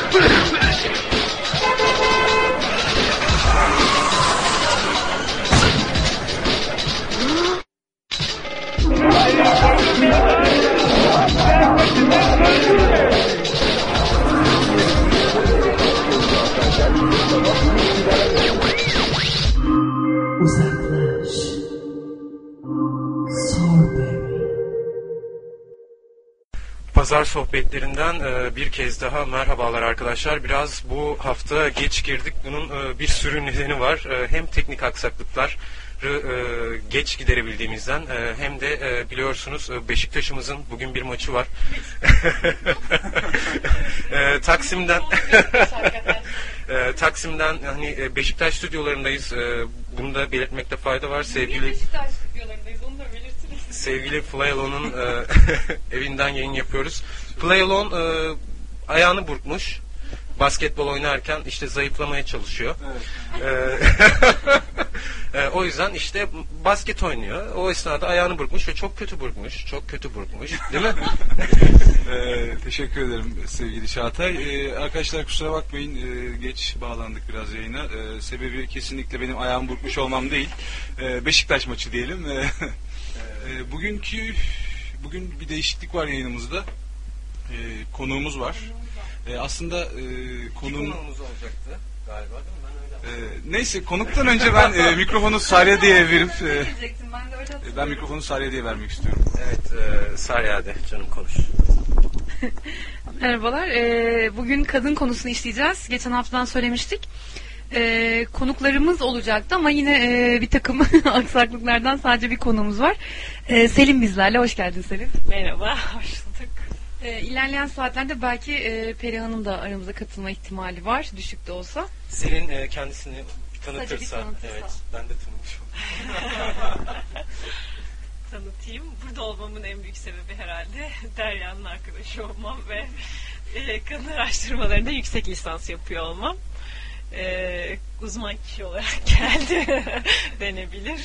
Pazar sohbetlerinden bir kez daha merhabalar arkadaşlar. Biraz bu hafta geç girdik. Bunun bir sürü nedeni var. Hem teknik aksaklıklar geç giderebildiğimizden hem de biliyorsunuz Beşiktaş'ımızın bugün bir maçı var. Taksim'den hani Beşiktaş stüdyolarındayız. Bunu da belirtmekte fayda var. Beşiktaş stüdyolarındayız. Onu da belirtiriz. Sevgili Flyalon'un evinden yayın yapıyoruz. Flyalon ayağını burkmuş. Basketbol oynarken işte zayıflamaya çalışıyor. Evet. O yüzden işte basket oynuyor. O esnada ayağını burkmuş ve çok kötü burkmuş. Çok kötü burkmuş. Değil mi? Teşekkür ederim sevgili Çağatay. Arkadaşlar kusura bakmayın. Geç bağlandık biraz yayına. Sebebi kesinlikle benim ayağım burkmuş olmam değil. Beşiktaş maçı diyelim. Bugün bir değişiklik var yayınımızda. Konuğumuz var. Aslında konuğumuz olacaktı galiba, değil mi? Ben öyle. Neyse, konuktan önce ben mikrofonu Sarya'ya verip ben de mikrofonu Sarya'ya vermek istiyorum. Evet, Sarya'da canım konuş. Merhabalar. Bugün kadın konusunu işleyeceğiz. Geçen haftadan söylemiştik. Konuklarımız olacaktı ama yine bir takım aksaklıklardan sadece bir konuğumuz var. Selim bizlerle. Hoş geldin Selim. Merhaba, hoş bulduk. İlerleyen saatlerde belki Perihan'ın da aramıza katılma ihtimali var, düşük de olsa. Selin kendisini bir tanıtırsa. Evet, ben de tanımışım. Tanıtayım. Burada olmamın en büyük sebebi herhalde Derya'nın arkadaşı olmam ve kadın araştırmalarında yüksek lisans yapıyor olmam. Uzman kişi olarak geldi denebilir.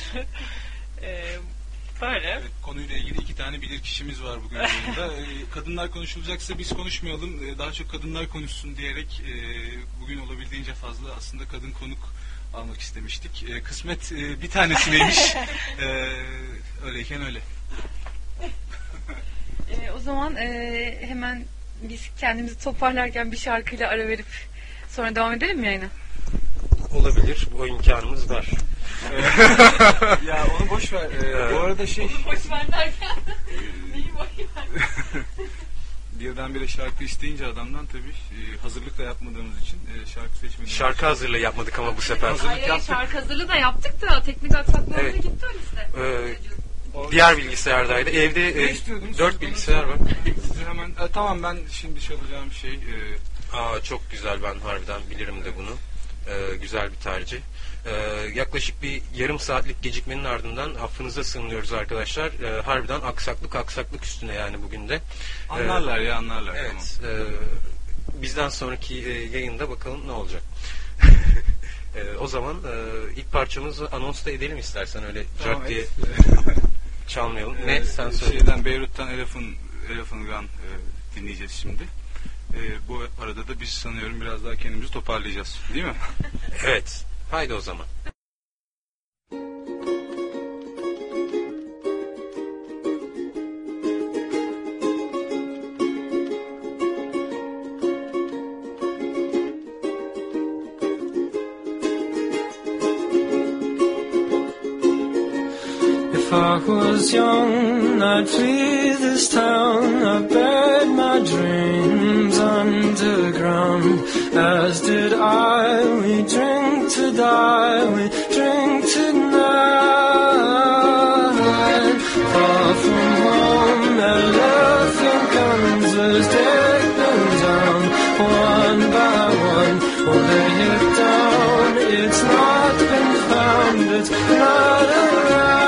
Böyle. Evet, konuyla ilgili 2 tane bilirkişimiz var bugün yayında. Kadınlar konuşulacaksa biz konuşmayalım, daha çok kadınlar konuşsun diyerek bugün olabildiğince fazla aslında kadın konuk almak istemiştik. Kısmet bir tanesiymiş. Öyleyken öyle. O zaman hemen biz kendimizi toparlarken bir şarkıyla ara verip sonra devam edelim mi yayına? Olabilir. O imkanımız var. Ya onu boş ver. Bu arada Onu boş ver derken neyi boş ver? Birdenbire şarkı isteyince adamdan tabii hazırlık da yapmadığımız için şarkı seçmedik. Şarkı hazırlığı yapmadık ama bu sefer. Hayır, şarkı hazırlığı da yaptık da teknik aksaklıklarına evet. Gitti o liste. Diğer bilgisayardaydı. Evde 4 bilgisayar var. Hemen tamam, ben şimdi çalacağım şey. Çok güzel, ben harbiden bilirim de bunu. Güzel bir tercih. Yaklaşık bir yarım saatlik gecikmenin ardından affınıza sığınıyoruz arkadaşlar. Harbiden aksaklık üstüne yani bugün de. Anlarlar ya, anlarlar. Evet. Tamam. Bizden sonraki yayında bakalım ne olacak. O zaman ilk parçamızı anons da edelim istersen, öyle tamam, cart diye çalmayalım. Ne sen söyle. Beyrut'tan Elephant Gun dinleyeceğiz şimdi. Bu arada da biz sanıyorum biraz daha kendimizi toparlayacağız, değil mi? Evet. Haydi o zaman. If I was young, I'd flee this town. I buried my dreams underground. As did I, we drink to die, we drink tonight. Far from home, I left your guns as take them down. One by one, we'll lay it down. It's not been found, it's not around.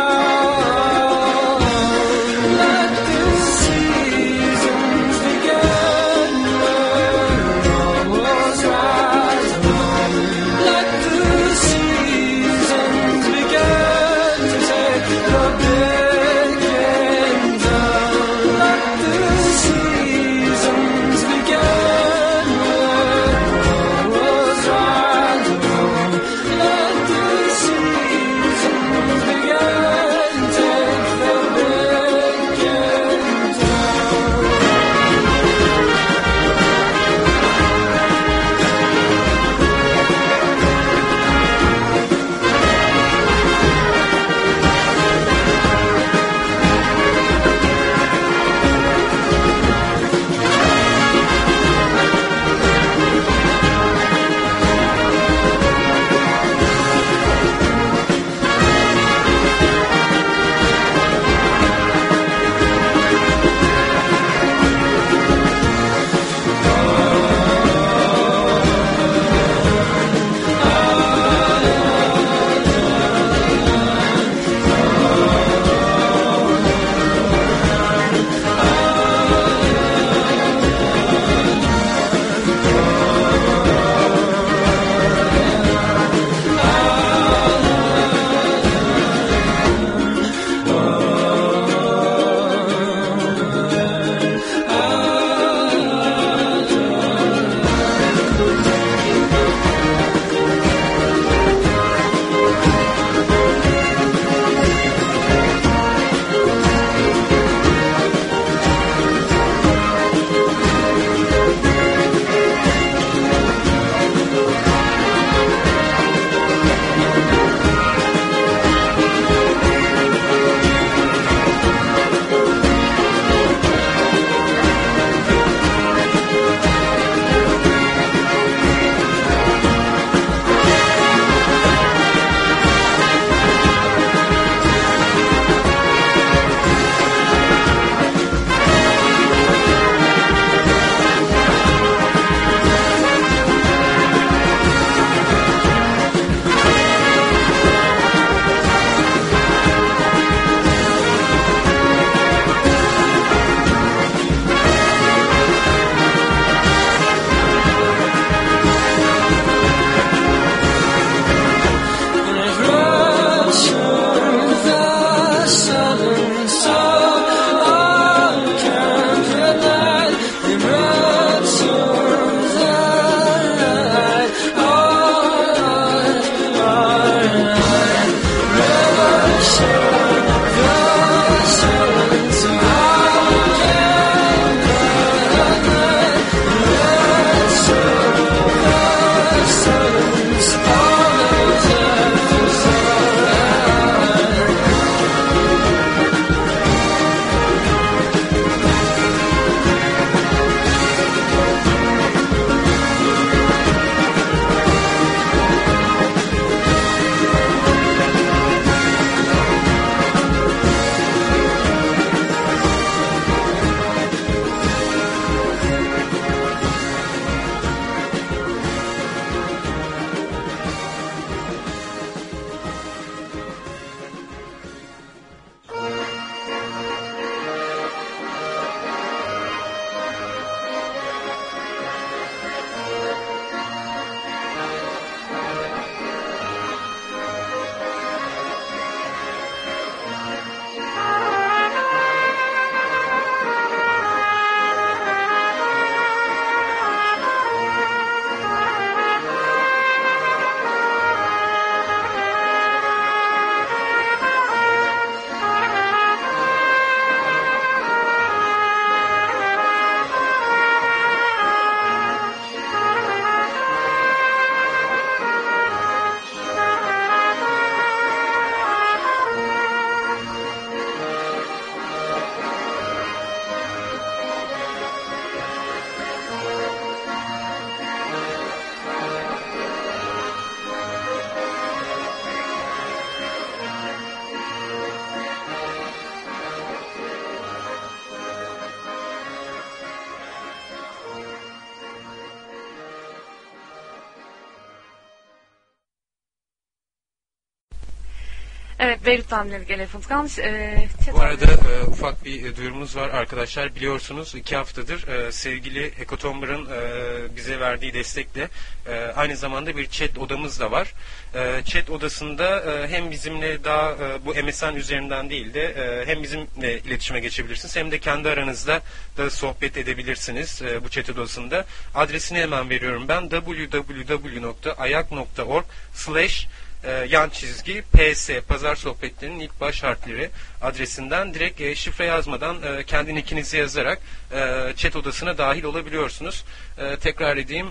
Evet, Beyrut'tan dinledik Elephant Gun. Bu arada ufak bir duyurumuz var arkadaşlar. Biliyorsunuz 2 haftadır sevgili Hekotomber'ın bize verdiği destekle aynı zamanda bir chat odamız da var. Chat odasında hem bizimle daha bu MSN üzerinden değil de hem bizimle iletişime geçebilirsiniz hem de kendi aranızda da sohbet edebilirsiniz bu chat odasında. Adresini hemen veriyorum ben: www.ayak.org/ yan çizgi PS Pazar Sohbetleri'nin ilk baş harfleri adresinden direkt şifre yazmadan kendi nickinizi yazarak chat odasına dahil olabiliyorsunuz. Tekrar edeyim,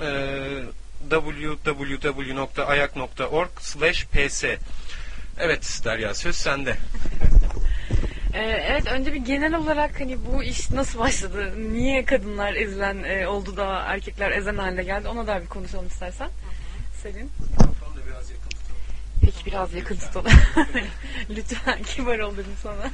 www.ayak.org/ps. Evet Derya, söz sende. Evet, önce bir genel olarak hani bu iş nasıl başladı? Niye kadınlar ezilen oldu da erkekler ezen haline geldi? Ona da bir konuşalım istersen. Selin. Peki biraz yakın tutalım. Lütfen, kibar ol dedim sana.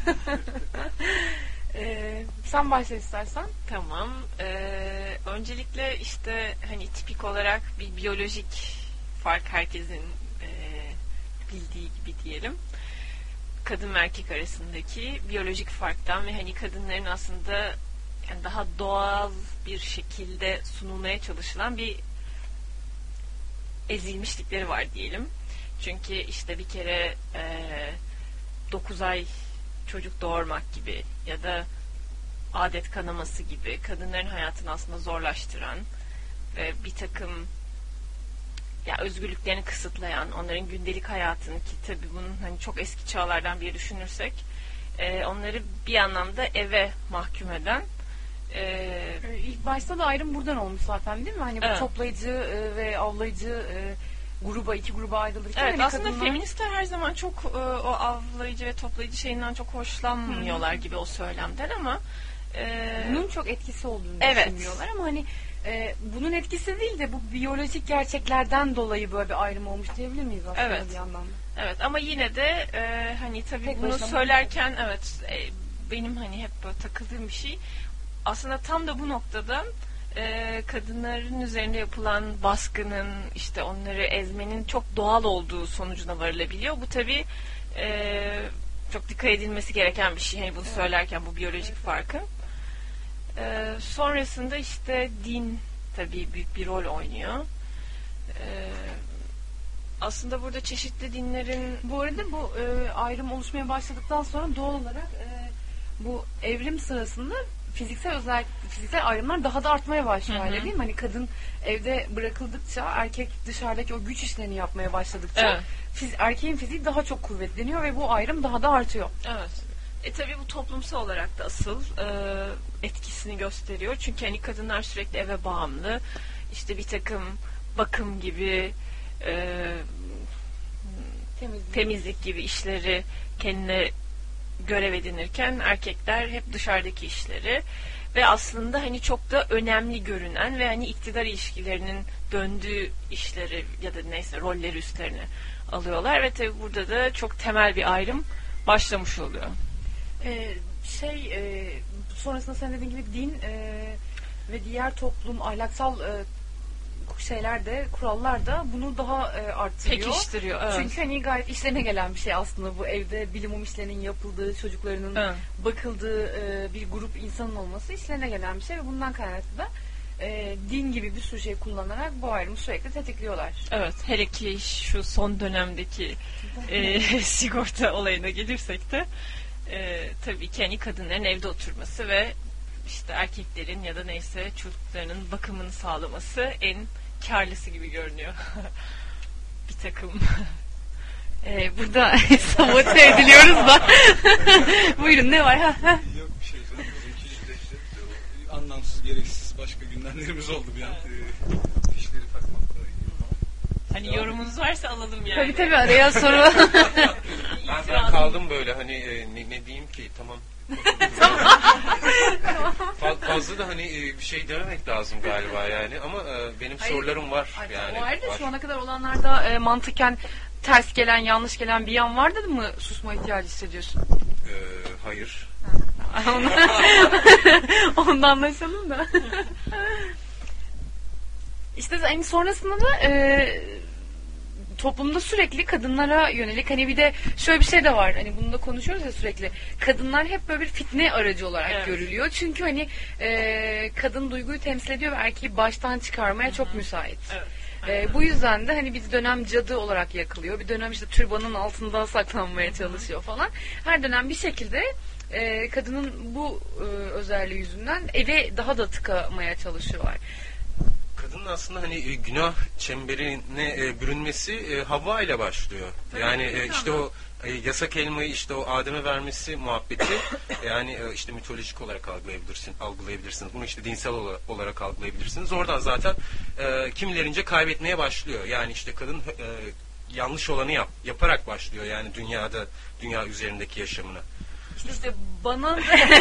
Sen başla istersen. Tamam. Öncelikle işte hani tipik olarak bir biyolojik fark herkesin bildiği gibi diyelim. Kadın ve erkek arasındaki biyolojik farktan ve hani kadınların aslında yani daha doğal bir şekilde sunulmaya çalışılan bir ezilmişlikleri var diyelim. Çünkü işte bir kere 9 ay çocuk doğurmak gibi ya da adet kanaması gibi kadınların hayatını aslında zorlaştıran ve bir takım ya özgürlüklerini kısıtlayan, onların gündelik hayatını, ki tabii bunun hani çok eski çağlardan biri düşünürsek onları bir anlamda eve mahkum eden. İlk başta da ayrım buradan olmuş zaten değil mi? Hani bu Evet. toplayıcı ve avlayıcı iki gruba ayrılırken Evet, hani aslında kadınlar... feministler her zaman çok o avlayıcı ve toplayıcı şeyinden çok hoşlanmıyorlar gibi o söylemden ama bunun çok etkisi olduğunu evet. düşünüyorlar ama hani bunun etkisi değil de bu biyolojik gerçeklerden dolayı böyle bir ayrım olmuş diyebilir miyiz aslında Evet. bir yandan da? Evet, ama yine de hani tabii Tek bunu başına söylerken evet benim hani hep böyle takıldığım bir şey aslında tam da bu noktada kadınların üzerinde yapılan baskının, işte onları ezmenin çok doğal olduğu sonucuna varılabiliyor. Bu tabii çok dikkat edilmesi gereken bir şey. Hani bunu söylerken bu biyolojik farkı. Sonrasında işte din tabii büyük bir rol oynuyor. Aslında burada çeşitli dinlerin... Bu arada bu ayrım oluşmaya başladıktan sonra doğal olarak bu evrim sırasında fiziksel ayrımlar daha da artmaya başlıyor, öyle değil mi? Hani kadın evde bırakıldıkça, erkek dışarıdaki o güç işlerini yapmaya başladıkça erkeğin fiziği daha çok kuvvetleniyor ve bu ayrım daha da artıyor. Evet. Tabii bu toplumsal olarak da asıl etkisini gösteriyor. Çünkü hani kadınlar sürekli eve bağımlı. İşte bir takım bakım gibi temizlik gibi işleri kendine görev edinirken erkekler hep dışarıdaki işleri ve aslında hani çok da önemli görünen ve hani iktidar ilişkilerinin döndüğü işleri ya da neyse rolleri üstlerine alıyorlar ve tabii burada da çok temel bir ayrım başlamış oluyor. Sonrasında sen dediğin gibi din ve diğer toplum ahlaksal şeyler de, kurallar da bunu daha arttırıyor. Pekiştiriyor. Evet. Çünkü hani gayet işlerine gelen bir şey aslında bu, evde bilimum işlerinin yapıldığı, çocuklarının bakıldığı bir grup insanın olması işlerine gelen bir şey ve bundan kaynaklı da din gibi bir sürü şey kullanarak bu ayrımı sürekli tetikliyorlar. Evet, hele ki şu son dönemdeki sigorta olayına gelirsek de tabii ki hani kadınların evde oturması ve işte erkeklerin ya da neyse çocuklarının bakımını sağlaması en karlısı gibi görünüyor. Bir takım. Burada sabote ediliyoruz da. Buyurun, ne var? Yok bir şey canım. Anlamsız, gereksiz başka gündemlerimiz oldu bir an. Fişleri takmakla ilgili falan. Hani yorumunuz varsa alalım yani. Tabii araya soru. Ben kaldım böyle hani ne diyeyim ki, tamam. Fazla da hani bir şey dememek lazım galiba yani ama benim sorularım var yani. O ayrıca şu ana kadar olanlarda mantıken ters gelen, yanlış gelen bir yan vardı mı susma ihtiyacı hissediyorsun? Hayır. Ondan anlaşalım da. İşte sonrasında da toplumda sürekli kadınlara yönelik hani bir de şöyle bir şey de var. Hani bunu da konuşuyoruz ya sürekli. Kadınlar hep böyle bir fitne aracı olarak görülüyor. Çünkü hani kadın duyguyu temsil ediyor ve erkeği baştan çıkarmaya çok müsait. Bu yüzden de hani bir dönem cadı olarak yakılıyor. Bir dönem işte türbanın altında saklanmaya çalışıyor falan. Her dönem bir şekilde kadının bu özelliği yüzünden eve daha da tıkamaya çalışıyorlar. Kadının aslında hani günah çemberine bürünmesi Havva ile başlıyor. Yani işte o yasak elmayı işte o Adem'e vermesi muhabbeti yani işte mitolojik olarak algılayabilirsiniz. Bunu işte dinsel olarak algılayabilirsiniz. Oradan zaten kimilerince kaybetmeye başlıyor. Yani işte kadın yanlış olanı yaparak başlıyor yani dünya üzerindeki yaşamına. İşte bana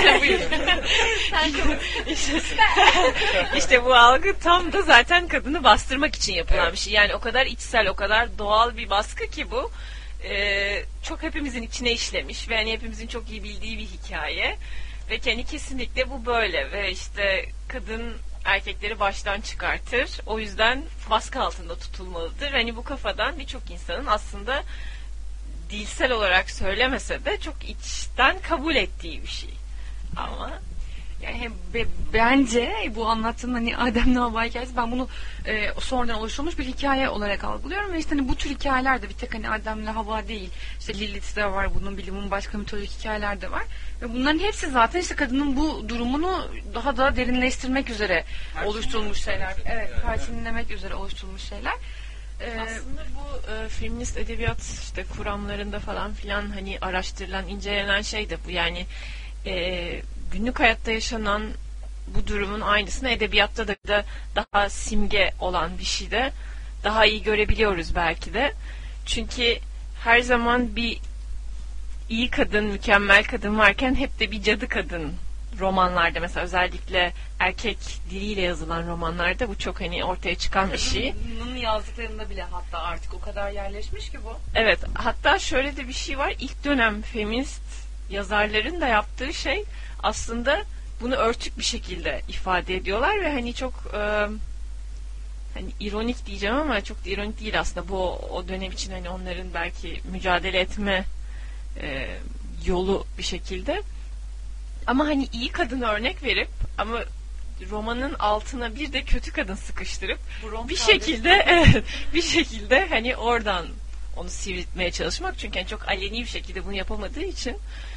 İşte bu algı tam da zaten kadını bastırmak için yapılan bir şey. Yani o kadar içsel, o kadar doğal bir baskı ki bu. Çok hepimizin içine işlemiş ve hani hepimizin çok iyi bildiği bir hikaye. Ve hani kesinlikle bu böyle ve işte kadın erkekleri baştan çıkartır. O yüzden baskı altında tutulmalıdır. Hani bu kafadan birçok insanın aslında dilsel olarak söylemese de çok içten kabul ettiği bir şey. Ama yani bence bu anlattığım hani Adem'le Havva hikayesi ben bunu sonradan oluşturulmuş bir hikaye olarak algılıyorum ve işte hani bu tür hikayeler de bir tek hani Adem'le Havva değil işte Lilith'te var bunun bilimin başka mitolojik hikayeler de var ve bunların hepsi zaten işte kadının bu durumunu daha da derinleştirmek üzere oluşturulmuş şeyler. Evet, perçinlemek üzere oluşturulmuş şeyler. Aslında bu feminist edebiyat işte kuramlarında falan filan hani araştırılan, incelenen şey de bu. Yani günlük hayatta yaşanan bu durumun aynısını edebiyatta da daha simge olan bir şey de daha iyi görebiliyoruz belki de. Çünkü her zaman bir iyi kadın, mükemmel kadın varken hep de bir cadı kadın romanlarda mesela özellikle erkek diliyle yazılan romanlarda bu çok hani ortaya çıkan bir şey. Bunun yazdıklarında bile hatta artık o kadar yerleşmiş ki bu. Evet, hatta şöyle de bir şey var. İlk dönem feminist yazarların da yaptığı şey aslında bunu örtük bir şekilde ifade ediyorlar ve hani çok hani ironik diyeceğim ama çok da ironik değil aslında. Bu o dönem için hani onların belki mücadele etme yolu bir şekilde. Ama hani iyi kadın örnek verip ama romanın altına bir de kötü kadın sıkıştırıp bir şekilde hani oradan onu sivriltmeye çalışmak çünkü yani çok aleni bir şekilde bunu yapamadığı için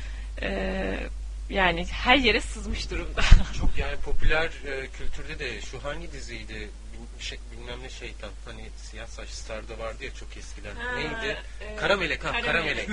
yani her yere sızmış durumda. Çok yani popüler kültürde de şu hangi diziydi bilmem ne şeytan hani siyah saç Star'da vardı ya çok eskiden. Neydi? Kara Melek. Kara Melek.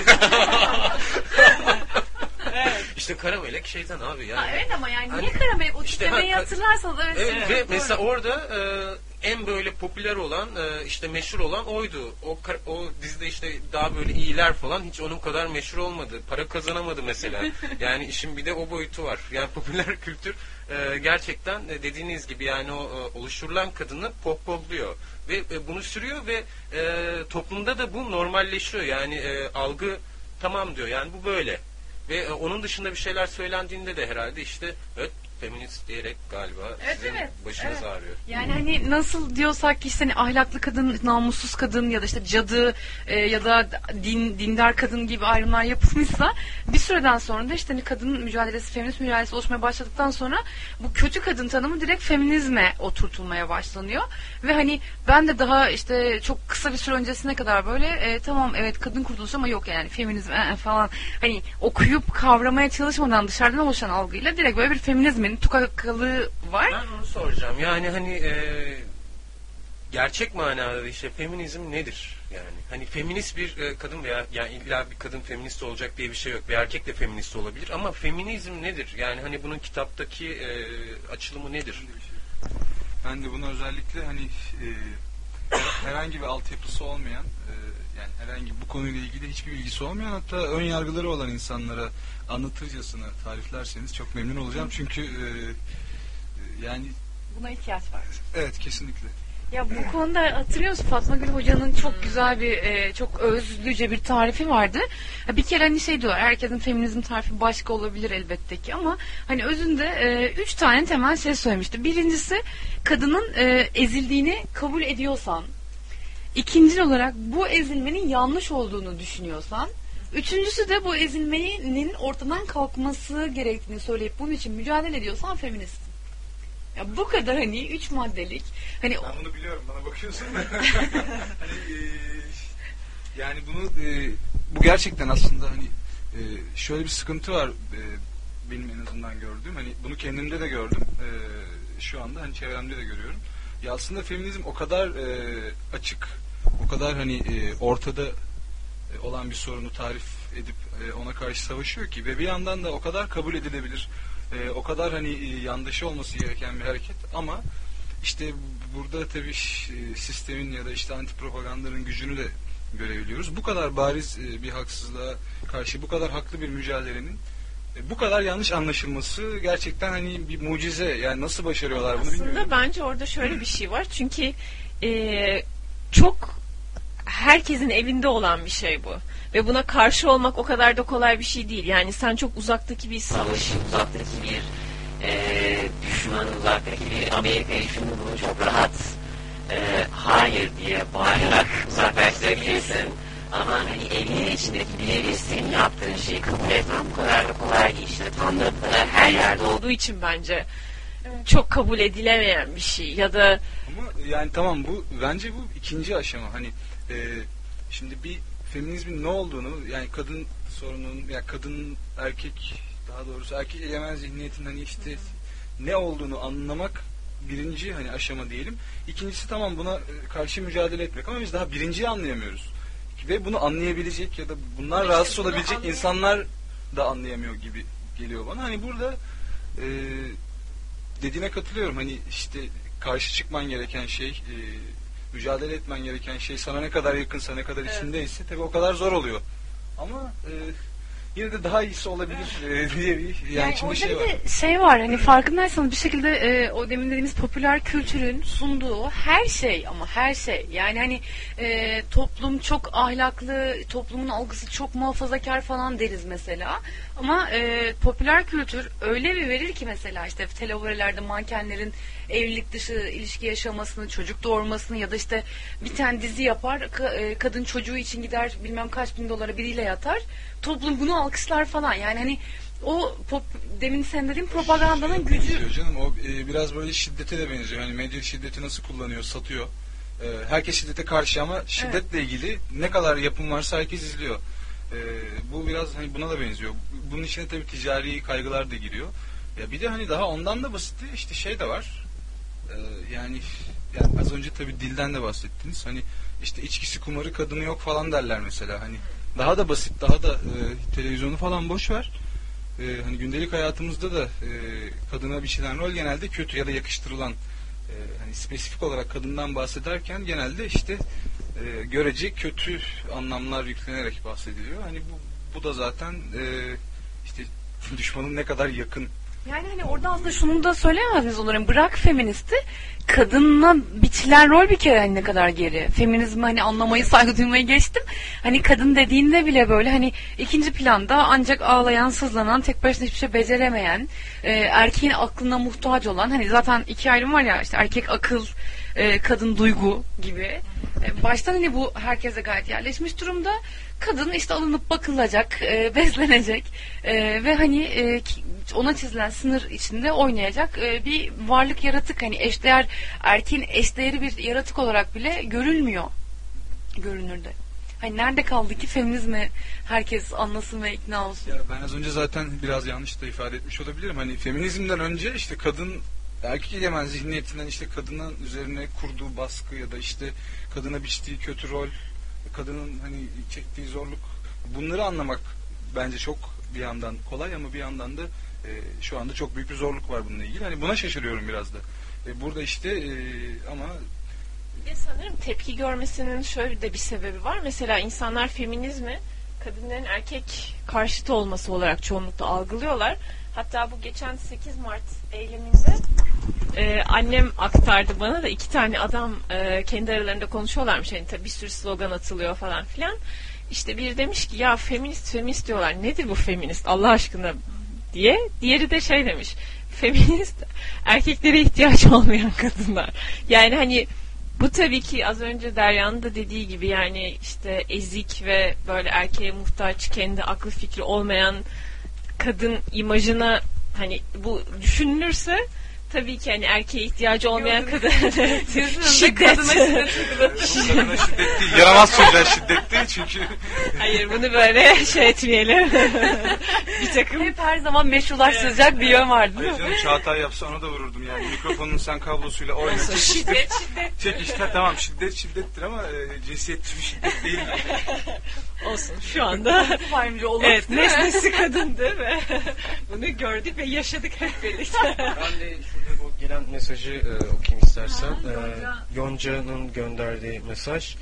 Evet. İşte Kara Melek şeytan abi yani. Evet ama yani niye Kara Melek? O işte tiplemeyi hatırlarsanız evet. Ve mesela orada en böyle popüler olan işte meşhur olan oydu. O dizide işte daha böyle iyiler falan hiç onun kadar meşhur olmadı. Para kazanamadı mesela. Yani işin bir de o boyutu var. Yani popüler kültür gerçekten dediğiniz gibi yani o oluşturulan kadını pohpohluyor. Ve bunu sürüyor ve toplumda da bu normalleşiyor. Yani algı tamam diyor. Yani bu böyle. Ve onun dışında bir şeyler söylendiğinde de herhalde işte evet feminist diyerek galiba sizin başınız ağrıyor. Yani hani nasıl diyorsak ki işte hani ahlaklı kadın, namussuz kadın ya da işte cadı ya da dindar kadın gibi ayrımlar yapılmışsa bir süreden sonra da işte hani kadın mücadelesi, feminist mücadelesi oluşmaya başladıktan sonra bu kötü kadın tanımı direkt feminizme oturtulmaya başlanıyor. Ve hani ben de daha işte çok kısa bir süre öncesine kadar böyle tamam evet kadın kurtuluşu ama yok yani feminizm falan hani okuyup kavramaya çalışmadan dışarıdan oluşan algıyla direkt böyle bir feminizmin tukakalığı var. Ben onu soracağım. Yani hani gerçek manada işte feminizm nedir? Yani hani feminist bir kadın veya yani illa bir kadın feminist olacak diye bir şey yok. Bir erkek de feminist olabilir ama feminizm nedir? Yani hani bunun kitaptaki açılımı nedir? Ben de bunu özellikle hani herhangi bir altyapısı olmayan yani herhangi bu konuyla ilgili hiçbir bilgisi olmayan hatta ön yargıları olan insanlara anlatırcasına tariflerseniz çok memnun olacağım. Çünkü yani buna ihtiyaç var. Evet kesinlikle. Ya bu konuda hatırlıyor musun Fatma Gül Hoca'nın çok güzel bir çok özlüce bir tarifi vardı. Bir kere hani şey diyorlar herkesin feminizm tarifi başka olabilir elbette ki ama hani özünde 3 tane temel şey söylemişti. Birincisi kadının ezildiğini kabul ediyorsan İkincil olarak bu ezilmenin yanlış olduğunu düşünüyorsan, üçüncüsü de bu ezilmenin ortadan kalkması gerektiğini söyleyip bunun için mücadele ediyorsan feministsin. Ya bu kadar hani 3 maddelik. Hani Ben bunu biliyorum, bana bakıyorsun. Hani, yani bunu bu gerçekten aslında hani şöyle bir sıkıntı var, benim en azından gördüğüm, hani bunu kendimde de gördüm, şu anda hani çevremde de görüyorum. Ya aslında feminizm o kadar açık, o kadar hani ortada olan bir sorunu tarif edip ona karşı savaşıyor ki ve bir yandan da o kadar kabul edilebilir, o kadar hani yandaşı olması gereken bir hareket ama işte burada tabii sistemin ya da işte anti propagandanın gücünü de görebiliyoruz. Bu kadar bariz bir haksızlığa karşı bu kadar haklı bir mücadelenin bu kadar yanlış anlaşılması gerçekten hani bir mucize. Yani nasıl başarıyorlar bunu bilmiyorum. Aslında bence orada şöyle bir şey var. Çünkü çok herkesin evinde olan bir şey bu. Ve buna karşı olmak o kadar da kolay bir şey değil. Yani sen çok uzaktaki bir savaşı, uzaktaki bir düşman, uzaktaki bir Amerika'yı şunu bunu çok rahat hayır diye bağırarak uzaklaştırabilirsin. Ama hani evinin içindeki birebir senin yaptığın şeyi kabul etmem bu kadar da kolay değil. İşte tam da bu kadar her yerde olduğu için bence çok kabul edilemeyen bir şey. Ya da ama yani tamam, bu bence bu ikinci aşama. Hani şimdi bir feminizmin ne olduğunu, yani kadın sorunun, yani kadın erkek, daha doğrusu erkek egemen zihniyetin hani işte ne olduğunu anlamak birinci hani aşama diyelim. İkincisi tamam buna karşı mücadele etmek ama biz daha birinciyi anlayamıyoruz. Ve bunu anlayabilecek ya da bunlar işte rahatsız olabilecek insanlar da anlayamıyor gibi geliyor bana. Hani burada dediğine katılıyorum. Hani işte karşı çıkman gereken şey, mücadele etmen gereken şey sana ne kadar yakınsa, ne kadar içindeyse tabii o kadar zor oluyor. Ama yine de daha iyisi olabilir diye bir yani orada şey bir var. de şey var hani farkındaysanız bir şekilde o demin dediğimiz popüler kültürün sunduğu her şey, ama her şey yani hani toplum çok ahlaklı, toplumun algısı çok muhafazakar falan deriz mesela, ama popüler kültür öyle bir verir ki mesela işte televizyonlarda mankenlerin evlilik dışı ilişki yaşamasını, çocuk doğurmasını ya da işte bir tane dizi yapar, kadın çocuğu için gider bilmem kaç bin dolara biriyle yatar, toplum bunu alkışlar falan. Yani hani o demin sen dediğin propagandanın gücü. Canım o biraz böyle şiddete de benziyor. Hani medya şiddeti nasıl kullanıyor, satıyor. Herkes şiddete karşı ama şiddetle ilgili ne kadar yapım varsa herkes izliyor. Bu biraz hani buna da benziyor. Bunun içine tabii ticari kaygılar da giriyor. Ya bir de hani daha ondan da basiti işte şey de var. Yani az önce tabii dilden de bahsettiniz. Hani işte içkisi kumarı kadını yok falan derler mesela. Hani daha da basit, daha da televizyonu falan boş ver. Hani gündelik hayatımızda da kadına biçilen rol genelde kötü ya da yakıştırılan, hani spesifik olarak kadından bahsederken genelde işte görece kötü anlamlar yüklenerek bahsediliyor. Hani bu da zaten işte düşmanın ne kadar yakın. Yani hani orada aslında şunu da söyleyemez miyiz onların? Bırak feministi, kadına biçilen rol bir kere hani ne kadar geri. Feminizmi hani anlamayı, saygı duymayı geçtim. Hani kadın dediğinde bile böyle hani ikinci planda ancak ağlayan, sızlanan, tek başına hiçbir şey beceremeyen, erkeğin aklına muhtaç olan, hani zaten iki ayrım var ya, işte erkek akıl, kadın duygu gibi. Baştan hani bu herkese gayet yerleşmiş durumda. Kadın işte alınıp bakılacak, beslenecek ve hani ona çizilen sınır içinde oynayacak bir varlık, yaratık. Hani eşdeğer, erkeğin eşdeğeri bir yaratık olarak bile görülmüyor görünürde. Hani nerede kaldı ki feminizmi herkes anlasın ve ikna olsun? Ya ben az önce zaten biraz yanlış da ifade etmiş olabilirim. Hani feminizmden önce işte kadın erkek egemen zihniyetinden işte kadının üzerine kurduğu baskı ya da işte kadına biçtiği kötü rol, kadının hani çektiği zorluk, bunları anlamak bence çok bir yandan kolay ama bir yandan da şu anda çok büyük bir zorluk var bununla ilgili. Hani buna şaşırıyorum biraz da. Burada işte ama sanırım tepki görmesinin şöyle de bir sebebi var. Mesela insanlar feminizmi kadınların erkek karşıtı olması olarak çoğunlukla algılıyorlar. Hatta bu geçen 8 Mart eyleminde annem aktardı bana da, 2 tane adam kendi aralarında konuşuyorlarmış. Yani tabii bir sürü slogan atılıyor falan filan. İşte biri demiş ki ya feminist diyorlar. Nedir bu feminist Allah aşkına diye. Diğeri de şey demiş. Feminist erkeklere ihtiyaç olmayan kadınlar. Yani hani Bu tabii ki az önce Derya'nın da dediği gibi yani işte ezik ve böyle erkeğe muhtaç, kendi aklı fikri olmayan kadın imajına hani bu düşünülürse tabii ki hani erkeğe ihtiyacı olmayan kadın şiddet. Kadına şiddet değil, yaramaz çocuğa şiddet değil çünkü. Hayır bunu böyle şey etmeyelim. Bir takım Hep her zaman meşrulaştıracak bir yön var değil Hayır mi? canım, Çağatay yapsa ona da vururdum yani. Mikrofonun sen kablosuyla oyna. şiddet. Çek işte, tamam şiddettir ama cinsiyetçi bir şiddet değil. Olsun şu anda. Ayrımcı olmak Evet, nesnesi kadındı ve bunu gördük ve yaşadık hep birlikte. Ben de şurada o gelen mesajı okuyayım istersen. Yonca'nın gönderdiği mesaj.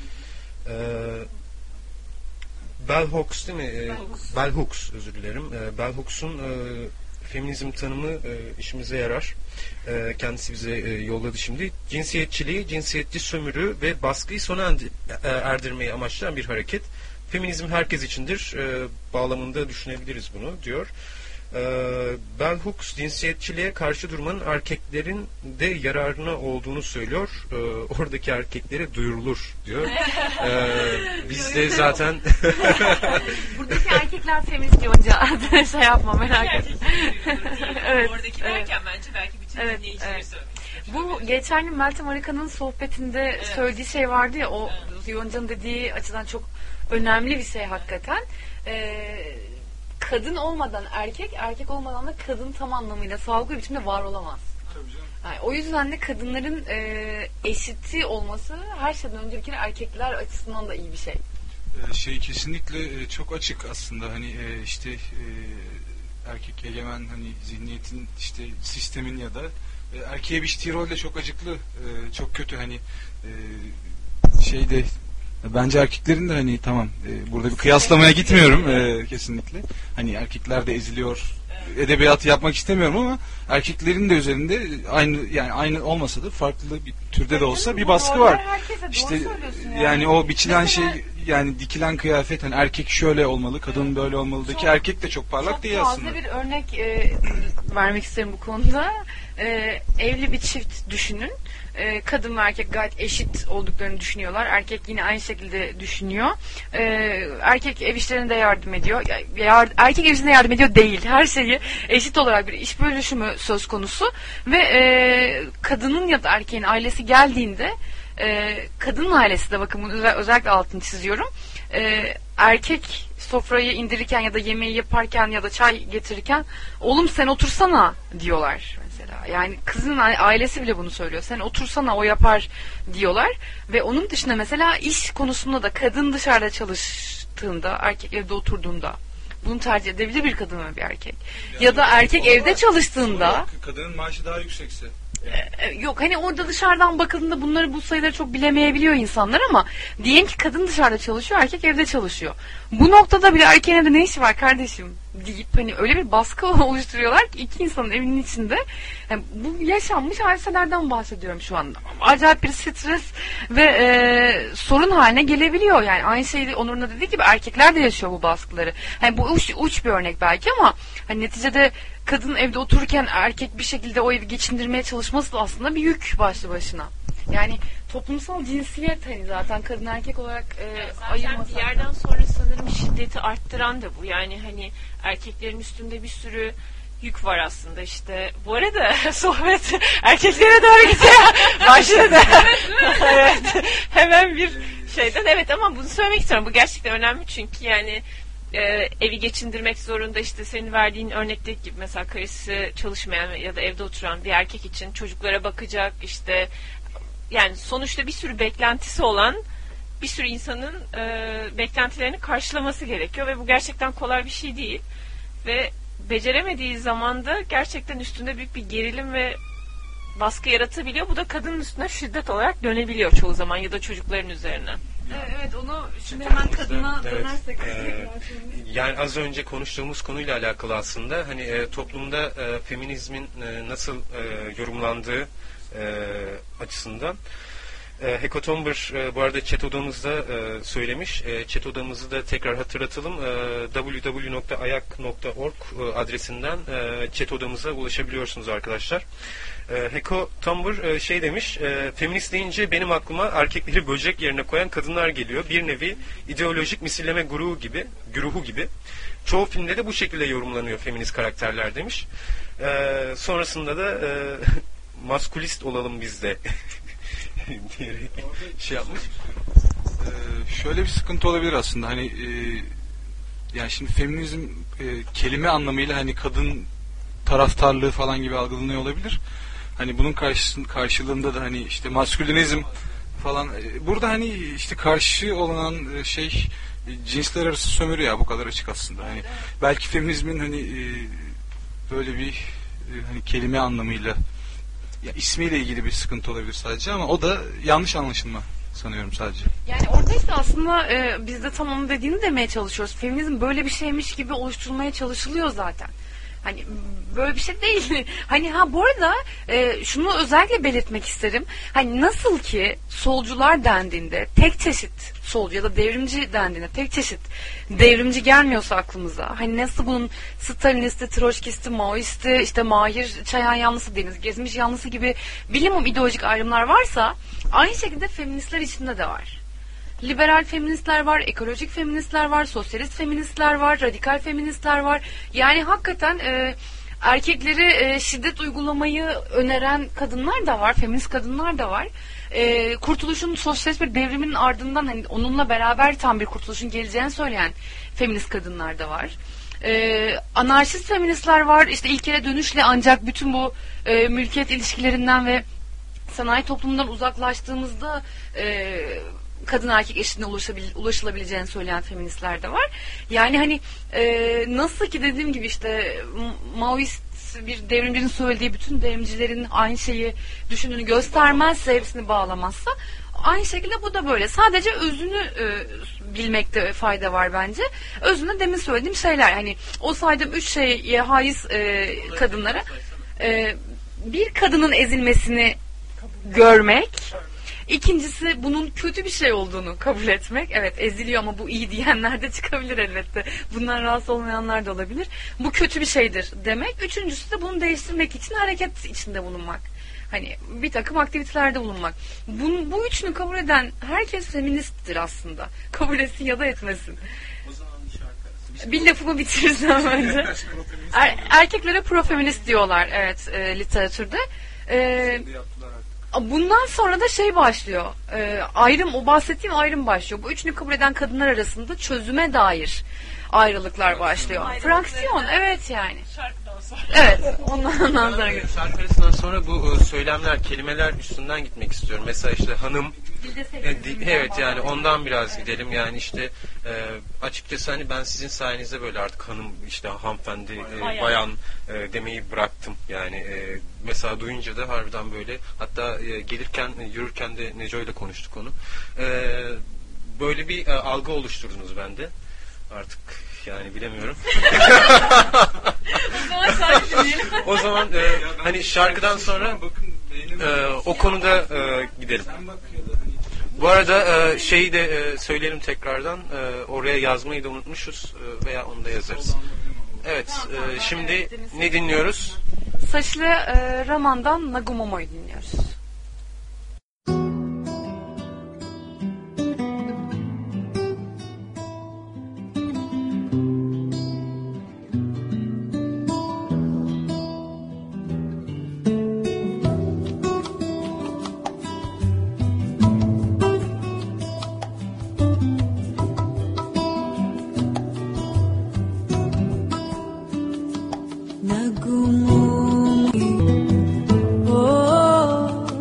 Bell Hooks değil mi? Bell Hooks, özür dilerim. Bell Hooks'un feminizm tanımı işimize yarar. Kendisi bize yolladı şimdi. Cinsiyetçiliği, cinsiyetçi sömürü ve baskıyı sona erdirmeyi amaçlayan bir hareket. Feminizm herkes içindir bağlamında düşünebiliriz bunu diyor. Bell Hooks cinsiyetçiliğe karşı durmanın erkeklerin de yararına olduğunu söylüyor. Oradaki erkeklere duyurulur diyor. Biz de zaten Buradaki erkekler feminist Yonca. Şey yapma, merak etme. Evet, Oradaki evet. derken bence belki bütün Evet, dinleyicileri evet. söylemek. Bu geçen gün Meltem Arıkan'ın sohbetinde söylediği şey vardı ya, o Yonca'nın dediği açıdan çok önemli bir şey hakikaten. Kadın olmadan erkek, erkek olmadan da kadın tam anlamıyla sağlıklı bir biçimde var olamaz. Tabii canım. Yani o yüzden de kadınların eşiti olması her şeyden önce bir kere erkekler açısından da iyi bir şey. Şey kesinlikle çok açık aslında hani işte erkek egemen hani zihniyetin işte sistemin ya da erkeğe biçtiği rol de çok acıklı, çok kötü hani şeyde bence erkeklerin de hani tamam burada bir kıyaslamaya gitmiyorum kesinlikle hani erkekler de eziliyor edebiyatı yapmak istemiyorum ama erkeklerin de üzerinde aynı olmasa da farklı bir türde de olsa bir baskı var. İşte yani o biçilen şey yani dikilen kıyafet hani erkek şöyle olmalı, kadın böyle olmalıdaki erkek de çok parlak değil aslında. Çok taze bir örnek vermek isterim bu konuda. Evli bir çift düşünün. Kadın ve erkek gayet eşit olduklarını düşünüyorlar. Erkek yine aynı şekilde düşünüyor. Erkek ev işlerinde yardım ediyor. Erkek ev işlerinde yardım ediyor değil. Her şeyi eşit olarak bir iş bölüşümü söz konusu. Ve kadının ya da erkeğin ailesi geldiğinde kadının ailesi de bakın bunu özellikle altını çiziyorum. Erkek sofrayı indirirken ya da yemeği yaparken ya da çay getirirken oğlum sen otursana diyorlar mesela. Yani kızın ailesi bile bunu söylüyor. Sen otursana o yapar diyorlar. Ve onun dışında mesela iş konusunda da kadın dışarıda çalıştığında erkek evde oturduğunda bunu tercih edebilir bir kadın ve bir erkek. Yani ya da erkek evde çalıştığında kadının maaşı daha yüksekse. Yok hani orada dışarıdan bakıldığında bu sayıları çok bilemeyebiliyor insanlar ama diyelim ki kadın dışarıda çalışıyor, erkek evde çalışıyor. Bu noktada bile erkeğin evde ne işi var kardeşim deyip hani öyle bir baskı oluşturuyorlar ki iki insanın evinin içinde. Yani bu yaşanmış hadiselerden bahsediyorum şu anda. Acayip bir stres ve sorun haline gelebiliyor. Yani aynı şeyi Onur'un da dediği gibi erkekler de yaşıyor bu baskıları. Hani bu uç bir örnek belki ama hani neticede kadın evde otururken erkek bir şekilde o evi geçindirmeye çalışması da aslında bir yük başlı başına. Yani toplumsal cinsiyet hani zaten kadın erkek olarak ayırmasak. Bir yerden sonra sanırım şiddeti arttıran da bu. Yani hani erkeklerin üstünde bir sürü yük var aslında işte. Bu arada sohbet erkeklere doğru gidiyor. Başladı. Evet. Hemen bir şeyden evet ama bunu söylemek istiyorum. Bu gerçekten önemli çünkü yani evi geçindirmek zorunda işte senin verdiğin örnekteki gibi mesela karısı çalışmayan ya da evde oturan bir erkek için çocuklara bakacak işte yani sonuçta bir sürü beklentisi olan bir sürü insanın beklentilerini karşılaması gerekiyor ve bu gerçekten kolay bir şey değil ve beceremediği zaman da gerçekten üstünde büyük bir gerilim ve baskı yaratabiliyor. Bu da kadının üstüne şiddet olarak dönebiliyor çoğu zaman ya da çocukların üzerine. Evet onu şimdi hemen kadına dönersek. Yani az önce konuştuğumuz konuyla alakalı aslında hani toplumda feminizmin nasıl yorumlandığı açısından Heko Tomber bu arada chat odamızda söylemiş. Chat odamızı da tekrar hatırlatalım. www.ayak.org adresinden chat odamıza ulaşabiliyorsunuz arkadaşlar. Heko Tomber şey demiş, feminist deyince benim aklıma erkekleri böcek yerine koyan kadınlar geliyor. Bir nevi ideolojik misilleme güruhu gibi. Çoğu filmde de bu şekilde yorumlanıyor feminist karakterler demiş. Sonrasında da maskulist olalım biz de diyerek şey yapmış. Şöyle bir sıkıntı olabilir aslında. Hani yani şimdi feminizm kelime anlamıyla hani kadın taraftarlığı falan gibi algılanıyor olabilir. Hani bunun karşılığında da hani işte maskülinizm falan burada hani işte karşı olan şey cinsler arası sömürü ya, bu kadar açık aslında. Hani belki feminizmin hani böyle bir hani kelime anlamıyla ya ismiyle ilgili bir sıkıntı olabilir sadece, ama o da yanlış anlaşılma sanıyorum sadece. Yani oradaysa aslında biz de tam onun dediğini demeye çalışıyoruz. Feminizm böyle bir şeymiş gibi oluşturulmaya çalışılıyor zaten. Hani böyle bir şey değil. Hani bu arada şunu özellikle belirtmek isterim. Hani nasıl ki solcular dendiğinde tek çeşit solcu ya da devrimci dendiğinde tek çeşit devrimci gelmiyorsa aklımıza. Hani nasıl bunun Stalinisti, Troçkisti, Maoisti, işte Mahir Çayan yanlısı deniz, Gezmiş yanlısı gibi bilimum ideolojik ayrımlar varsa aynı şekilde feministler içinde de var. Liberal feministler var, ekolojik feministler var, sosyalist feministler var, radikal feministler var. Yani hakikaten erkekleri şiddet uygulamayı öneren kadınlar da var, feminist kadınlar da var. Kurtuluşun, sosyalist bir devrimin ardından hani onunla beraber tam bir kurtuluşun geleceğini söyleyen feminist kadınlar da var. Anarşist feministler var. İşte ilkele dönüşle ancak bütün bu mülkiyet ilişkilerinden ve sanayi toplumundan uzaklaştığımızda kadın erkek eşitliğine ulaşılabileceğini söyleyen feministler de var. Yani hani nasıl ki dediğim gibi işte Maoist bir devrimcinin söylediği bütün devrimcilerin aynı şeyi düşündüğünü göstermezse, hepsini bağlamazsa, aynı şekilde bu da böyle. Sadece özünü bilmekte fayda var bence. Özünde demin söylediğim şeyler. Hani o saydığım 3 şeye haiz kadınlara bir kadının ezilmesini görmek. İkincisi bunun kötü bir şey olduğunu kabul etmek. Evet, eziliyor ama bu iyi diyenler de çıkabilir elbette. Bundan rahatsız olmayanlar da olabilir. Bu kötü bir şeydir demek. Üçüncüsü de bunu değiştirmek için hareket içinde bulunmak. Hani bir takım aktivitelerde bulunmak. Bu üçünü kabul eden herkes feministtir aslında. Kabul etsin ya da etmesin. O zaman şarkı. Bir lafımı bitirirsem önce. Erkeklere profeminist diyorlar, evet, literatürde. Bundan sonra da şey başlıyor. Ayrım, o bahsettiğim ayrım başlıyor. Bu üçünü kabul eden kadınlar arasında çözüme dair ayrılıklar başlıyor. Fraksiyon, evet yani. Şarkıdan sonra. Evet, ondan sonra. Şarkı arasından sonra bu söylemler, kelimeler üstünden gitmek istiyorum. Mesela işte hanım, evet yani ondan biraz gidelim. Yani işte açıkçası hani ben sizin sayenizde böyle artık hanım, işte hanımefendi, bayan demeyi bıraktım. Yani mesela duyunca da harbiden böyle, hatta gelirken, yürürken de Neco ile konuştuk onu. Böyle bir algı oluşturdunuz bende. Artık yani bilemiyorum. O zaman hani şarkıdan sonra o konuda gidelim. Bu arada şeyi de söyleyelim tekrardan, oraya yazmayı da unutmuşuz veya onu da yazarız. Evet, şimdi ne dinliyoruz? Saçlı Raman'dan Nagumomo'yu dinliyoruz. Nagumomo'y, oh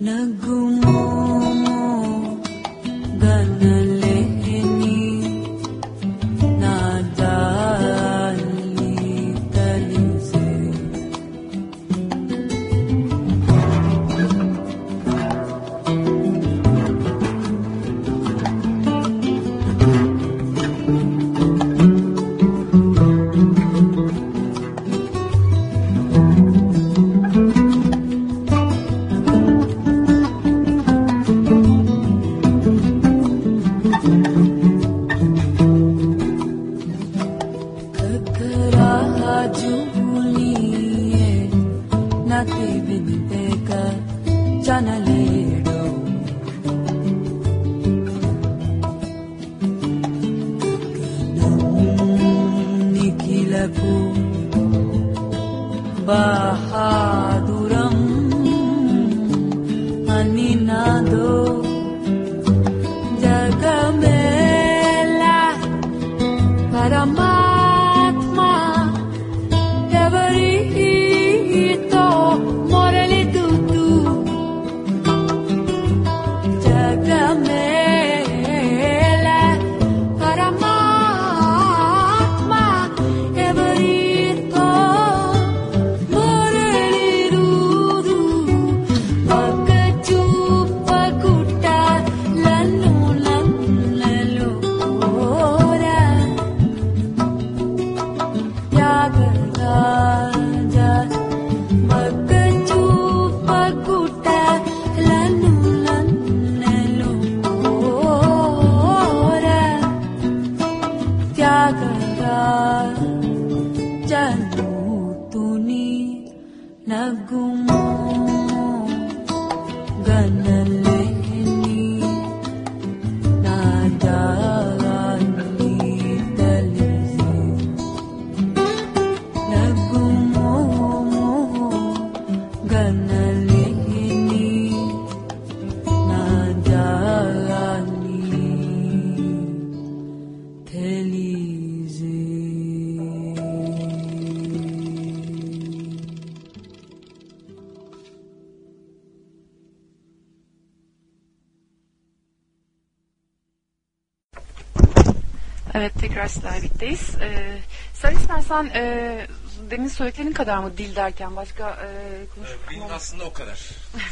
Nagumomo ganaleni nadali talize Bahaduram Aninado Jagamela Paramatma Devarito Morali Tutu Jagamela Paramatma Devarito Nagumo ganaleni nadali talize Nagumo ganaleni nadali talize. Evet, tekrar sizlerle birlikteyiz. Sen istersen demin söylediklerin kadar mı dil derken başka Benim aslında o kadar.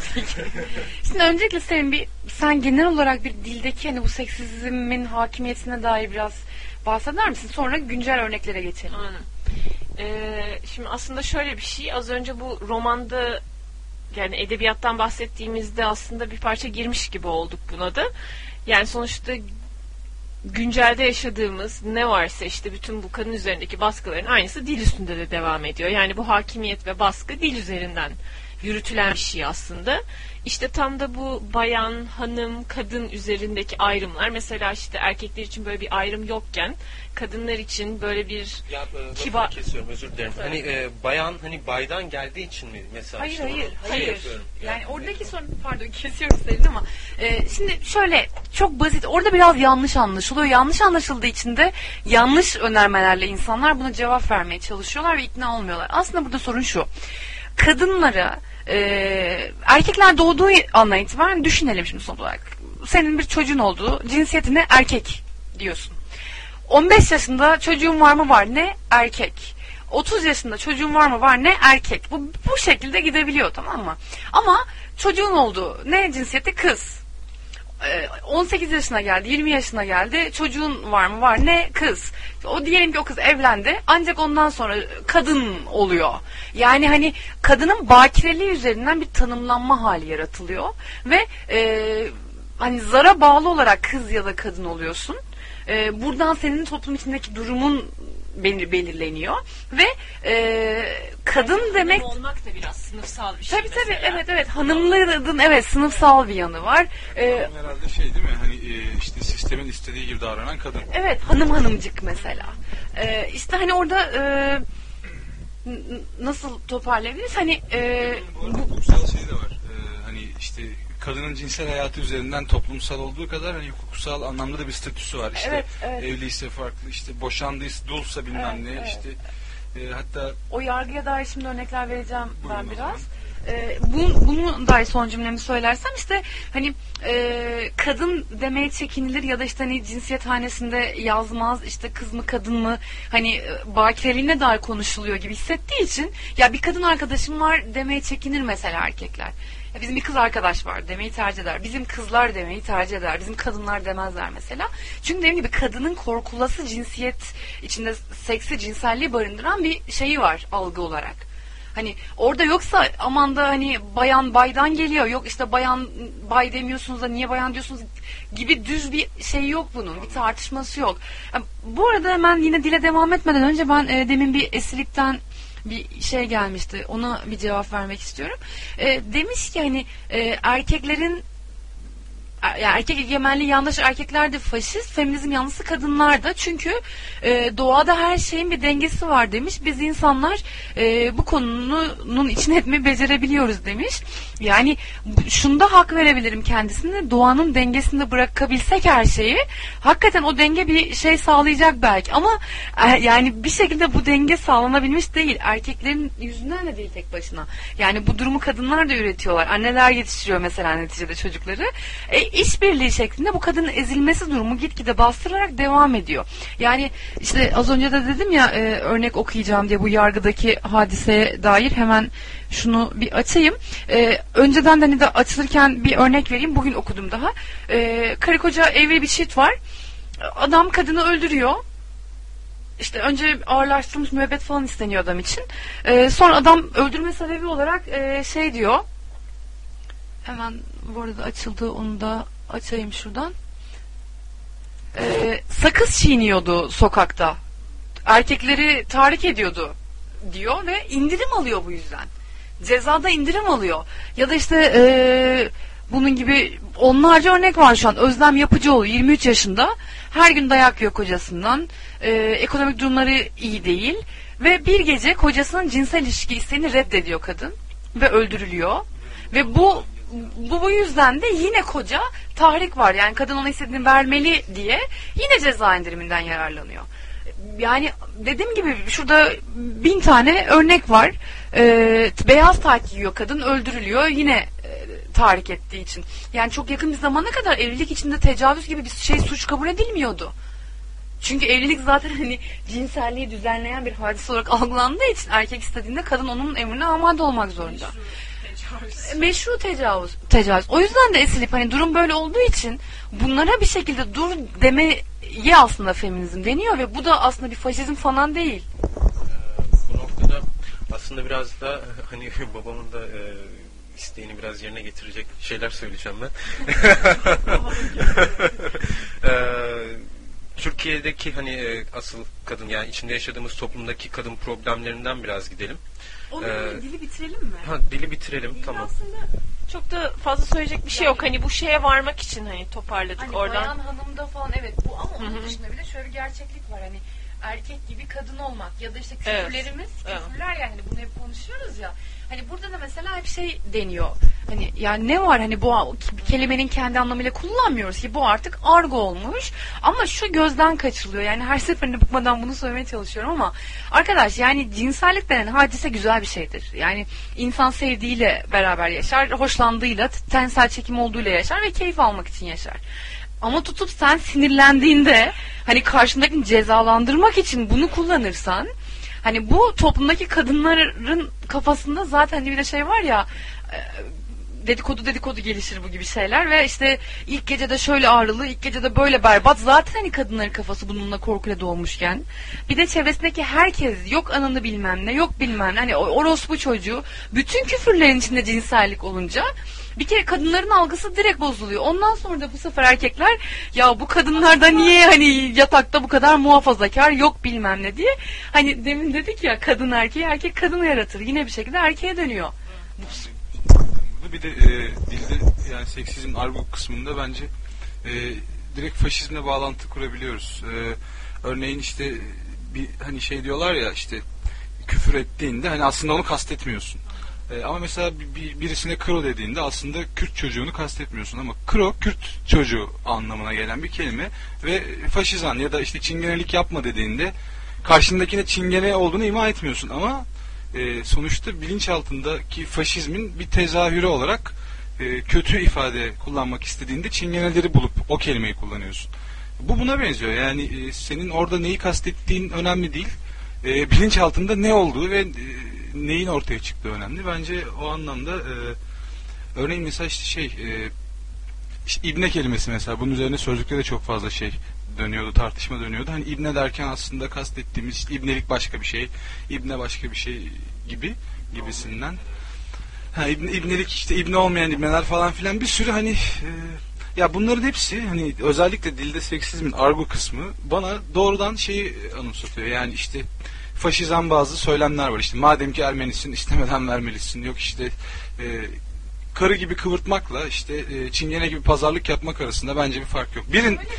Şimdi öncelikle sen genel olarak bir dildeki hani bu seksizmin hakimiyetine dair biraz bahseder misin? Sonra güncel örneklere geçelim. Aynen. Şimdi aslında şöyle bir şey, az önce bu romanda yani edebiyattan bahsettiğimizde aslında bir parça girmiş gibi olduk buna da. Yani sonuçta güncelde yaşadığımız ne varsa işte bütün bu kadın üzerindeki baskıların aynısı dil üstünde de devam ediyor. Yani bu hakimiyet ve baskı dil üzerinden yürütülen bir şey aslında. İşte tam da bu bayan, hanım, kadın üzerindeki ayrımlar. Mesela işte erkekler için böyle bir ayrım yokken kadınlar için böyle bir kibar... Kesiyorum, özür dilerim. Hani bayan hani baydan geldiği için mi mesela? Hayır, işte hayır. Yani oradaki sorun, pardon kesiyorum seni ama şimdi şöyle çok basit, orada biraz yanlış anlaşılıyor. Yanlış anlaşıldığı için de yanlış önermelerle insanlar buna cevap vermeye çalışıyorlar ve ikna olmuyorlar. Aslında burada sorun şu. Kadınlara erkekler doğduğu andan itibaren düşünelim şimdi son olarak. Senin bir çocuğun olduğu, cinsiyetine erkek diyorsun. 15 yaşında çocuğun var mı? Var. Ne? Erkek. 30 yaşında çocuğun var mı? Var. Ne? Erkek. Bu şekilde gidebiliyor, tamam mı? Ama çocuğun olduğu ne cinsiyeti? Kız. 18 yaşına geldi, 20 yaşına geldi. Çocuğun var mı? Var. Ne? Kız. O diyelim ki o kız evlendi. Ancak ondan sonra kadın oluyor. Yani hani kadının bakireliği üzerinden bir tanımlanma hali yaratılıyor. Ve hani zara bağlı olarak kız ya da kadın oluyorsun. Buradan senin toplum içindeki durumun belirleniyor ve kadın yani demek olmak da biraz sınıfsal bir şey. Tabii evet hanımların evet sınıfsal bir yanı var. Herhalde şey değil mi? Hani işte sistemin istediği gibi davranan kadın. Evet, hanımcık mesela. İşte hani orada nasıl toparlayabiliriz? Hani Bu arada hukuksal şey de var. Hani işte kadının cinsel hayatı üzerinden toplumsal olduğu kadar hani hukuksal anlamda da bir statüsü var. İşte evet. Evliyse farklı, işte boşandıysa, dulsa bilmem ne, işte hatta o yargıya dair şimdi örnekler vereceğim ben biraz. Bunu dahi son cümlemi söylersem işte hani kadın demeye çekinilir ya da işte hani cinsiyet hanesinde yazmaz, işte kız mı kadın mı, hani bakireliğine dair konuşuluyor gibi hissettiği için ya bir kadın arkadaşım var demeye çekinir mesela erkekler. Ya bizim bir kız arkadaş var demeyi tercih eder. Bizim kızlar demeyi tercih eder. Bizim kadınlar demezler mesela. Çünkü dediğim gibi kadının korkulası cinsiyet içinde seksi, cinselliği barındıran bir şeyi var algı olarak. Hani orada yoksa aman da hani bayan baydan geliyor, yok işte bayan bay demiyorsunuz da niye bayan diyorsunuz gibi düz bir şey yok bunun. Bir tartışması yok. Yani bu arada hemen yine dile devam etmeden önce ben demin bir Esilik'ten bir şey gelmişti. Ona bir cevap vermek istiyorum. Demiş ki hani erkeklerin yani erkek egemenliği yandaş, erkekler de faşist, feminizm yanlısı kadınlar da. Çünkü doğada her şeyin bir dengesi var demiş. Biz insanlar bu konunun içine etmeyi becerebiliyoruz demiş. Yani şunda hak verebilirim kendisine. Doğanın dengesinde bırakabilsek her şeyi, hakikaten o denge bir şey sağlayacak belki. Ama yani bir şekilde bu denge sağlanabilmiş değil. Erkeklerin yüzünden de değil tek başına. Yani bu durumu kadınlar da üretiyorlar. Anneler yetiştiriyor mesela neticede çocukları. İşbirliği şeklinde bu kadının ezilmesi durumu gitgide bastırarak devam ediyor. Yani işte az önce de dedim ya örnek okuyacağım diye bu yargıdaki hadiseye dair, hemen şunu bir açayım. Önceden de hani de açılırken bir örnek vereyim. Bugün okudum daha. Karı koca evli bir çift var. Adam kadını öldürüyor. İşte önce ağırlaştırılmış müebbet falan isteniyor adam için. Sonra adam öldürme sebebi olarak şey diyor. Hemen bu arada açıldı, onu da açayım şuradan. Sakız çiğniyordu sokakta. Erkekleri tahrik ediyordu diyor ve indirim alıyor bu yüzden. Cezada indirim alıyor. Ya da işte bunun gibi onlarca örnek var şu an. Özlem Yapıcıoğlu 23 yaşında. Her gün dayak yiyor kocasından. Ekonomik durumları iyi değil. Ve bir gece kocasının cinsel ilişki isteğini reddediyor kadın. Ve öldürülüyor. Ve bu yüzden de yine koca tahrik var. Yani kadın ona istediğini vermeli diye yine ceza indiriminden yararlanıyor. Yani dediğim gibi şurada 1000 tane örnek var. Beyaz tayt giyiyor kadın, öldürülüyor yine tahrik ettiği için. Yani çok yakın bir zamana kadar evlilik içinde tecavüz gibi bir şey suç kabul edilmiyordu. Çünkü evlilik zaten hani cinselliği düzenleyen bir hadise olarak algılandığı için erkek istediğinde kadın onun emrine amade olmak zorunda. Meşru tecavüz. O yüzden de esilip hani durum böyle olduğu için bunlara bir şekilde dur demeye aslında feminizm deniyor ve bu da aslında bir faşizm falan değil. Bu noktada aslında biraz da hani babamın da isteğini biraz yerine getirecek şeyler söyleyeceğim ben. Türkiye'deki hani asıl kadın, yani içinde yaşadığımız toplumdaki kadın problemlerinden biraz gidelim. O dili bitirelim mi? Dili bitirelim, tamam. Aslında çok da fazla söyleyecek bir şey yok. Hani bu şeye varmak için hani toparladık hani oradan. Bayan hanımda falan evet bu, ama onun dışında bir de şöyle bir gerçeklik var. Hani erkek gibi kadın olmak ya da işte küfürlerimiz, küfürler yani bunu hep konuşuyoruz ya. Hani burada da mesela hep şey deniyor. Hani yani ne var, hani bu kelimenin kendi anlamıyla kullanmıyoruz ki, bu artık argo olmuş. Ama şu gözden kaçırılıyor. Yani her seferinde bıkmadan bunu söylemeye çalışıyorum ama arkadaş, yani cinsellik denen hadise güzel bir şeydir. Yani insan sevdiğiyle beraber yaşar, hoşlandığıyla, tensel çekim olduğuyla yaşar ve keyif almak için yaşar. Ama tutup sen sinirlendiğinde hani karşındakini cezalandırmak için bunu kullanırsan, hani bu toplumdaki kadınların kafasında zaten bir de şey var ya, dedikodu gelişir bu gibi şeyler ve işte ilk gecede şöyle ağrılı, ilk gecede böyle berbat, zaten hani kadınların kafası bununla korkuyla doğmuşken bir de çevresindeki herkes yok ananı bilmem ne, yok bilmem ne, hani orospu çocuğu, bütün küfürlerin içinde cinsellik olunca bir kere kadınların algısı direkt bozuluyor. Ondan sonra da bu sefer erkekler ya bu kadınlar da niye hani yatakta bu kadar muhafazakar, yok bilmem ne diye. Hani demin dedik ya, kadın erkeği, erkek kadını yaratır. Yine bir şekilde erkeğe dönüyor. Bir de dilde yani seksizm argo kısmında bence direkt faşizmle bağlantı kurabiliyoruz. Örneğin işte bir hani şey diyorlar ya, işte küfür ettiğinde hani aslında onu kastetmiyorsun. Ama mesela birisine kro dediğinde aslında Kürt çocuğunu kastetmiyorsun, ama kro Kürt çocuğu anlamına gelen bir kelime ve faşizan ya da işte çingenelik yapma dediğinde karşındakine çingene olduğunu ima etmiyorsun, ama sonuçta bilinçaltındaki faşizmin bir tezahürü olarak kötü ifade kullanmak istediğinde çingeneleri bulup o kelimeyi kullanıyorsun. Bu buna benziyor. Yani senin orada neyi kastettiğin önemli değil. Bilinçaltında ne olduğu ve neyin ortaya çıktığı önemli. Bence o anlamda örneğin mesela işte İbne kelimesi mesela bunun üzerine sözlükte de çok fazla dönüyordu, tartışma dönüyordu. Hani İbne derken aslında kastettiğimiz işte İbnelik başka bir şey, İbne başka bir şey gibisinden. İbnelik işte İbne olmayan İbneler falan filan bir sürü hani ya bunların hepsi hani özellikle dilde seksizmin argo kısmı bana doğrudan anımsatıyor. Yani işte faşizan bazı söylemler var. İşte madem ki Ermenisin istemeden vermelisin. Yok işte karı gibi kıvırtmakla işte çingene gibi pazarlık yapmak arasında bence bir fark yok.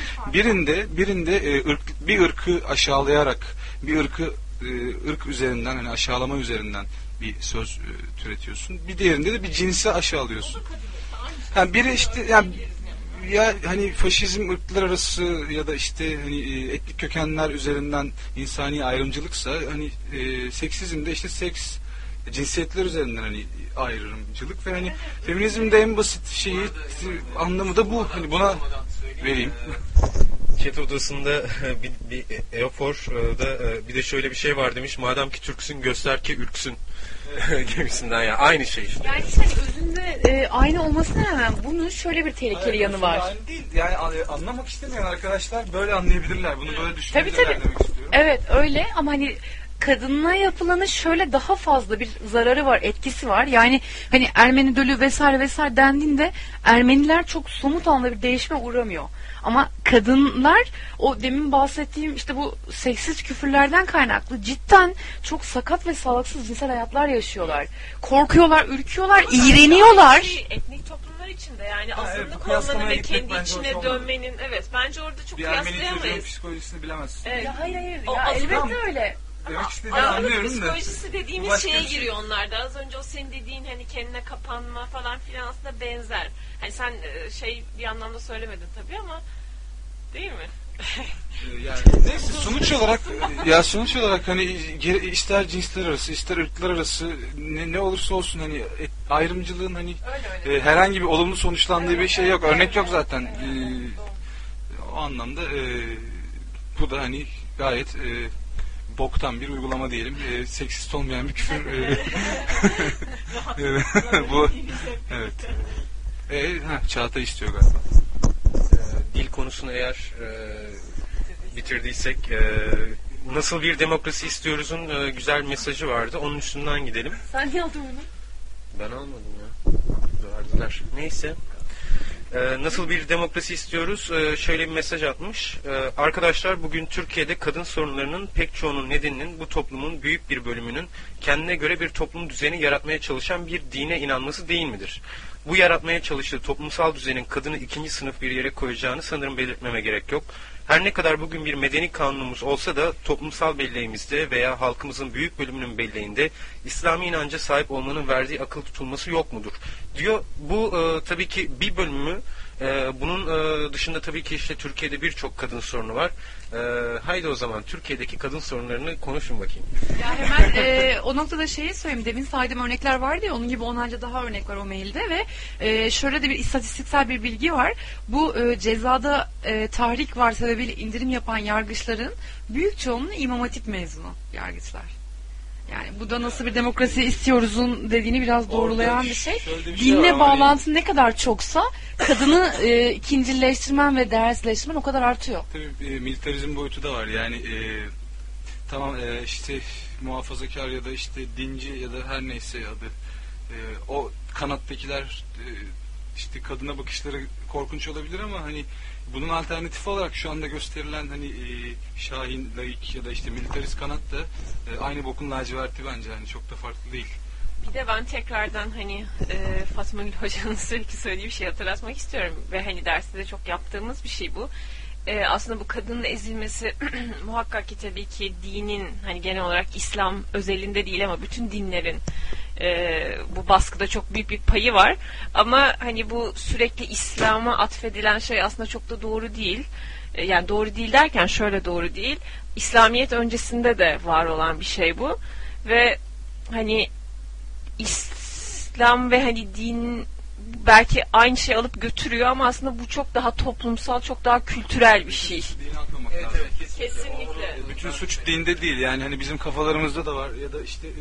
Birinde bir ırkı aşağılayarak bir ırk üzerinden hani aşağılama üzerinden bir söz türetiyorsun. Bir diğerinde de bir cinsi aşağılıyorsun. Yani biri işte ya hani faşizm ırklar arası ya da işte hani etnik kökenler üzerinden insani ayrımcılıksa hani seksizm de işte seks cinsiyetler üzerinden hani ayrımcılık ve hani feminizmde en basit anlamı da bu. Hani buna vereyim. Chat odasında bir Eofor'da bir de şöyle bir şey var demiş. Madem ki Türksün göster ki ürksün gibisinden ya. Aynı şey işte. Yani hani özünde aynı olmasına rağmen bunun şöyle bir tehlikeli yanı var. Aynı değil. Yani anlamak istemeyen arkadaşlar böyle anlayabilirler. Bunu böyle düşünebilirler Tabii. demek istiyorum. Evet öyle ama hani kadına yapılanı şöyle daha fazla bir zararı var, etkisi var. Yani hani Ermeni dölü vesaire dendiğinde Ermeniler çok somut anlamda bir değişime uğramıyor. Ama kadınlar o demin bahsettiğim işte bu seksist küfürlerden kaynaklı cidden çok sakat ve sağlıksız cinsel hayatlar yaşıyorlar. Korkuyorlar, ürküyorlar, iğreniyorlar. Etnik toplumlar içinde yani azınlık bu olmanın kıyaslamaya ve gitmek kendi bence hoş içine olmadı. dönmenin bence orada çok Bir Ermeni çocuğun kıyaslayamayız. psikolojisini bilemezsin. Evet. Ya hayır. O Ya azınlık- elbette öyle. Demek istediğini Azınlık anlıyorum da. psikolojisi dediğimiz Başka şeye bir şey. giriyor onlarda. Az önce o senin dediğin hani kendine kapanma falan filan aslında benzer. Hani sen bir anlamda söylemedin tabii ama değil mi? Yani neyse sonuç olarak hani ister cinsler arası ister ırklar arası ne olursa olsun hani ayrımcılığın hani herhangi bir olumlu sonuçlandığı bir şey yok. Örnek yok zaten. O anlamda bu da hani gayet boktan bir uygulama diyelim. Seksist olmayan bir küfür. Bu evet. Çağatay istiyor galiba. Dil konusunu eğer bitirdiysek nasıl bir demokrasi istiyoruz'un güzel bir mesajı vardı. Onun üstünden gidelim. Sen niye aldın bunu? Ben almadım ya. Verdiler. Neyse. Nasıl bir demokrasi istiyoruz? Şöyle bir mesaj atmış. Arkadaşlar bugün Türkiye'de kadın sorunlarının pek çoğunun nedeninin bu toplumun büyük bir bölümünün kendine göre bir toplum düzeni yaratmaya çalışan bir dine inanması değil midir? Bu yaratmaya çalıştığı toplumsal düzenin kadını ikinci sınıf bir yere koyacağını sanırım belirtmeme gerek yok. Her ne kadar bugün bir medeni kanunumuz olsa da toplumsal belleğimizde veya halkımızın büyük bölümünün belleğinde İslami inanca sahip olmanın verdiği akıl tutulması yok mudur? Diyor. Bu tabii ki bir bölümü. Bunun dışında tabii ki işte Türkiye'de birçok kadın sorunu var. Haydi o zaman Türkiye'deki kadın sorunlarını konuşun bakayım. Ya hemen o noktada şeyi söyleyeyim. Demin saydığım örnekler vardı ya, onun gibi onlarca daha örnek var o mailde ve şöyle de bir istatistiksel bir bilgi var. Bu cezada tahrik var sebebiyle indirim yapan yargıçların büyük çoğunluğu İmam Hatip mezunu yargıçlar. Yani bu da nasıl bir demokrasi istiyoruz'un dediğini biraz doğrulayan bir şey. Dinle bağlantı ne kadar çoksa kadını ikincileştirmen ve değersizleştirmen o kadar artıyor. Tabii militarizm boyutu da var. Yani tamam işte muhafazakar ya da işte dinci ya da her neyse adı o kanattakiler işte kadına bakışları korkunç olabilir ama hani bunun alternatifi olarak şu anda gösterilen hani Şahin, laik ya da işte militarist kanat da aynı bokun laciverti bence, hani çok da farklı değil. Bir de ben tekrardan hani Fatma Gül Hoca'nın sürekli söylediği bir şey hatırlatmak istiyorum ve hani derste de çok yaptığımız bir şey bu. Aslında bu kadının ezilmesi muhakkak ki tabii ki dinin hani genel olarak İslam özelinde değil ama bütün dinlerin bu baskıda çok büyük bir payı var. Ama hani bu sürekli İslam'a atfedilen şey aslında çok da doğru değil. Yani doğru değil derken şöyle doğru değil. İslamiyet öncesinde de var olan bir şey bu. Ve hani İslam ve hani din belki aynı şey alıp götürüyor ama aslında bu çok daha toplumsal, çok daha kültürel bir şey. Dini atmamak lazım. Kesinlikle. Bütün suç dinde değil, yani hani bizim kafalarımızda da var ya da işte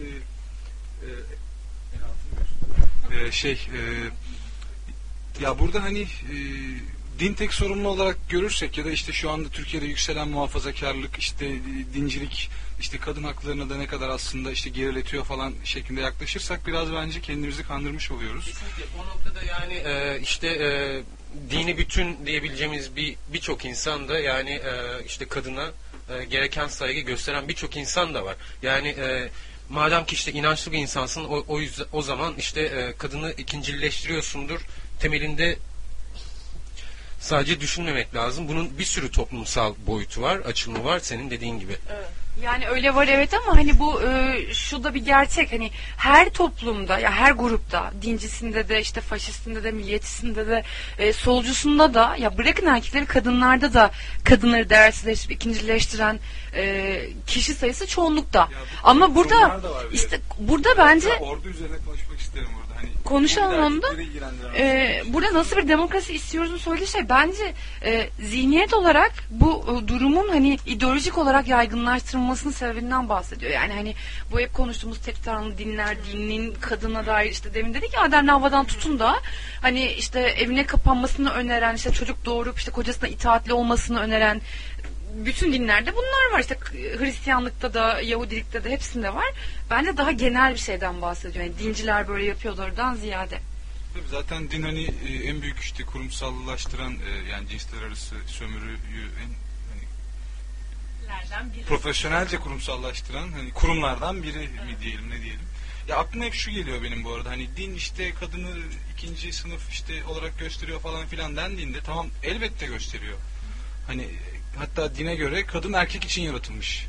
ya burada hani din tek sorumlu olarak görürsek ya da işte şu anda Türkiye'de yükselen muhafazakarlık, işte dincilik, işte kadın haklarına da ne kadar aslında işte geriletiyor falan şeklinde yaklaşırsak biraz bence kendimizi kandırmış oluyoruz. Kesinlikle. O noktada yani dini bütün diyebileceğimiz birçok insan da yani işte kadına gereken saygı gösteren birçok insan da var. Yani madem ki işte inançlı bir insansın o zaman işte kadını ikincileştiriyorsundur temelinde sadece düşünmemek lazım. Bunun bir sürü toplumsal boyutu var, açılımı var senin dediğin gibi. Evet. Yani öyle var evet ama hani bu şu da bir gerçek, hani her toplumda ya her grupta, dincisinde de işte faşistinde de milliyetçisinde de solcusunda da ya bırakın erkekleri, kadınlarda da kadınları değersizleştirip ikincileştiren kişi sayısı çoğunlukta. Ama burada işte burada bence ordu üzerine konuşmak isterim orada. Hani konuşalım onu da. Burada nasıl bir demokrasi istiyoruz'un söylediği şey bence zihniyet olarak bu durumun hani ideolojik olarak yaygınlaştırılmasının sebebinden bahsediyor. Yani hani bu hep konuştuğumuz tek tanrılı dinler, dinin kadına dair işte demin dedik ya Adem'le Havva'dan tutun da hani işte evine kapanmasını öneren, işte çocuk doğurup işte kocasına itaatli olmasını öneren bütün dinlerde bunlar var. İşte Hristiyanlıkta da, Yahudilikte de hepsinde var. Bence daha genel bir şeyden bahsediyor. Yani dinciler böyle yapıyorlardan ziyade. Tabii zaten din hani en büyük işte kurumsallaştıran yani cinsler arası sömürüyü profesyonelce kurumsallaştıran hani kurumlardan biri mi diyelim ne diyelim. Ya aklıma hep şu geliyor benim bu arada, hani din işte kadını ikinci sınıf işte olarak gösteriyor falan filan dendiğinde tamam elbette gösteriyor. Hani hatta dine göre kadın erkek için yaratılmış.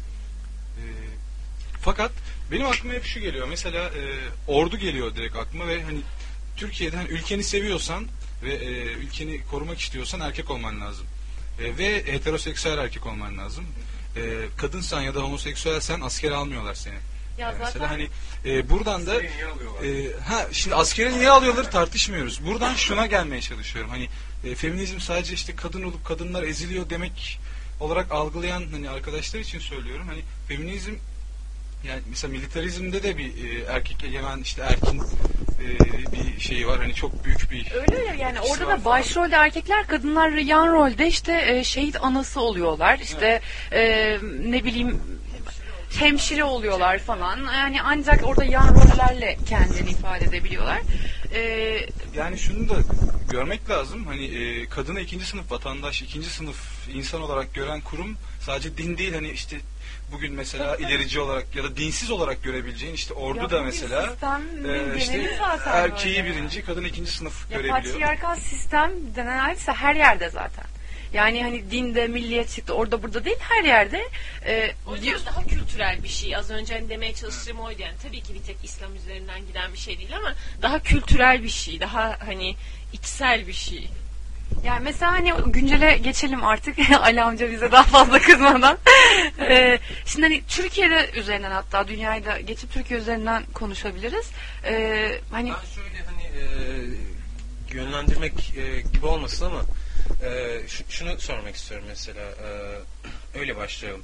Fakat benim aklıma hep şu geliyor. Mesela ordu geliyor direkt aklıma ve hani Türkiye'de hani ülkeni seviyorsan ve ülkeni korumak istiyorsan erkek olman lazım. Ve heteroseksüel erkek olman lazım. Kadınsan ya da homoseksüelsen askere almıyorlar seni. Ya mesela zaten hani buradan da şimdi askere niye alıyorlar tartışmıyoruz. Buradan şuna gelmeye çalışıyorum. Hani feminizm sadece işte kadın olup kadınlar eziliyor demek olarak algılayan hani arkadaşlar için söylüyorum. Hani feminizm yani mesela militarizmde de bir erkek egemen işte erkin bir şey var. Hani çok büyük bir öyle yani orada da başrolde erkekler, kadınlar yan rolde işte şehit anası oluyorlar. İşte ne bileyim hemşire oluyorlar falan. Yani ancak orada yan rollerle kendini ifade edebiliyorlar. Yani şunu da görmek lazım. Hani kadını ikinci sınıf vatandaş, ikinci sınıf insan olarak gören kurum sadece din değil. Hani işte bugün mesela ilerici olarak ya da dinsiz olarak görebileceğin işte ordu da mesela işte erkeği birinci, kadın ikinci sınıf görebiliyor. Patriarkal sistem denen hadise her yerde zaten. Yani hani dinde, milliyetçilikte, orada burada değil, her yerde. O yüzden daha kültürel bir şey. Az önce hani demeye çalıştığım oydu yani. Tabii ki bir tek İslam üzerinden giden bir şey değil ama daha kültürel bir şey. Daha hani içsel bir şey. Yani mesela hani güncele geçelim artık. Ali amca bize daha fazla kızmadan. Şimdi hani Türkiye'de üzerinden, hatta dünyayı da geçip Türkiye üzerinden konuşabiliriz. Hani ben şöyle hani yönlendirmek gibi olmasın ama şunu sormak istiyorum mesela. Öyle başlayalım.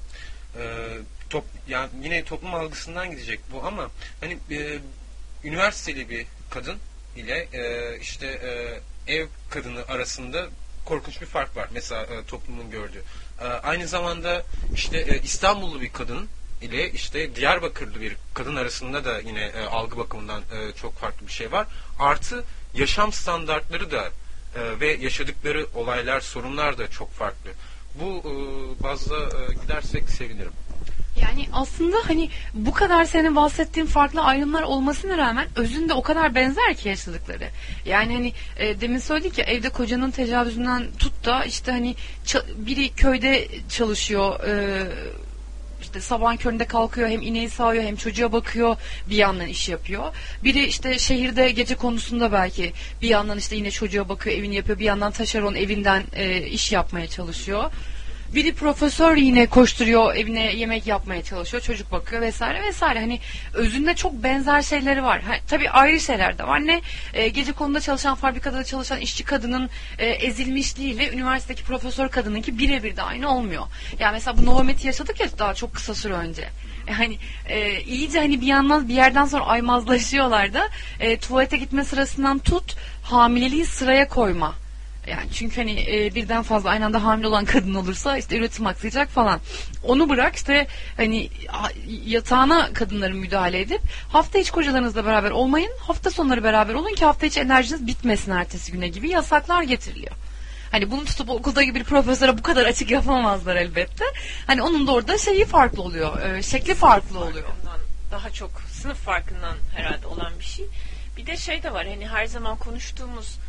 Yani yine toplum algısından gidecek bu ama hani üniversiteli bir kadın ile işte ev kadını arasında korkunç bir fark var. Mesela toplumun gördüğü. Aynı zamanda işte İstanbullu bir kadın ile işte Diyarbakırlı bir kadın arasında da yine algı bakımından çok farklı bir şey var. Artı yaşam standartları da ve yaşadıkları olaylar, sorunlar da çok farklı. Bu bazda gidersek sevinirim. yani aslında hani bu kadar senin bahsettiğin farklı ayrımlar olmasına rağmen özünde o kadar benzer ki yaşadıkları. Yani hani demin söyledik ya, evde kocanın tecavüzünden tut da işte hani biri köyde çalışıyor, işte sabahın köründe kalkıyor, hem ineği sağıyor hem çocuğa bakıyor, bir yandan iş yapıyor. Biri işte şehirde gece konusunda belki bir yandan işte yine çocuğa bakıyor, evini yapıyor, bir yandan taşeron evinden iş yapmaya çalışıyor. Biri profesör yine koşturuyor, evine yemek yapmaya çalışıyor, çocuk bakıyor vesaire vesaire. Hani özünde çok benzer şeyleri var. Tabii ayrı şeyler de var. Ne gece konuda çalışan, fabrikada çalışan işçi kadının ezilmişliğiyle üniversitedeki profesör kadınınki birebir de aynı olmuyor. Yani mesela bu Novomet'i yaşadık ya daha çok kısa süre önce. Yani iyice hani bir yerden sonra aymazlaşıyorlar da tuvalete gitme sırasından tut hamileliği sıraya koyma. Yani çünkü hani birden fazla aynı anda hamile olan kadın olursa işte üretim aksayacak falan. Onu bırak işte hani yatağına kadınların müdahale edip hafta içi kocalarınızla beraber olmayın, hafta sonları beraber olun ki hafta içi enerjiniz bitmesin ertesi güne gibi yasaklar getiriliyor. Hani bunu tutup okuldaki bir profesöre bu kadar açık yapamazlar elbette. Hani onun da orada şeyi farklı oluyor, şekli farklı oluyor. Daha çok sınıf farkından herhalde olan bir şey. Bir de şey de var hani her zaman konuştuğumuz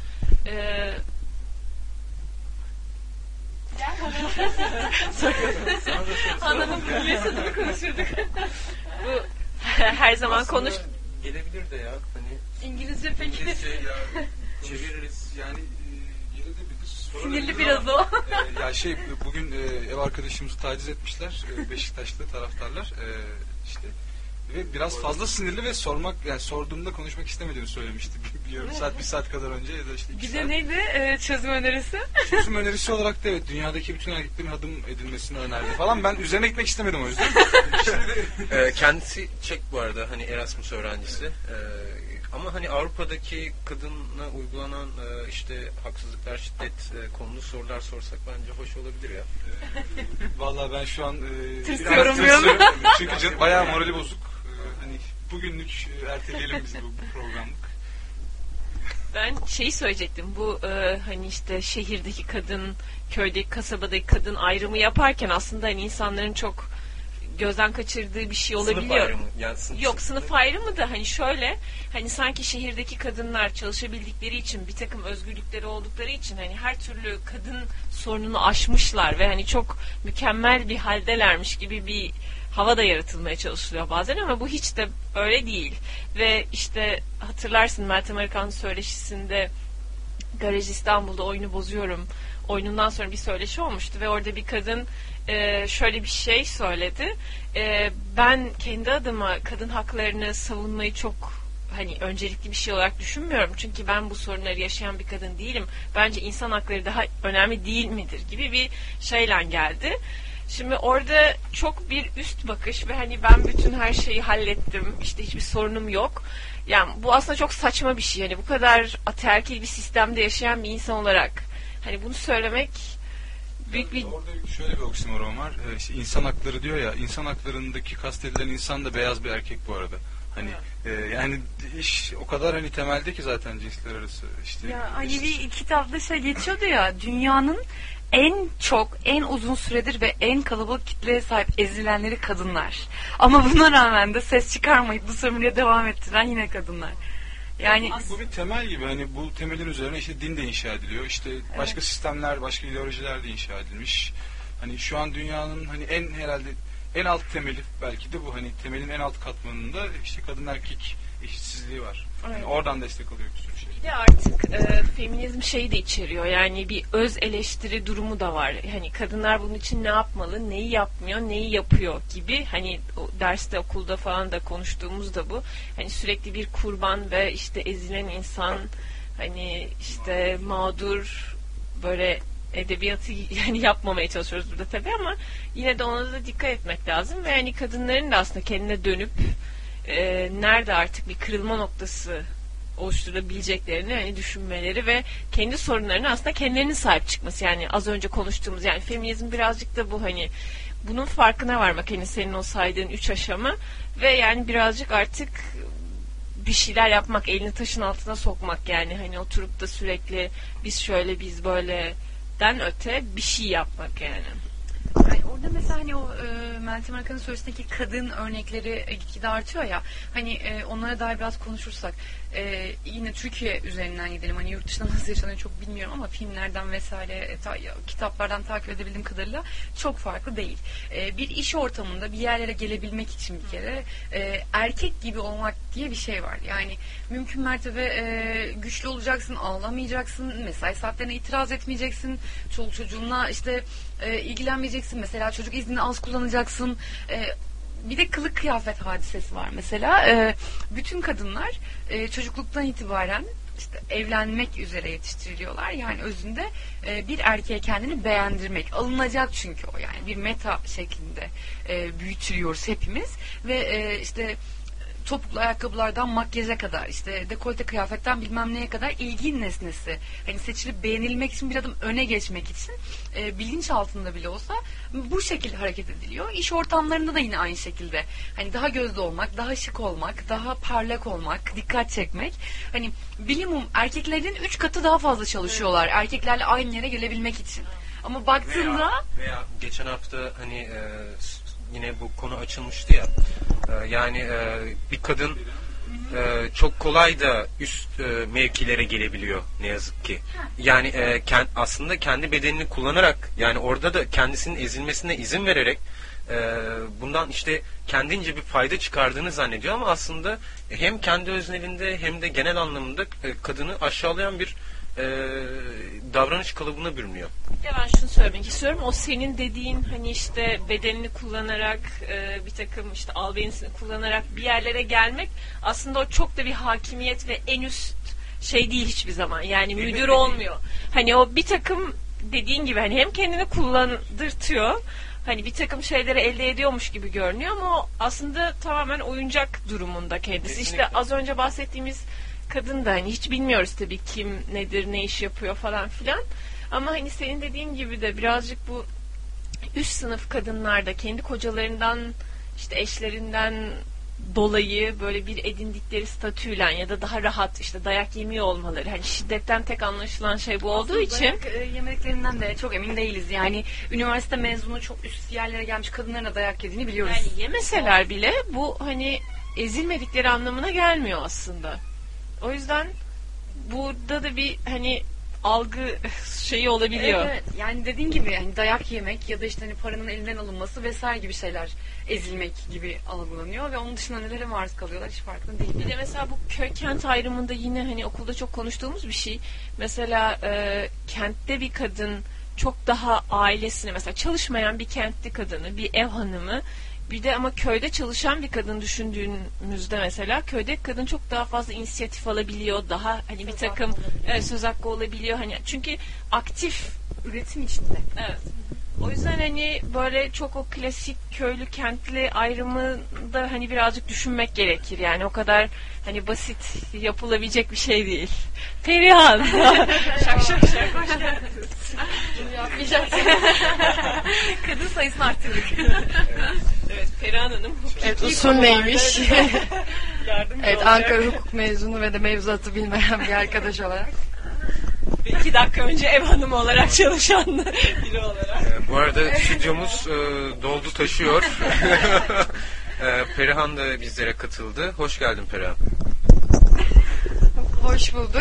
Anlamın kulesini konuşurduk. Bu her zaman Gelebilir de ya. Hani İngilizce peki. İngilizce ya. Çeviririz yani gelebiliriz. Sinirli biraz o. Ya bugün ev arkadaşımızı taciz etmişler. Beşiktaşlı taraftarlar. İşte ve biraz fazla sinirli ve sorduğumda konuşmak istemediğini söylemişti. Biliyorum bir saat kadar önce ya da işte 2 Bir saat. de neydi çözüm önerisi? Çözüm önerisi olarak da evet dünyadaki bütün erkeklerin adım edilmesini önerdi falan. Ben üzerine gitmek istemedim o yüzden. Kendisi Çek bu arada hani Erasmus öğrencisi. Ama hani Avrupa'daki kadına uygulanan işte haksızlıklar, şiddet konulu sorular sorsak bence hoş olabilir ya. Vallahi ben şu an Tırsıyorum çünkü bayağı morali bozuk. Hani bugünlük erteleyelim biz bu programlık. Ben şeyi söyleyecektim. Bu hani işte şehirdeki kadın, köydeki, kasabadaki kadın ayrımı yaparken aslında hani insanların çok gözden kaçırdığı bir şey olabiliyor. Sınıf ayrımı. Yani sınıf ayrımı da hani şöyle hani sanki şehirdeki kadınlar çalışabildikleri için bir takım özgürlükleri oldukları için hani her türlü kadın sorununu aşmışlar ve hani çok mükemmel bir haldelermiş gibi bir hava da yaratılmaya çalışılıyor bazen ama bu hiç de öyle değil. Ve işte hatırlarsın Meltem Arıkan'ın söyleşisinde Garaj İstanbul'da oyunu bozuyorum. Oyunundan sonra bir söyleşi olmuştu ve orada bir kadın şöyle bir şey söyledi. Ben kendi adıma kadın haklarını savunmayı çok hani öncelikli bir şey olarak düşünmüyorum. Çünkü ben bu sorunları yaşayan bir kadın değilim. Bence insan hakları daha önemli değil midir gibi bir şeyle geldi. Şimdi orada çok bir üst bakış ve hani ben bütün her şeyi hallettim. İşte hiçbir sorunum yok. Yani bu aslında çok saçma bir şey. Hani bu kadar ataerkil bir sistemde yaşayan bir insan olarak hani bunu söylemek büyük bir... Orada şöyle bir oksimoron var. İşte insan hakları diyor ya, insan haklarındaki kastedilen insan da beyaz bir erkek bu arada. Hani yani iş o kadar hani temelde ki zaten cinsler arası işte. Ya hani bir kitapta şey geçiyordu ya, dünyanın en uzun süredir ve en kalabalık kitleye sahip ezilenleri kadınlar. Ama buna rağmen de ses çıkarmayıp bu sömürüye devam ettiren yine kadınlar. Yani bu bir temel gibi hani bu temelin üzerine işte din de inşa ediliyor. İşte başka sistemler, başka ideolojiler de inşa edilmiş. Hani şu an dünyanın hani herhalde en alt temeli belki de bu hani temelin en alt katmanında işte kadın erkek eşitsizliği var. Yani oradan destek alıyor bir sürü şey. Bir de artık feminizm şeyi de içeriyor. Yani bir öz eleştiri durumu da var. Hani kadınlar bunun için ne yapmalı, neyi yapmıyor, neyi yapıyor gibi. Hani o derste, okulda falan da konuştuğumuz da bu. Hani sürekli bir kurban ve işte ezilen insan, hani işte mağdur, böyle edebiyatı yani yapmamaya çalışıyoruz burada tabii ama yine de ona da dikkat etmek lazım ve hani kadınların da aslında kendine dönüp nerede artık bir kırılma noktası oluşturabileceklerini hani düşünmeleri ve kendi sorunlarına aslında kendilerinin sahip çıkması. Yani az önce konuştuğumuz yani feminizm birazcık da bu hani bunun farkına varmak hani senin o saydığın 3 aşama ve yani birazcık artık bir şeyler yapmak, elini taşın altına sokmak yani hani oturup da sürekli biz şöyle biz böyleden öte bir şey yapmak yani. Yani orada mesela hani o Meltem Arıkan'ın söyleşisindeki kadın örnekleri gitgide artıyor ya, hani onlara dair biraz konuşursak yine Türkiye üzerinden gidelim, hani yurt dışında nasıl yaşanıyor çok bilmiyorum ama filmlerden vesaire kitaplardan takip edebildiğim kadarıyla çok farklı değil. Bir iş ortamında bir yerlere gelebilmek için bir kere erkek gibi olmak diye bir şey var. Yani mümkün mertebe güçlü olacaksın, ağlamayacaksın, mesai saatlerine itiraz etmeyeceksin, çoluk çocuğunla işte ilgilenmeyeceksin. Mesela çocuk iznini az kullanacaksın. Bir de kılık kıyafet hadisesi var mesela. Bütün kadınlar çocukluktan itibaren işte evlenmek üzere yetiştiriliyorlar. Yani özünde bir erkeğe kendini beğendirmek. Alınacak çünkü o, yani bir meta şeklinde büyütülüyoruz hepimiz. Ve işte topuklu ayakkabılardan makyaja kadar, işte dekolte kıyafetten bilmem neye kadar ilgi nesnesi. Hani seçilip beğenilmek için, bir adım öne geçmek için bilinç altında bile olsa bu şekilde hareket ediliyor. İş ortamlarında da yine aynı şekilde. Hani daha gözlü olmak, daha şık olmak, daha parlak olmak, dikkat çekmek. Hani bilimum erkeklerin 3 katı daha fazla çalışıyorlar. Erkeklerle aynı yere gelebilmek için. Ama baktığında veya geçen hafta hani yine bu konu açılmıştı ya. Yani bir kadın çok kolay da üst mevkilere gelebiliyor ne yazık ki. Yani aslında kendi bedenini kullanarak, yani orada da kendisinin ezilmesine izin vererek bundan işte kendince bir fayda çıkardığını zannediyor ama aslında hem kendi öznelinde hem de genel anlamında kadını aşağılayan bir davranış kalıbına bürünüyor. Ya ben şunu söylemek istiyorum. O senin dediğin hani işte bedenini kullanarak bir takım işte albenisini kullanarak bir yerlere gelmek, aslında o çok da bir hakimiyet ve en üst şey değil hiçbir zaman. Yani müdür olmuyor. Hani o bir takım dediğin gibi hani hem kendini kullandırtıyor, hani bir takım şeyleri elde ediyormuş gibi görünüyor ama o aslında tamamen oyuncak durumunda kendisi. Kesinlikle. İşte az önce bahsettiğimiz kadın da hani hiç bilmiyoruz tabii kim nedir, ne iş yapıyor falan filan. Ama hani senin dediğin gibi de birazcık bu üst sınıf kadınlarda kendi kocalarından, işte eşlerinden dolayı böyle bir edindikleri statüyle ya da daha rahat işte dayak yemiyor olmaları. Hani şiddetten tek anlaşılan şey bu olduğu için. dayak yemeklerinden de çok emin değiliz. Yani üniversite mezunu çok üst yerlere gelmiş kadınların da dayak yediğini biliyoruz. Yani yemeseler bile bu hani ezilmedikleri anlamına gelmiyor aslında. O yüzden burada da bir hani algı şeyi olabiliyor. Evet, yani dediğin gibi yani dayak yemek ya da işte hani paranın elinden alınması vesaire gibi şeyler ezilmek gibi algılanıyor ve onun dışında nelere maruz kalıyorlar hiç farkında değil. Bir de mesela bu köy kent ayrımında yine hani okulda çok konuştuğumuz bir şey. Mesela kentte bir kadın çok daha ailesine, mesela çalışmayan bir kentli kadını, bir ev hanımı, bir de ama köyde çalışan bir kadın düşündüğümüzde mesela köydeki kadın çok daha fazla inisiyatif alabiliyor, daha hani bir takım söz hakkı olabiliyor hani, çünkü aktif Üretim içinde. evet. O yüzden hani böyle çok o klasik köylü kentli ayrımı da hani birazcık düşünmek gerekir. Yani o kadar hani basit yapılabilecek bir şey değil. Perihan. Şak şak şak. Hoş geldiniz. Yapmayacaksın. Kadın sayısını arttırdık. Evet, Perihan Hanım. Evet, usul neymiş? Yardımcı Evet, olacak. Ankara hukuk mezunu ve de mevzuatı bilmeyen bir arkadaş olarak. Ve 2 dakika önce ev hanımı olarak çalışan biri olarak. Bu arada stüdyomuz doldu taşıyor. Perihan da bizlere katıldı. Hoş geldin Perihan. Hoş bulduk.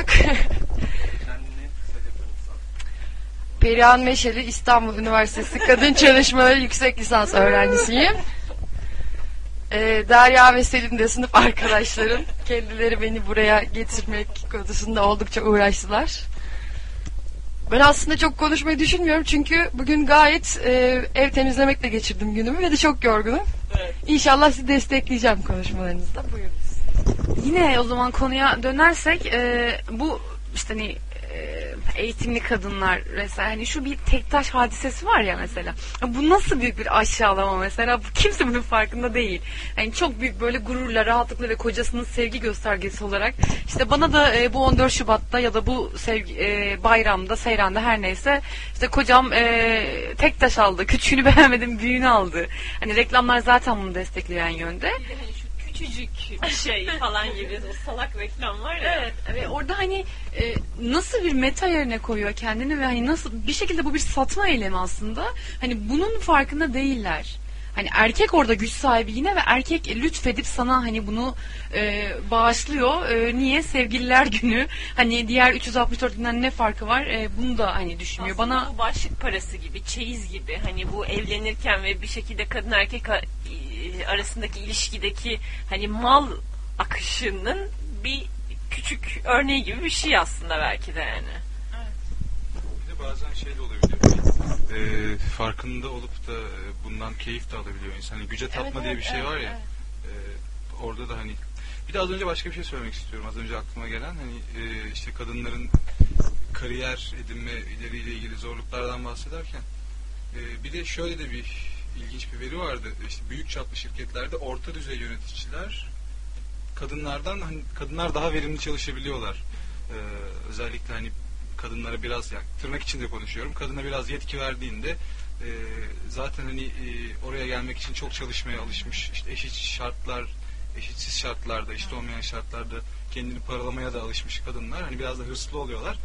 Perihan Meşeli, İstanbul Üniversitesi Kadın Çalışmaları Yüksek Lisans öğrencisiyim. Derya ve Selin de sınıf arkadaşlarım. Kendileri beni buraya getirmek konusunda oldukça uğraştılar. Ben aslında çok konuşmayı düşünmüyorum çünkü bugün gayet ev temizlemekle geçirdim günümü ve de çok yorgunum. Evet. İnşallah sizi destekleyeceğim konuşmalarınızda. Buyurun. Yine o zaman konuya dönersek bu işte hani eğitimli kadınlar vesaire, hani şu bir tektaş hadisesi var ya mesela. Bu nasıl büyük bir aşağılama mesela. Kimse bunun farkında değil. Yani çok büyük böyle gururla, rahatlıkla ve kocasının sevgi göstergesi olarak işte bana da bu 14 Şubat'ta ya da bu bayramda, seyranda her neyse işte kocam tektaş aldı. Küçüğünü beğenmedim, büyüğünü aldı. Hani reklamlar zaten bunu destekleyen yönde. Bir de hani şu küçücük bir şey falan gibi o salak reklam var ya. Evet, ve orada hani nasıl bir meta yerine koyuyor kendini ve hani nasıl bir şekilde bu bir satma eylemi aslında. Hani bunun farkında değiller. Hani erkek orada güç sahibi yine ve erkek lütfedip sana hani bunu bağışlıyor. Niye? Sevgililer günü. Hani diğer 364 günden ne farkı var? Bunu da hani düşünmüyor. Aslında Bana bu başlık parası gibi, çeyiz gibi. Hani bu evlenirken ve bir şekilde kadın erkek arasındaki ilişkideki hani mal akışının bir küçük örneği gibi bir şey aslında belki de yani. Bir de bazen şey de olabiliyor. Farkında olup da bundan keyif de alabiliyor insan. Hani güce tapma diye bir şey var ya. Orada da hani bir de az önce başka bir şey söylemek istiyorum. Az önce aklıma gelen hani işte kadınların kariyer edinmeleriyle ilgili zorluklardan bahsederken bir de şöyle de bir ilginç bir veri vardı. İşte büyük çaplı şirketlerde orta düzey yöneticiler kadınlar daha verimli çalışabiliyorlar. Özellikle hani kadınlara biraz yani tırnak içinde konuşuyorum. Kadına biraz yetki verdiğinde zaten hani oraya gelmek için çok çalışmaya alışmış. İşte eşitsiz şartlarda, eşit olmayan şartlarda kendini paralamaya da alışmış kadınlar. Hani biraz da hırslı oluyorlar.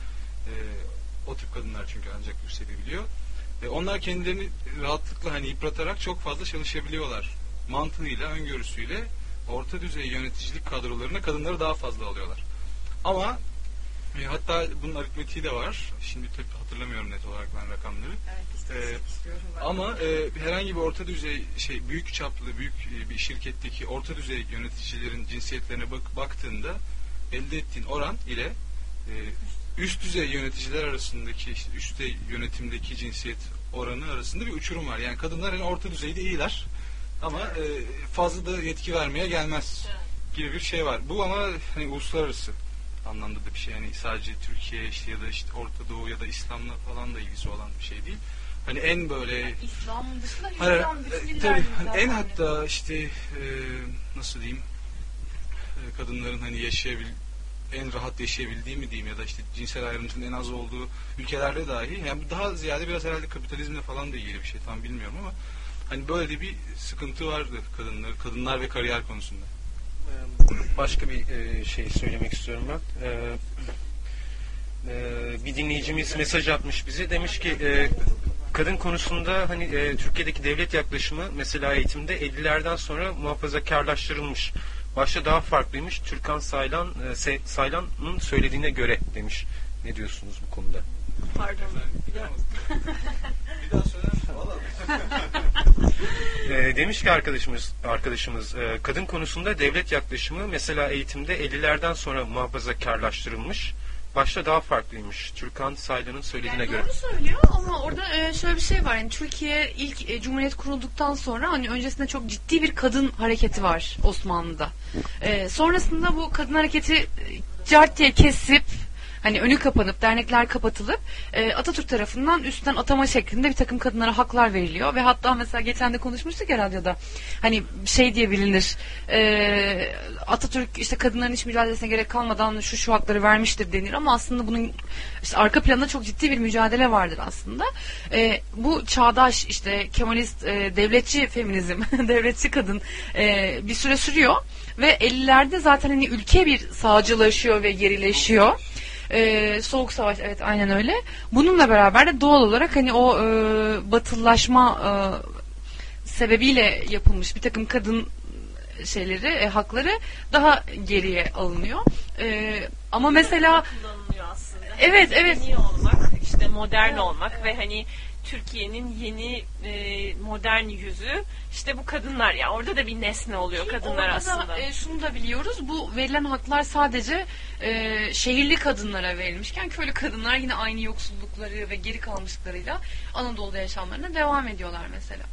O tip kadınlar çünkü ancak yükselebiliyor. Onlar kendilerini rahatlıkla hani yıpratarak çok fazla çalışabiliyorlar. Mantığıyla, öngörüsüyle orta düzey yöneticilik kadrolarına kadınları daha fazla alıyorlar. Ama hatta bunun aritmetiği de var. Şimdi hatırlamıyorum net olarak ben rakamları. Ama herhangi bir orta düzey büyük çaplı bir şirketteki orta düzey yöneticilerin cinsiyetlerine baktığında elde ettiğin oran ile üst düzey yöneticiler arasındaki üst düzey yönetimdeki cinsiyet oranı arasında bir uçurum var. Yani kadınlar hani orta düzeyde iyiler ama fazla da yetki vermeye gelmez gibi bir şey var. Bu ama hani uluslararası anlamda da bir şey. Yani sadece Türkiye ya da Orta Doğu ya da İslam'la falan da ilgisi olan bir şey değil. Hani en böyle Yani İslam dışında İslam bütün tabii hani en hatta nasıl diyeyim kadınların hani en rahat yaşayabildiği mi diyeyim ya da cinsel ayrımcılığın en az olduğu ülkelerde dahi yani daha ziyade biraz herhalde kapitalizmle falan da ilgili bir şey tam bilmiyorum ama hani böyle bir sıkıntı vardı kadınlar ve kariyer konusunda. Başka bir şey söylemek istiyorum ben. Bir dinleyicimiz mesaj atmış bize. Demiş ki kadın konusunda hani Türkiye'deki devlet yaklaşımı mesela eğitimde 50'lerden sonra muhafazakarlaştırılmış. Başta daha farklıymış. Türkan Saylan'ın söylediğine göre demiş. Ne diyorsunuz bu konuda? Pardon. Bir daha söyler misin? Demiş ki arkadaşımız kadın konusunda devlet yaklaşımı mesela eğitimde 50'lerden sonra muhafazakarlaştırılmış. Başta daha farklıymış. Türkan Saylan'ın söylediğine göre. Doğru söylüyor ama orada şöyle bir şey var. Yani Türkiye ilk Cumhuriyet kurulduktan sonra hani öncesinde çok ciddi bir kadın hareketi var Osmanlı'da. Sonrasında bu kadın hareketi cart diye kesip hani önü kapanıp dernekler kapatılıp Atatürk tarafından üstten atama şeklinde bir takım kadınlara haklar veriliyor ve hatta mesela geçen de konuşmuştuk ya radyoda hani şey diye bilinir Atatürk kadınların hiç mücadelesine gerek kalmadan şu hakları vermiştir denir ama aslında bunun arka planında çok ciddi bir mücadele vardır aslında. Bu çağdaş Kemalist devletçi feminizm devletçi kadın bir süre sürüyor ve 50'lerde zaten hani ülke bir sağcılaşıyor ve gerileşiyor. Soğuk Savaş, evet aynen öyle. Bununla beraber de doğal olarak hani o batılılaşma sebebiyle yapılmış bir takım kadın hakları daha geriye alınıyor. Ama mesela kullanılıyor aslında. Evet. Yeni olmak, modern olmak ve hani Türkiye'nin yeni modern yüzü bu kadınlar ya orada da bir nesne oluyor kadınlar orada aslında. Da, şunu da biliyoruz. Bu verilen haklar sadece şehirli kadınlara verilmişken köylü kadınlar yine aynı yoksullukları ve geri kalmışlıklarıyla Anadolu'da yaşamlarına devam ediyorlar mesela.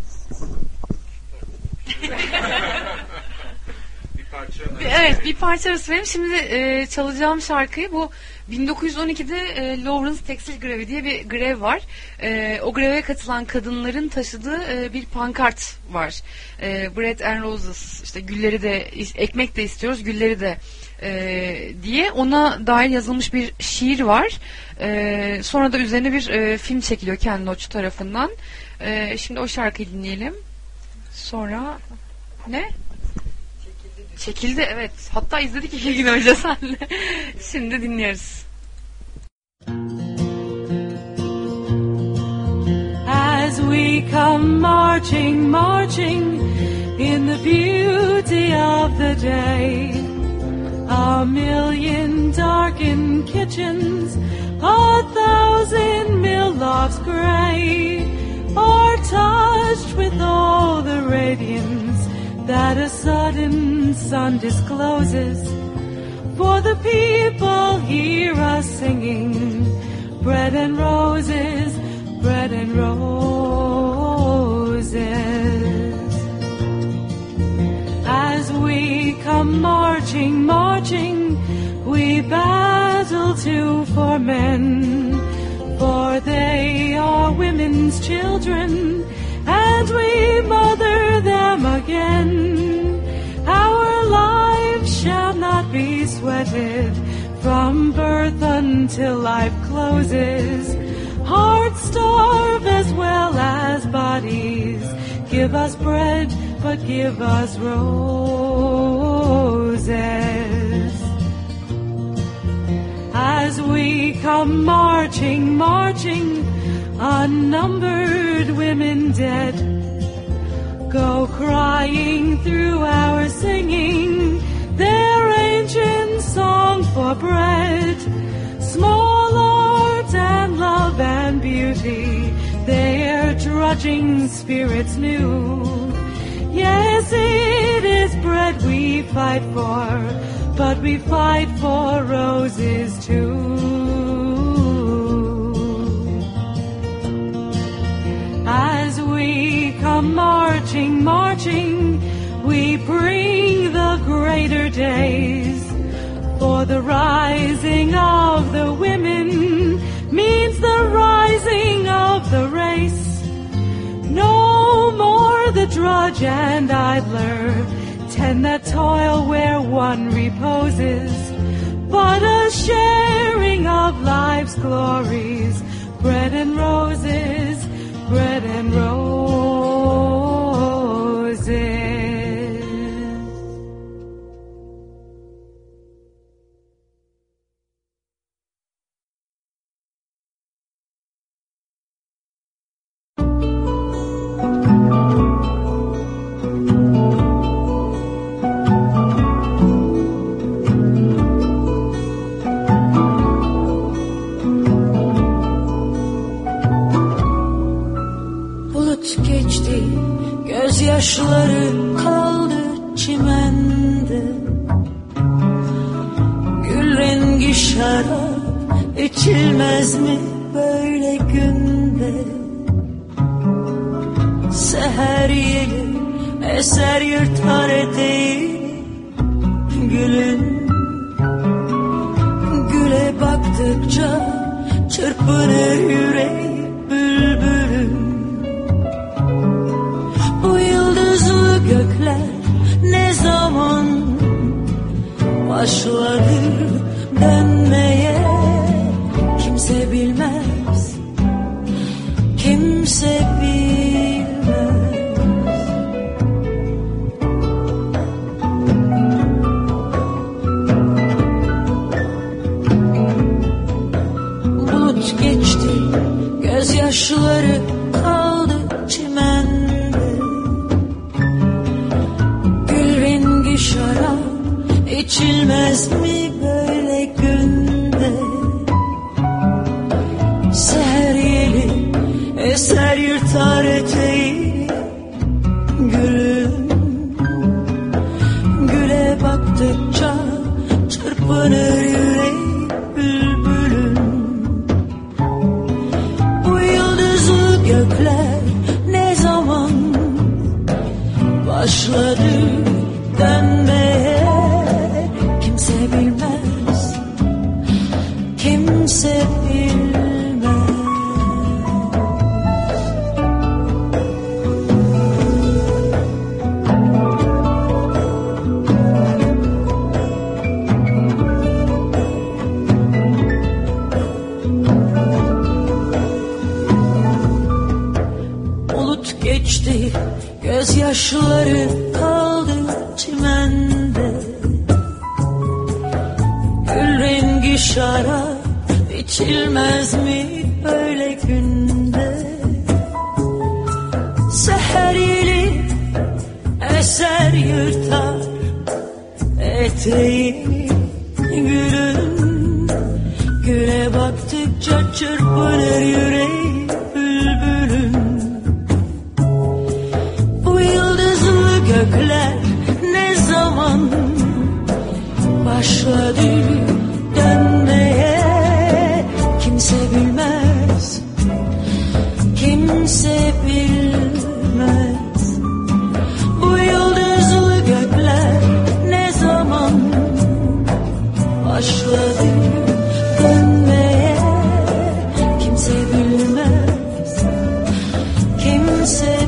Evet, bir parça arası verelim. Şimdi çalacağım şarkıyı bu 1912'de Lawrence Tekstil Grevi diye bir grev var. O greve katılan kadınların taşıdığı bir pankart var. Bread and Roses, gülleri de, ekmek de istiyoruz, gülleri de diye ona dair yazılmış bir şiir var. Sonra da üzerine bir film çekiliyor Ken Loach tarafından. Şimdi o şarkıyı dinleyelim. Sonra ne? Çekildi, evet. Hatta izledik 2 gün önce seninle. Şimdi dinliyoruz. As we come marching, marching in the beauty of the day, a million darkened kitchens, a thousand mill lofts gray, are touched with all the radiance that a sudden sun discloses. For the people hear us singing, bread and roses, bread and roses. As we come marching, marching, we battle too for men, for they are women's children, and we mother them again. Our lives shall not be sweated from birth until life closes. Hearts starve as well as bodies. Give us bread, but give us roses. As we come marching, marching, unnumbered women dead go crying through our singing their ancient song for bread. Small art and love and beauty, their drudging spirits new. Yes, it is bread we fight for, but we fight for roses too. As we come marching, marching, we bring the greater days. For the rising of the women means the rising of the race. No more the drudge and idler tend that toil where one reposes, but a sharing of life's glories, bread and roses, bread and roses. Gözyaşları kaldı çimende, gül rengi şarap içilmez mi böyle günde? Seher yeli eser yırtar eteği gülün, güle baktıkça çırpınır yüreği bülbülün. Bu yıldızlı gökler ne zaman başladı dönmeye? Kimse bilmez, kimse bilmez. Bulut geçti, gözyaşları kaldı çimende. Şarap içilmez mi böyle günde? Seher yeli eser yırtar eteği gülüm, güle baktıkça çırpınır yüreği bülbülüm. Bu yıldızlı gökler ne zaman başladı dönmeye? Kimse bilmez, kimse bilmez. Bulut geçti, gözyaşları kaldı çimende. Gül rengi şarap içilmez mi böyle günde? Seher yeli eser yırtar eteğini gülün, güle baktıkça çırpınır yüreği bülbülün. Bu yıldızlı gök gökler ne zaman başladı dönmeye, kimse bilmez, kimse bilmez. Bu yıldızlı gökler ne zaman başladı dönmeye, kimse bilmez, kimse bilmez.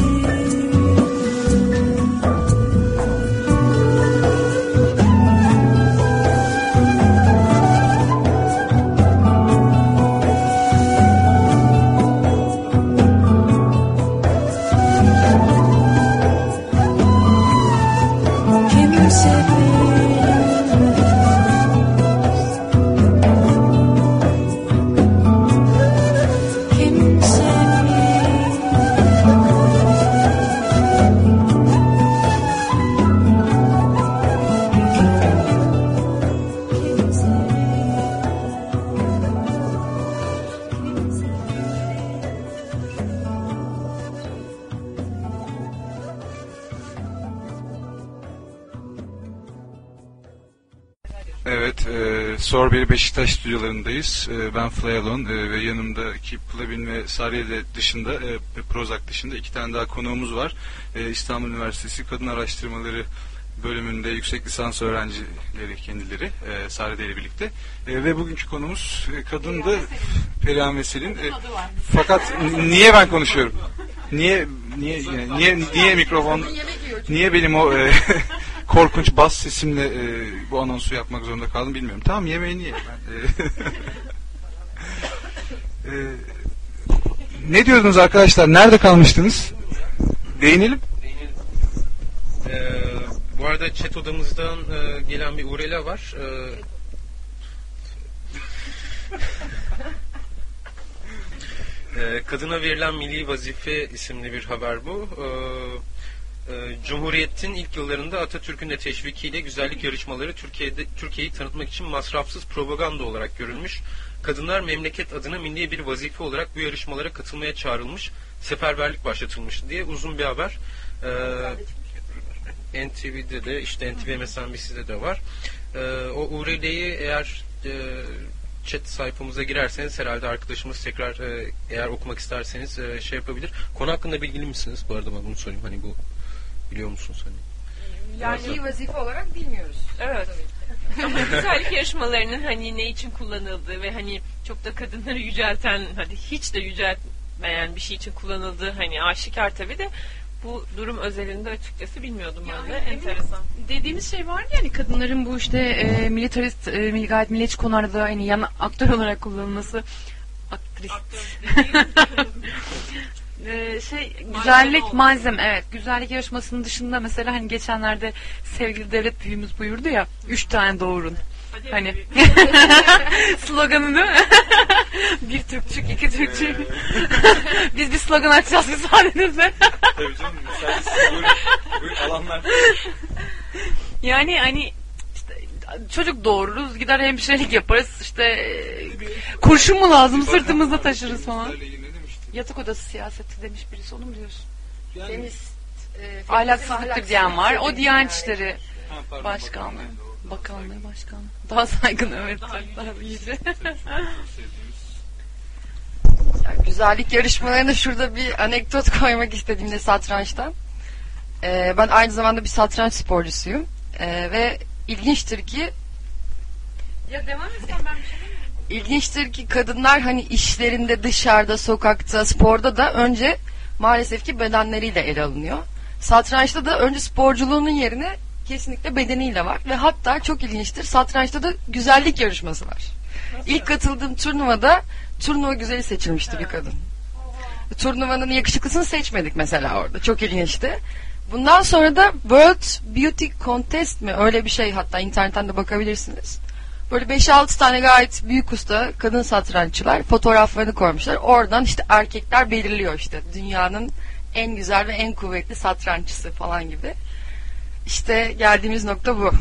Evet, Sorbeli Beşiktaş stüdyolarındayız. Ben Fly Alone ve yanımdaki Plavin ve Sarıyeli dışında, Prozac dışında 2 tane daha konuğumuz var. İstanbul Üniversitesi Kadın Araştırmaları bölümünde yüksek lisans öğrencileri kendileri, Sarıyeli ile birlikte. Ve bugünkü konumuz kadındı, Perihan ve Selin. Fakat niye ben konuşuyorum? Niye mikrofon, niye benim o korkunç bas sesimle bu anonsu yapmak zorunda kaldım bilmiyorum. Tamam, yemeğini ye. Ne diyordunuz arkadaşlar? Nerede kalmıştınız? Değinelim. Bu arada chat odamızdan gelen bir URL var. Kadına verilen milli vazife isimli bir haber bu. Cumhuriyet'in ilk yıllarında Atatürk'ün de teşvikiyle güzellik yarışmaları Türkiye'yi tanıtmak için masrafsız propaganda olarak görülmüş. Kadınlar memleket adına milli bir vazife olarak bu yarışmalara katılmaya çağrılmış, seferberlik başlatılmış diye uzun bir haber. NTV'de de, işte NTV MSNBC'de de var. O URL'yi eğer chat sayfamıza girerseniz herhalde arkadaşımız tekrar eğer okumak isterseniz şey yapabilir. Konu hakkında bilgili misiniz? Bu arada ben bunu sorayım. Hani bu biliyor musunuz hani? Yani vazife olarak bilmiyoruz. Evet. Ama güzellik yarışmalarının hani ne için kullanıldığı ve hani çok da kadınları yücelten, hadi hiç de yüceltmeyen bir şey için kullanıldığı hani aşikar tabii de bu durum özelinde açıkçası bilmiyordum ben de. Enteresan. Dediğimiz şey vardı yani kadınların bu işte militarist, gayet milliyetçi konularda hani yan aktör olarak kullanılması. Güzellik malzeme, evet, güzellik yarışmasının dışında mesela hani geçenlerde sevgili devlet büyüğümüz buyurdu ya, 3 tane doğurun. Hani sloganı değil mi? Bir Türkçük, 2 Türkçük. Biz bir slogan açacağız müsaadenizle. Tabii canım, buyurun alanlar. Yani hani işte çocuk doğururuz, gider hemşirelik yaparız, işte kurşun mu lazım sırtımızda taşırız falan. Yatak odası siyaseti demiş birisi, onu mu diyorsun? Feminist, ahlaksızlıktır diyen var. O Diyanet İşleri Başkanlığı. Bakanlığı başkanlığı. Daha saygın, evet. Daha iyice. Yani güzellik yarışmalarına şurada bir anekdot koymak istediğimde satrançtan. Ben aynı zamanda bir satranç sporcusuyum. Ve ilginçtir ki Ya devam etsen ben bir şey demiyorum. İlginçtir ki kadınlar hani işlerinde, dışarıda, sokakta, sporda da önce maalesef ki bedenleriyle ele alınıyor. Satrançta da önce sporculuğunun yerine kesinlikle bedeniyle var. Ve hatta çok ilginçtir, satrançta da güzellik yarışması var. İlk katıldığım turnuvada turnuva güzeli seçilmişti bir kadın. Turnuvanın yakışıklısını seçmedik mesela orada. Çok ilginçti. Bundan sonra da World Beauty Contest mi? Öyle bir şey, hatta internetten de bakabilirsiniz. Böyle 5-6 tane gayet büyük usta kadın satranççılar fotoğraflarını koymuşlar. Oradan işte erkekler belirliyor işte dünyanın en güzel ve en kuvvetli satranççısı falan gibi. İşte geldiğimiz nokta bu.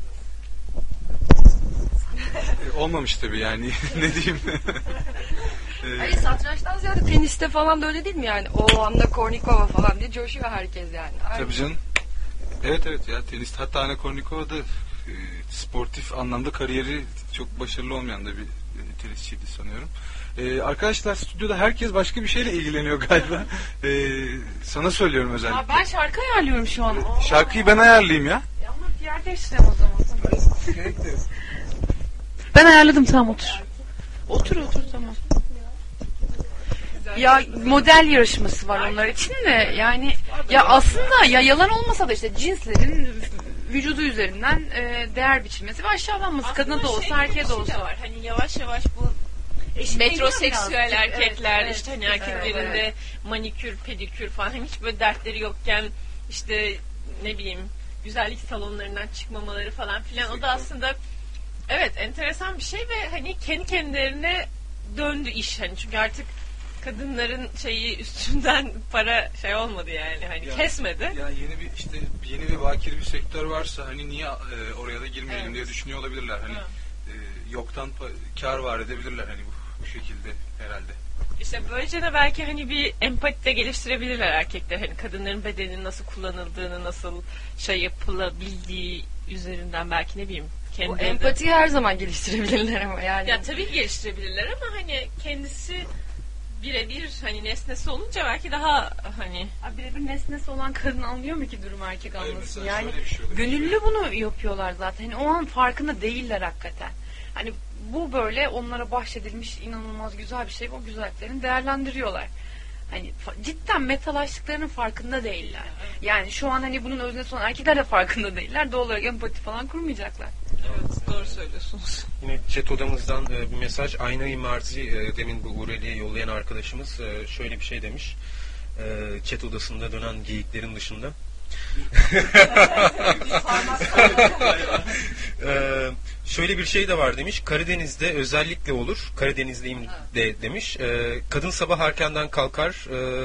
Olmamış tabii yani. Ne diyeyim? Hayır, satrançtan ziyade teniste falan da öyle değil mi yani? O anda Kornikova falan diye coşuyor herkes yani. Tabii canım. Evet ya tenis, hatta Anna Kournikova da sportif anlamda kariyeri çok başarılı olmayan da bir tenisçiydi sanıyorum. Arkadaşlar stüdyoda herkes başka bir şeyle ilgileniyor galiba. Sana söylüyorum özellikle. Ben şarkı ayarlıyorum şu an. Şarkıyı ben ayarlayayım ya. Ama bir yer değiştireyim o zaman. Ben ayarladım, tamam otur. Otur tamam. Ya model yarışması var onlar için de yani ya aslında ya yalan olmasa da işte cinslerin vücudu üzerinden değer biçilmesi ve aşağılanması, kadına da olsa erkeğe de olsa var. Hani yavaş yavaş bu metroseksüel erkekler işte hani erkeklerin de manikür, pedikür falan hani hiç böyle dertleri yokken işte ne bileyim güzellik salonlarından çıkmamaları falan filan, o da aslında evet enteresan bir şey ve hani kendi kendilerine döndü iş hani, çünkü artık kadınların şeyi üstünden para şey olmadı yani hani kesmedi. Ya yeni bir bakir bir sektör varsa hani niye oraya da girmeyelim diye düşünüyor olabilirler. Hani yoktan kar var edebilirler hani bu şekilde herhalde. İşte böylece de belki hani bir empati de geliştirebilirler erkekler. Hani kadınların bedeninin nasıl kullanıldığını, nasıl şey yapılabildiği üzerinden belki ne bileyim. O empatiyi her zaman geliştirebilirler ama yani. Ya tabii geliştirebilirler ama hani kendisi birebir hani nesnesi olunca belki daha hani birebir nesnesi olan kadın anlıyor mu ki durum erkek anlasın? Yani şey gönüllü bunu yapıyorlar zaten. Hani o an farkında değiller hakikaten. Hani bu böyle onlara bahşedilmiş inanılmaz güzel bir şey. O güzelliklerini değerlendiriyorlar. Hani cidden metalaştıklarının farkında değiller. Yani şu an hani bunun öznesi olan erkekler de farkında değiller. Doğal olarak empati falan kurmayacaklar. Evet, doğru söylüyorsunuz. Yine chat odamızdan bir mesaj. Aynayı Marzi demin bu Ureli'ye yollayan arkadaşımız şöyle bir şey demiş. Chat odasında dönen geyiklerin dışında. Şöyle bir şey de var demiş. Karadeniz'de özellikle olur. Karadenizliyim de demiş. Kadın sabah erkenden kalkar,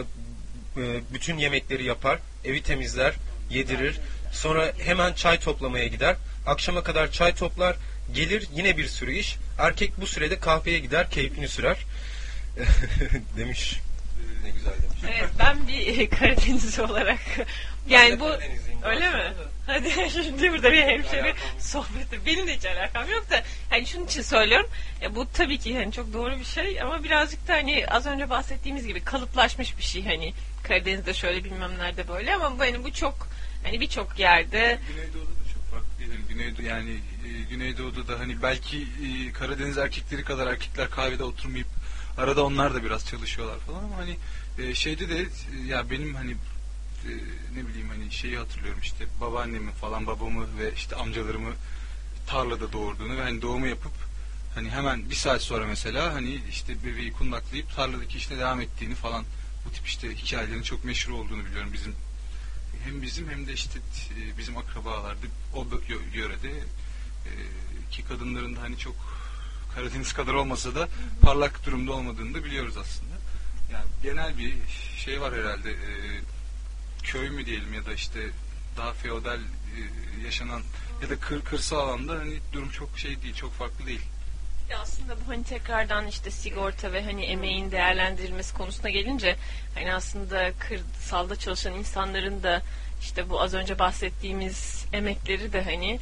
bütün yemekleri yapar, evi temizler, yedirir. Sonra hemen çay toplamaya gider. Akşama kadar çay toplar, gelir yine bir sürü iş. Erkek bu sürede kahveye gider, keyfini sürer. Demiş. Ne güzel demiş. Evet, ben bir Karadenizli olarak yani bu öyle mi? Hadi şimdi burada bir hemşeri sohbeti. Benim de hiç alakam yok da hani şunun için söylüyorum. Bu tabii ki hani çok doğru bir şey ama birazcık da hani az önce bahsettiğimiz gibi kalıplaşmış bir şey, hani Karadeniz'de şöyle bilmem nerede böyle, ama bu çok hani birçok yerde. Güneydoğu'da da çok farklı değil. Yani Güneydoğu'da da hani belki Karadeniz erkekleri kadar erkekler kahvede oturmayıp arada onlar da biraz çalışıyorlar falan ama hani şeyde de ya benim hani ne bileyim hani şeyi hatırlıyorum, işte babaannemi falan, babamı ve işte amcalarımı tarlada doğurduğunu ve hani doğumu yapıp hani hemen bir saat sonra mesela hani işte bebeği kundaklayıp tarladaki işine devam ettiğini falan, bu tip işte hikayelerin çok meşhur olduğunu biliyorum bizim hem de işte bizim akrabalarda o yörede ki kadınların da hani çok Karadeniz kadar olmasa da parlak durumda olmadığını da biliyoruz aslında. Yani genel bir şey var herhalde, köy mü diyelim ya da işte daha feodal yaşanan ya da kırsal alanda hani durum çok şey değil, çok farklı değil. Ya aslında bu hani tekrardan işte sigorta ve hani emeğin değerlendirilmesi konusuna gelince hani aslında kırsalda çalışan insanların da işte bu az önce bahsettiğimiz emekleri de hani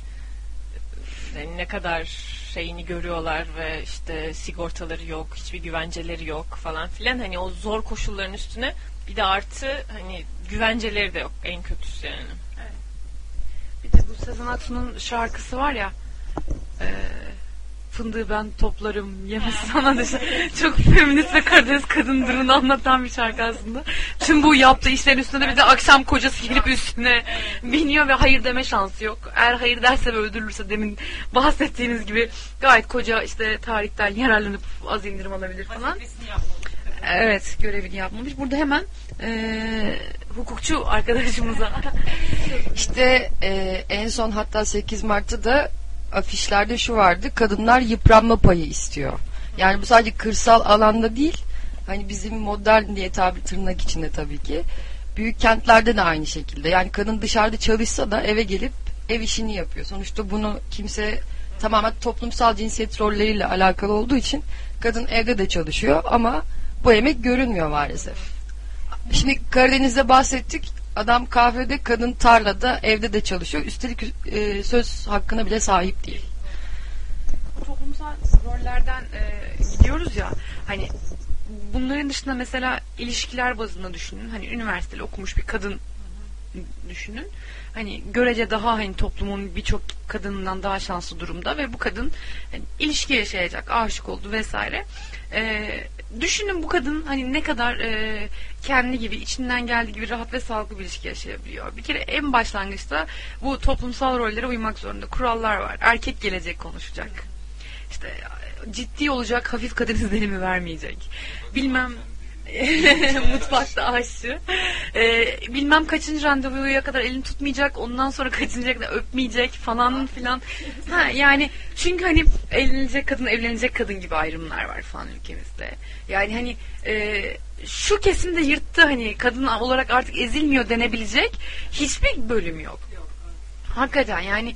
ne kadar şeyini görüyorlar ve işte sigortaları yok, hiçbir güvenceleri yok falan filan, hani o zor koşulların üstüne bir de artı hani güvenceleri de yok, en kötüsü yani. Evet. Bir de bu Sezen Aksu'nun şarkısı var ya, fındığı ben toplarım yemesi sana da çok feminist ve Karadeniz kadındırını anlatan bir şarkı aslında. Tüm bu yaptığı işlerin üstüne bir de akşam kocası gelip üstüne biniyor ve hayır deme şansı yok. Eğer hayır derse ve öldürülürse demin bahsettiğiniz gibi gayet koca işte tarihten yararlanıp az indirim alabilir falan. Evet, görevini yapmamış. Burada hemen hukukçu arkadaşımıza İşte en son hatta 8 Mart'ta da afişlerde şu vardı: kadınlar yıpranma payı istiyor. Yani bu sadece kırsal alanda değil, hani bizim modern diye tırnak içinde tabii ki büyük kentlerde de aynı şekilde. Yani kadın dışarıda çalışsa da eve gelip ev işini yapıyor. Sonuçta bunu kimse tamamen toplumsal cinsiyet rolleriyle alakalı olduğu için kadın evde de çalışıyor ama bu emek görünmüyor maalesef. Şimdi Karadeniz'de bahsettik. Adam kahvede, kadın tarlada, evde de çalışıyor. Üstelik söz hakkına bile sahip değil. Toplumsal rollerden gidiyoruz ya, hani bunların dışında mesela ilişkiler bazında düşünün. Hani üniversitede okumuş bir kadın düşünün. Hani görece daha hani toplumun birçok kadından daha şanslı durumda ve bu kadın hani ilişki yaşayacak, aşık oldu vesaire. Düşünün bu kadın hani ne kadar kendi gibi, içinden geldiği gibi rahat ve sağlıklı bir ilişki yaşayabiliyor. Bir kere en başlangıçta bu toplumsal rollere uymak zorunda. Kurallar var. Erkek gelecek, konuşacak. İşte ciddi olacak, hafif kadın izlenimi vermeyecek. Bilmem mutfakta aşçı. Bilmem kaçıncı randevuya kadar elini tutmayacak, ondan sonra kaçıncıya kadar öpmeyecek falan filan. Yani çünkü hani evlenecek kadın, evlenecek kadın gibi ayrımlar var falan ülkemizde. Yani hani şu kesimde yırttı, hani kadın olarak artık ezilmiyor denebilecek hiçbir bölüm yok. Hakikaten yani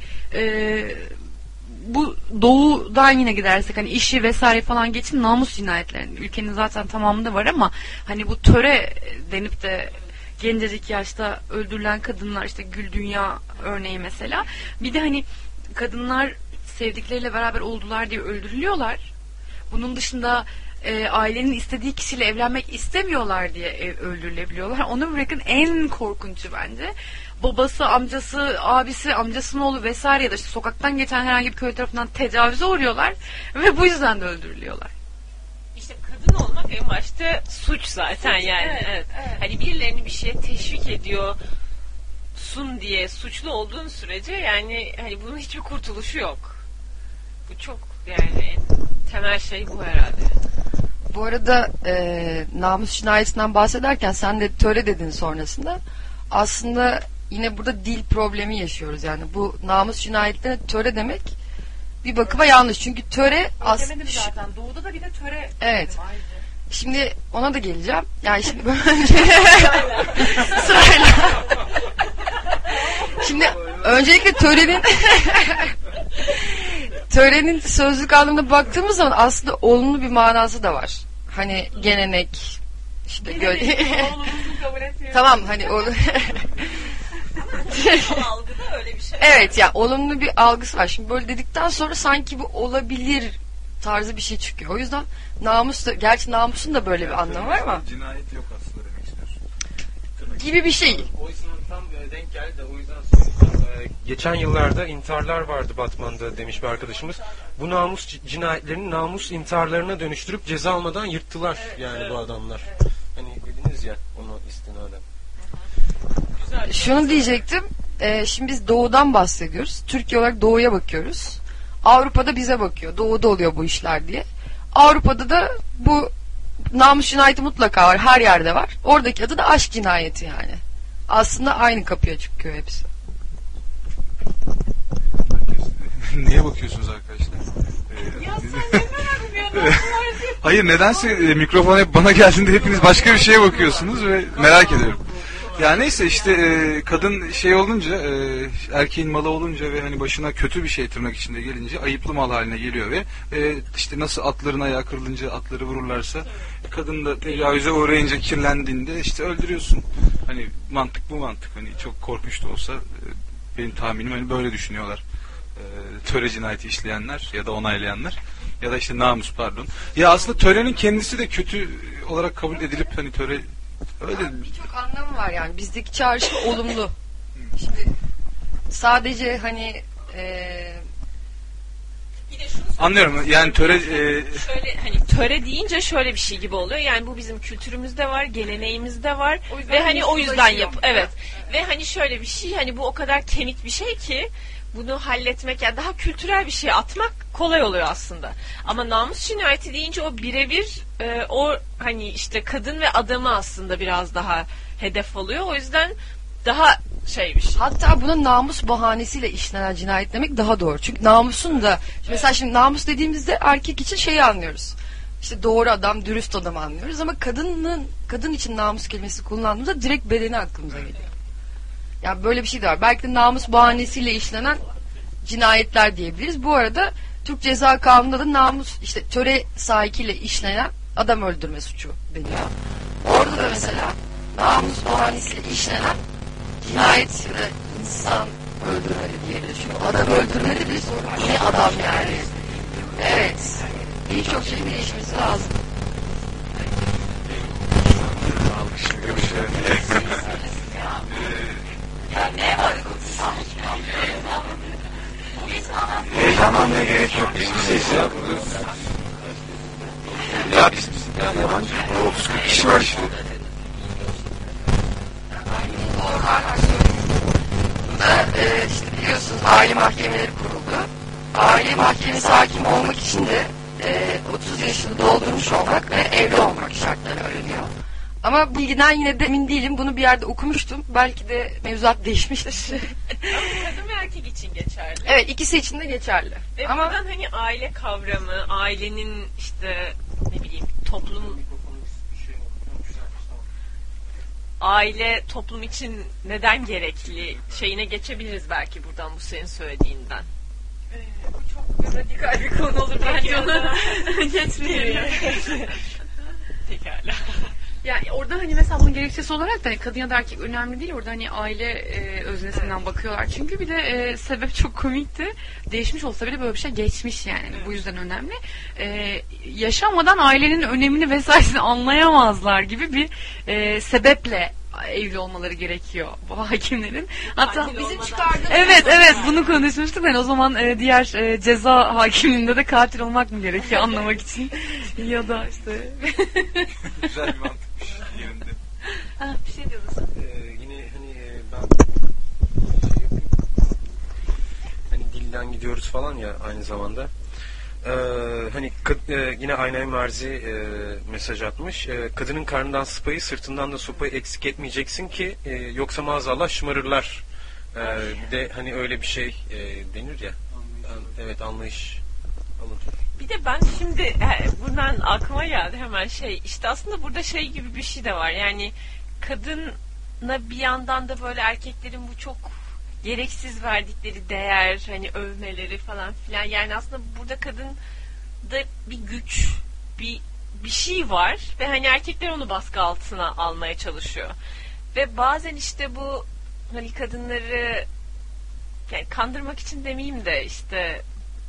bu doğudan yine gidersek hani işi vesaire falan geçin, namus cinayetlerinin ülkenin zaten tamamında var ama hani bu töre denip de gencecik yaşta öldürülen kadınlar, işte Gül Dünya örneği mesela. Bir de hani kadınlar sevdikleriyle beraber oldular diye öldürülüyorlar. Bunun dışında ailenin istediği kişiyle evlenmek istemiyorlar diye öldürülebiliyorlar. Onu bırakın, en korkuncu bence babası, amcası, abisi, amcasının oğlu vesaire ya da işte sokaktan geçen herhangi bir köy tarafından tecavüze uğruyorlar ve bu yüzden de öldürülüyorlar. İşte kadın olmak en başta suç zaten yani. Evet. Hani birilerini bir şeye teşvik ediyor sun diye suçlu olduğun sürece yani hani bunun hiçbir kurtuluşu yok. Bu çok yani en temel şey bu herhalde. Bu arada namus cinayetinden bahsederken sen de töre dedin sonrasında. Aslında yine burada dil problemi yaşıyoruz yani. Bu namus cinayetlerine töre demek bir bakıma yanlış. Çünkü töre aslında zaten doğuda da bir de töre. Evet. Şimdi ona da geleceğim. Yani şimdi sırayla. Şimdi öncelikle törenin sözlük anlamına baktığımız zaman aslında olumlu bir manası da var. Hani gelenek, işte tamam hani o algıda öyle bir şey. evet ya, olumlu bir algısı var. Şimdi böyle dedikten sonra sanki bu olabilir tarzı bir şey çıkıyor. O yüzden namus da, gerçi namusun da böyle bir anlamı var ama cinayet yok aslında demek istiyorsun. gibi bir şey. O yüzden tam denk geldi de o yüzden söyleyeceğim. Geçen yıllarda intiharlar vardı Batman'da demiş bir arkadaşımız. Bu namus cinayetlerini namus intiharlarına dönüştürüp ceza almadan yırttılar yani bu adamlar. Hani dediniz ya onu istinaden. Şunu diyecektim. Şimdi biz doğudan bahsediyoruz. Türkiye olarak doğuya bakıyoruz. Avrupa'da bize bakıyor. Doğuda oluyor bu işler diye. Avrupa'da da bu namus cinayeti mutlaka var. Her yerde var. Oradaki adı da aşk cinayeti yani. Aslında aynı kapıya çıkıyor hepsi. Neye bakıyorsunuz arkadaşlar? Hayır, nedense mikrofon hep bana geldiğinde hepiniz başka bir şeye bakıyorsunuz ve merak ediyorum. Ya neyse işte kadın şey olunca, erkeğin malı olunca ve hani başına kötü bir şey tırnak içinde gelince ayıplı mal haline geliyor ve işte nasıl atların ayağı kırılınca atları vururlarsa kadın da tecavüze uğrayınca, kirlendiğinde işte öldürüyorsun. Hani mantık bu mantık. Hani çok korkunç da olsa benim tahminim hani böyle düşünüyorlar. Töre cinayeti işleyenler ya da onaylayanlar ya da işte namus pardon. Ya aslında törenin kendisi de kötü olarak kabul edilip hani töre öyle birçok anlamı var yani. Bizdeki çağrışım olumlu. Şimdi sadece hani anlıyorum yani töre şöyle hani töre deyince şöyle bir şey gibi oluyor. Yani bu bizim kültürümüzde var, geleneğimizde var ve hani o yüzden evet. Ve hani şöyle bir şey, hani bu o kadar kemik bir şey ki bunu halletmek, yani daha kültürel bir şey atmak kolay oluyor aslında. Ama namus cinayeti deyince o birebir o hani işte kadın ve adamı aslında biraz daha hedef oluyor. O yüzden daha şey bir şey. Hatta buna namus bahanesiyle işlenen cinayet demek daha doğru. Çünkü namusun da mesela şimdi namus dediğimizde erkek için şeyi anlıyoruz. İşte doğru adam, dürüst adam anlıyoruz ama kadın için namus kelimesi kullandığımızda direkt bedeni aklımıza geliyor. Yani böyle bir şey de var. Belki de namus bahanesiyle işlenen cinayetler diyebiliriz. Bu arada Türk Ceza Kanunu'nda da namus, işte töre sahikiyle işlenen adam öldürme suçu deniyor. Orada da mesela namus bahanesiyle işlenen cinayet ya da insan öldürmeli diyebiliriz. Çünkü adam öldürmeli bir sorun. Ne adam yani? Evet. Birçok şeyin değişmesi lazım. Ya ne var? Heyecanlanmaya gerek yok. Biz bizeyiz ya. Ya biz yani yabancı 30-40 kişi var işte. İşte biliyorsunuz aile mahkemeleri kuruldu. Aile mahkemesi hakim olmak için de 30 yaşını doldurmuş olmak ve evli olmak şartları aranıyor. Ama bilgiden yine de emin değilim. Bunu bir yerde okumuştum. Belki de mevzuat değişmiştir. Kadın ve erkek için geçerli. Evet, ikisi için de geçerli. Ve Ama buradan hani aile kavramı, ailenin işte ne bileyim aile toplum için neden gerekli şeyine geçebiliriz belki buradan bu senin söylediğinden. Bu çok radikal bir konu olur. Bence onu geçmeyelim. Pekala. Yani orada hani mesela bunun gerekçesi olarak da hani kadın ya da erkek önemli değil. Orada hani aile öznesinden bakıyorlar. Çünkü bir de sebep çok komikti. Değişmiş olsa bile böyle bir şey geçmiş yani. Bu yüzden önemli. Yaşamadan ailenin önemini vesairesini anlayamazlar gibi bir sebeple evli olmaları gerekiyor bu hakimlerin. Hatta bizim çıkardığımız... Evet bunu konuşmuştuk. Yani o zaman diğer ceza hakimliğinde de katil olmak mı gerekiyor anlamak için ya da işte Güzel bir mantıkmış yerinde. bir şey diyordun. Yine hani ben şey yapayım. Hani dilden gidiyoruz falan ya aynı zamanda. Hani yine Aynay Marzi mesaj atmış. Kadının karnından sıpayı, sırtından da sopayı eksik etmeyeceksin ki yoksa maazallah şımarırlar. Bir de hani öyle bir şey denir ya. Evet, anlayış alın. Bir de ben şimdi buradan aklıma geldi hemen işte aslında burada gibi bir şey de var. Yani kadına bir yandan da böyle erkeklerin bu çok gereksiz verdikleri değer, hani övmeleri falan filan. Yani aslında burada kadında bir güç, bir şey var ve hani erkekler onu baskı altına almaya çalışıyor. Ve bazen işte bu hani kadınları yani kandırmak için demeyeyim de işte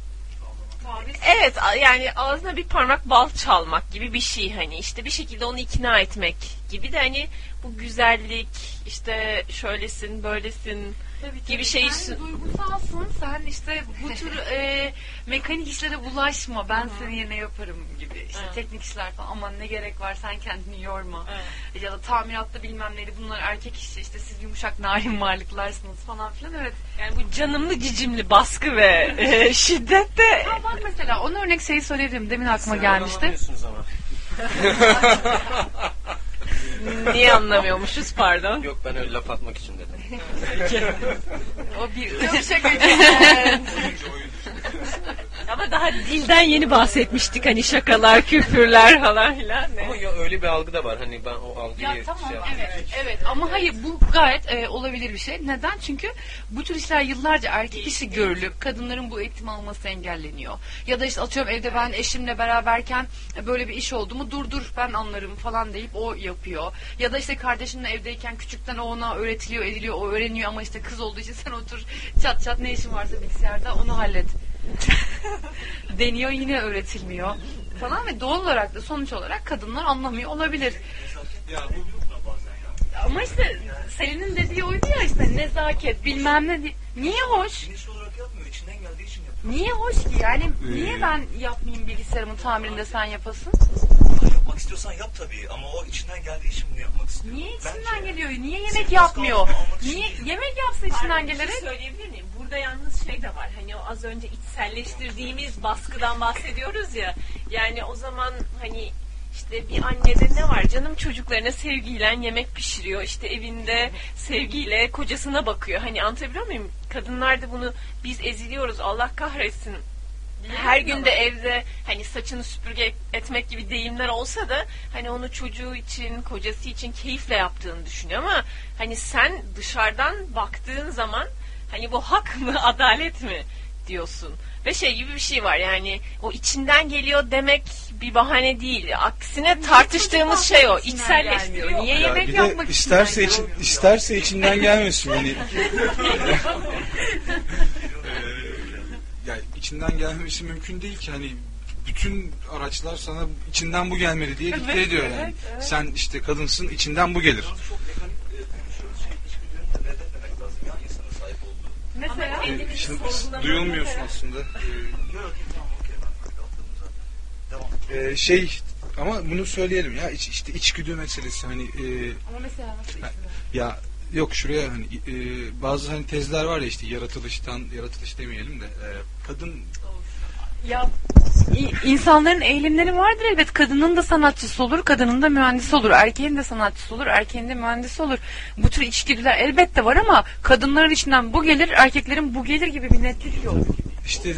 evet yani ağzına bir parmak bal çalmak gibi bir şey, hani işte bir şekilde onu ikna etmek gibi de hani bu güzellik işte şöylesin böylesin gibi şey. Sen duygusalsın, sen işte bu tür mekanik işlere bulaşma, ben senin yerine yaparım gibi. İşte teknik işler falan, aman ne gerek var, sen kendini yorma. Ya da tamiratta bilmem neydi, bunlar erkek işi, işte siz yumuşak narin varlıklarsınız falan filan. Evet. Yani bu canımlı cicimli baskı ve şiddet de. Ha bak mesela ona örnek şeyi söyledim, demin aklıma gelmişti. Ama. Niye anlamıyormuşuz, pardon? Yok, ben öyle laf atmak için dedim. O bir Ama daha dilden yeni bahsetmiştik, hani şakalar, küfürler falan filan. Ama ya öyle bir algı da var. Hani ben o algıyı ya tamam evet ama hayır, bu gayet olabilir bir şey. Neden? Çünkü bu tür işler yıllarca erkek işi görülüp kadınların bu eğitim alması engelleniyor. Ya da işte atıyorum evde ben eşimle beraberken böyle bir iş oldu mu, dur ben anlarım falan deyip o yapıyor. Ya da işte kardeşinle evdeyken küçükten o ona öğretiliyor ediliyor, o öğreniyor ama işte kız olduğu için sen otur çat ne işin varsa bilgisayarda onu hallet deniyor, yine öğretilmiyor falan ve doğal olarak da sonuç olarak kadınlar anlamıyor olabilir. Ama işte Selin'in dediği oydu ya, işte nezaket bilmem ne. Niye hoş? Niye hoş ki? Yani niye ben yapmayayım bilgisayarımın tamirinde, sen yapasın? Yapmak istiyorsan yap tabii ama o içinden geldiği için bunu yapmak istiyor. Niye içinden geliyor? Niye yemek yapmıyor? Niye yemek yapsın içinden gelerek? Söyleyebilir miyim? Burada yalnız şey de var. Hani o az önce içselleştirdiğimiz baskıdan bahsediyoruz ya. Yani o zaman hani işte bir annede ne var? Canım çocuklarına sevgiyle yemek pişiriyor. İşte evinde sevgiyle kocasına bakıyor. Hani anlatabiliyor muyum? Kadınlar da bunu biz eziliyoruz. Allah kahretsin. Her gün de evde hani saçını süpürge etmek gibi deyimler olsa da hani onu çocuğu için, kocası için keyifle yaptığını düşünüyor ama hani sen dışarıdan baktığın zaman hani bu hak mı, adalet mi diyorsun. Ve şey gibi bir şey var, yani o içinden geliyor demek bir bahane değil. Aksine tartıştığımız şey o. İçselleştiriyor. Niye Ya yemek bir de yapmak isterse içinden gelmesin. Hani yani içinden gelmesi mümkün değil ki, hani bütün araçlar sana içinden bu gelmeli diye dikte ediyor yani. Evet. Sen işte kadınsın, içinden bu gelir. Çok mekanik konuşuyoruz. İçgüdülerini de reddetmemek lazım ya, insanın sahip olduğu. Mesela Şimdi duyulmuyorsun aslında. Yok tamam okey, ben atladım zaten. Devam. Ama bunu söyleyelim ya, işte içgüdü meselesi hani Ama mesela ya yok şuraya hani bazı hani tezler var ya, işte yaratılış demeyelim de kadın ya insanların eğilimleri vardır elbet. Kadının da sanatçısı olur, kadının da mühendisi olur, erkeğin de sanatçısı olur, erkeğin de mühendisi olur. Bu tür içgüdüler elbette var ama kadınların içinden bu gelir, erkeklerin bu gelir gibi bir netlik yok. işte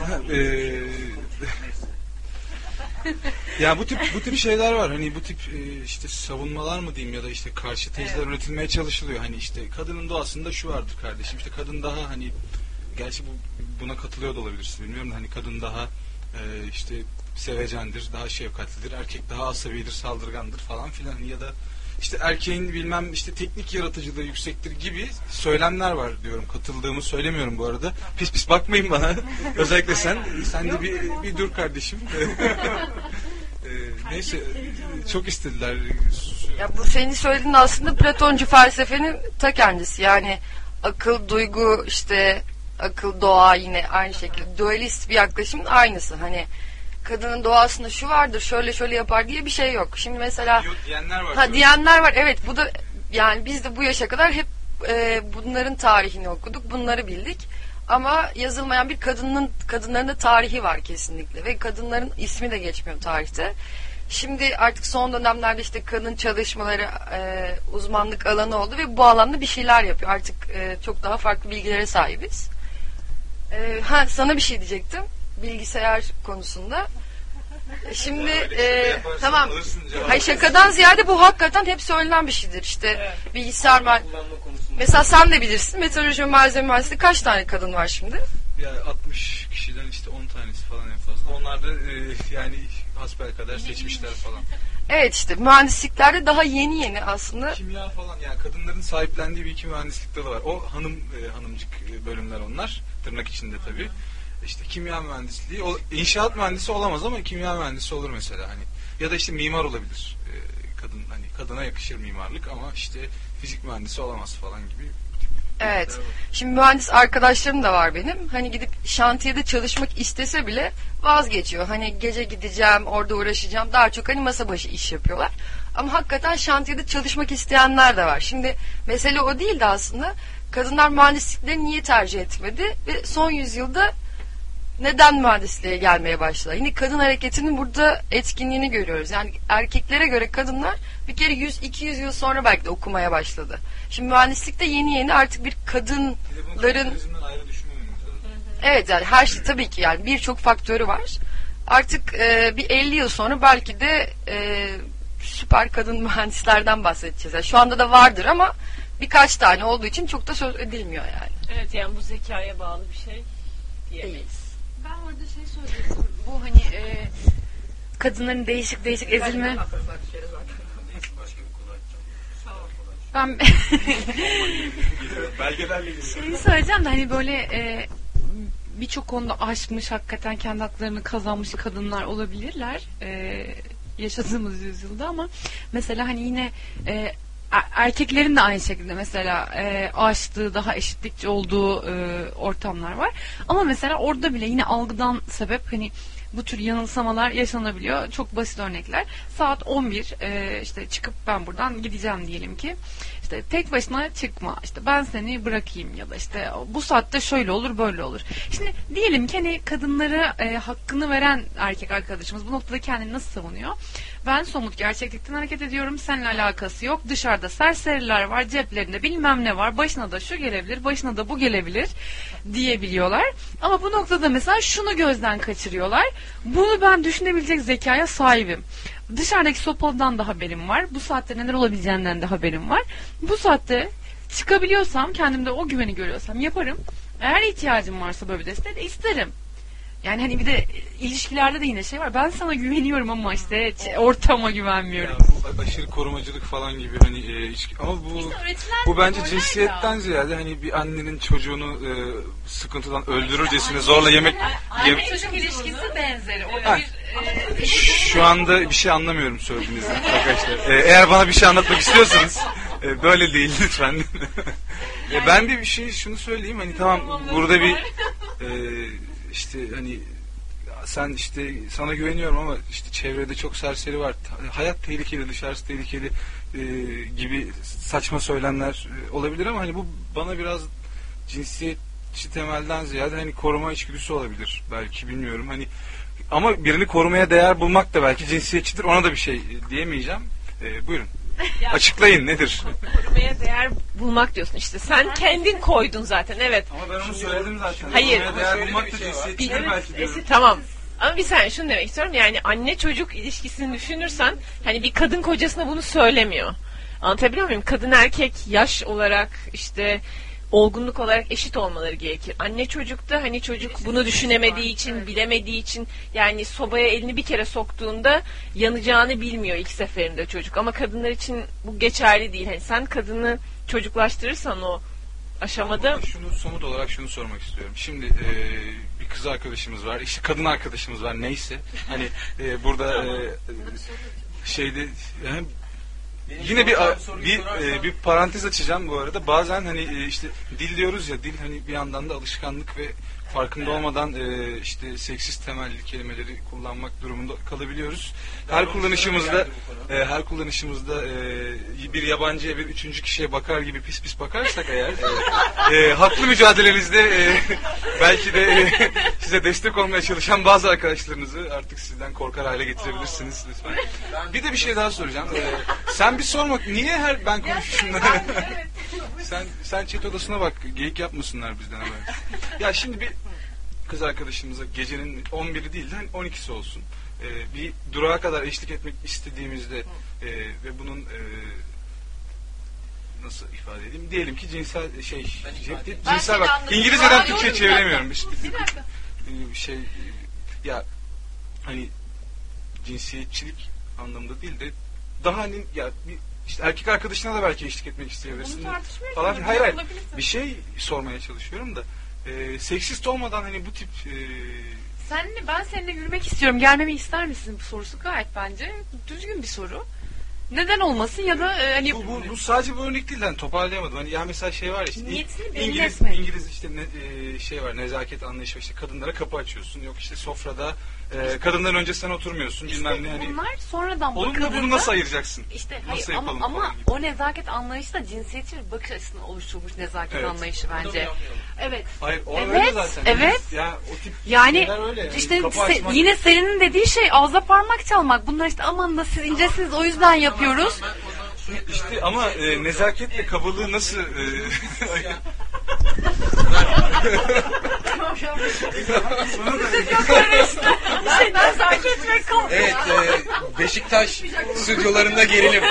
ya bu tip şeyler var. Hani bu tip işte savunmalar mı diyeyim ya da işte karşı tezler üretilmeye çalışılıyor. Hani işte kadının doğasında şu vardır kardeşim. İşte kadın daha hani, gerçi buna katılıyor da olabilirsin. Bilmiyorum da hani kadın daha işte sevecendir, daha şefkatlidir. Erkek daha asabidir, saldırgandır falan filan. Ya da işte erkeğin bilmem işte teknik yaratıcılığı yüksektir gibi söylemler var diyorum. Katıldığımı söylemiyorum bu arada. Pis bakmayın bana. Özellikle sen de bir dur kardeşim. Neyse, çok istediler. Ya bu senin söylediğin aslında Platoncu felsefenin ta kendisi. Yani akıl, duygu, işte akıl, doğa yine aynı şekilde. Dualist bir yaklaşımın aynısı. Hani kadının doğasında şu vardır, şöyle yapar diye bir şey yok. Şimdi mesela diyenler var. Diyenler var. Evet, bu da yani biz de bu yaşa kadar hep bunların tarihini okuduk, bunları bildik. Ama yazılmayan bir kadınların da tarihi var kesinlikle ve kadınların ismi de geçmiyor tarihte. Şimdi artık son dönemlerde işte kadın çalışmaları uzmanlık alanı oldu ve bu alanda bir şeyler yapıyor. Artık çok daha farklı bilgilere sahibiz. Sana bir şey diyecektim bilgisayar konusunda. Şimdi tamam. Hayır, şakadan ziyade bu hakikaten hep söylenen bir şeydir. İşte bilgisayar mesela sen de bilirsin. Meteoroloji ve malzeme mühendisliğinde kaç tane kadın var şimdi? Ya 60 kişiden işte 10 tanesi falan en fazla. Onlar da yani hasbelkader seçmişler falan. Evet, işte mühendisliklerde daha yeni aslında. Kimya falan, yani kadınların sahiplendiği bir iki mühendislik dalı var. O hanımcık bölümler onlar. Tırnak içinde tabii. İşte kimya mühendisliği, inşaat mühendisi olamaz ama kimya mühendisi olur mesela hani. Ya da işte mimar olabilir. Kadın, hani kadına yakışır mimarlık ama işte fizik mühendisi olamaz falan gibi. Evet. Şimdi mühendis arkadaşlarım da var benim. Hani gidip şantiyede çalışmak istese bile vazgeçiyor. Hani gece gideceğim, orada uğraşacağım. Daha çok hani masa başı iş yapıyorlar. Ama hakikaten şantiyede çalışmak isteyenler de var. Şimdi mesele o değil de aslında kadınlar mühendislikleri niye tercih etmedi ve son yüzyılda neden mühendisliğe gelmeye başladı? Yine kadın hareketinin burada etkinliğini görüyoruz. Yani erkeklere göre kadınlar bir kere 100-200 yıl sonra belki de okumaya başladı. Şimdi mühendislikte yeni artık bir kadınların... Evet, yani her şey tabii ki, yani birçok faktörü var. Artık bir 50 yıl sonra belki de süper kadın mühendislerden bahsedeceğiz. Yani şu anda da vardır ama birkaç tane olduğu için çok da söz edilmiyor yani. Evet, yani bu zekaya bağlı bir şey diyemeyiz. Ben orada şey söyleyecektim. Bu hani kadınların değişik ezilme. Ben şeyi söyleyeceğim de hani böyle birçok konuda aşmış, hakikaten kendi haklarını kazanmış kadınlar olabilirler yaşadığımız yüzyılda ama mesela hani yine erkeklerin de aynı şekilde mesela aştığı, daha eşitlikçi olduğu ortamlar var. Ama mesela orada bile yine algıdan sebep hani bu tür yanılsamalar yaşanabiliyor. Çok basit örnekler. Saat 11 işte çıkıp ben buradan gideceğim diyelim ki. İşte tek başına çıkma. İşte ben seni bırakayım ya da işte bu saatte şöyle olur böyle olur. Şimdi diyelim ki hani kadınlara hakkını veren erkek arkadaşımız bu noktada kendini nasıl savunuyor? Ben somut gerçeklikten hareket ediyorum. Seninle alakası yok. Dışarıda serseriler var. Ceplerinde bilmem ne var. Başına da şu gelebilir. Başına da bu gelebilir diyebiliyorlar. Ama bu noktada mesela şunu gözden kaçırıyorlar. Bunu ben düşünebilecek zekaya sahibim. Dışarıdaki sopalıdan da haberim var. Bu saatte neler olabileceğinden de haberim var. Bu saatte çıkabiliyorsam, kendimde o güveni görüyorsam yaparım. Eğer ihtiyacım varsa böyle bir desteğe de isterim. Yani hani bir de ilişkilerde de yine şey var. Ben sana güveniyorum ama işte ortama güvenmiyorum. Yani bu aşırı korumacılık falan gibi hani ama bu bence cinsiyetten ziyade hani bir annenin çocuğunu sıkıntıdan öldürürcesine zorla yemek Anne çocuk ilişkisi benzeri. Orada Şu anda bir şey anlamıyorum söylediğinizden arkadaşlar. Eğer bana bir şey anlatmak istiyorsanız böyle değil lütfen. Ben de bir şey şunu söyleyeyim hani tamam burada bir işte hani sen işte sana güveniyorum ama işte çevrede çok serseri var. Hayat tehlikeli, dışarısı tehlikeli gibi saçma söylemler olabilir ama hani bu bana biraz cinsiyetçi temelden ziyade hani koruma içgüdüsü olabilir belki bilmiyorum hani ama birini korumaya değer bulmak da belki cinsiyetçidir. Ona da bir şey diyemeyeceğim. Buyurun. Açıklayın nedir? Korumaya değer bulmak diyorsun işte. Sen kendin koydun zaten evet. Ama ben onu söyledim zaten. Hayır. Korumaya değer bulmak da cinsiyetçidir belki diyorum. Tamam. Ama bir saniye şunu demek istiyorum. Yani anne çocuk ilişkisini düşünürsen hani bir kadın kocasına bunu söylemiyor. Anlatabiliyor muyum? Kadın erkek yaş olarak işte olgunluk olarak eşit olmaları gerekir. Anne çocukta hani çocuk bunu düşünemediği için, bilemediği için yani sobaya elini bir kere soktuğunda yanacağını bilmiyor ilk seferinde çocuk. Ama kadınlar için bu geçerli değil. Hani sen kadını çocuklaştırırsan o aşamada... Şunu somut olarak şunu sormak istiyorum. Şimdi bir kız arkadaşımız var, işte kadın arkadaşımız var neyse. Hani burada şeyde yani yine bir parantez açacağım bu arada. Bazen hani işte dil diyoruz ya, dil hani bir yandan da alışkanlık ve farkında olmadan işte seksist temelli kelimeleri kullanmak durumunda kalabiliyoruz. Her kullanışımızda bir yabancıya bir üçüncü kişiye bakar gibi pis pis bakarsak eğer haklı mücadelenizde belki de size destek olmaya çalışan bazı arkadaşlarınızı artık sizden korkar hale getirebilirsiniz lütfen. Bir de bir şey daha soracağım. Sen bir sormak niye her ben konuşuyorum? Sen chat odasına bak, geyik yapmasınlar bizden haber. Ya şimdi bir kız arkadaşımıza gecenin 11'i değil de hani 12'si olsun. Bir durağa kadar eşlik etmek istediğimizde ve bunun nasıl ifade edeyim? Diyelim ki cinsel cinsel bak. İngilizceden Türkçe'ye çeviremiyorum. Bir şey ya hani cinsiyetçilik anlamında değil de daha hani ya işte erkek arkadaşına da belki eşlik etmek isteyebilirsin falan. Hayır. Bir şey sormaya çalışıyorum da seksist olmadan hani bu tip ben seninle yürümek istiyorum. Gelmemi ister misin? Bu sorusu gayet bence düzgün bir soru. Neden olmasın ya da hani bu sadece bu örnek değil, yani toparlayamadım. Hani ya mesela şey var ya işte İngiliz işte şey var, nezaket anlayışı var, işte kadınlara kapı açıyorsun. Yok işte sofrada kadınların önce sen oturmuyorsun işte bilmem ne hani. Bunlar sonradan bakıldığında bunu nasıl ayıracaksın? İşte nasıl hayır, ama o nezaket anlayışı da cinsiyetçi bir bakış açısından oluşturulmuş nezaket anlayışı bence. Evet. Hayır, o öyle zaten. Evet. Ya o tip yani öyle. işte yine senin dediği şey ağza parmak çalmak. Bunlar işte aman da siz incesiniz o yüzden yapıyoruz. İşte ama nezaketle kabalığı nasıl Evet, Beşiktaş stüdyolarında gerilim.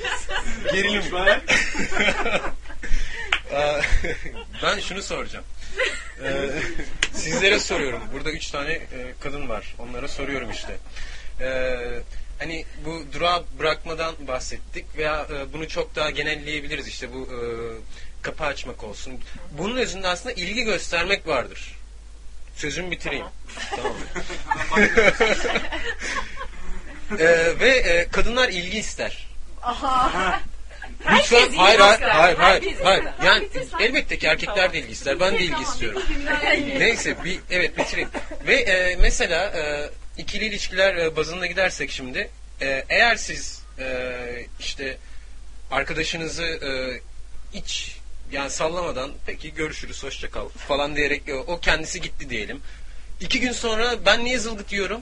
Ben şunu soracağım. Sizlere soruyorum. Burada 3 tane kadın var. Onlara soruyorum işte. Hani bu durağı bırakmadan bahsettik veya bunu çok daha genelleyebiliriz. İşte bu kapı açmak olsun. Bunun özünde aslında ilgi göstermek vardır. Sözümü bitireyim. Tamam. Ve kadınlar ilgi ister. Lütfen, hayır. Yani elbette ki erkekler de ilgi ister. Ben de ilgi istiyorum. Neyse, bitireyim. Ve mesela ikili ilişkiler bazında gidersek şimdi, eğer siz işte arkadaşınızı yani sallamadan peki görüşürüz, hoşça kal falan diyerek o kendisi gitti diyelim. 2 gün sonra ben niye zılgıt yiyorum?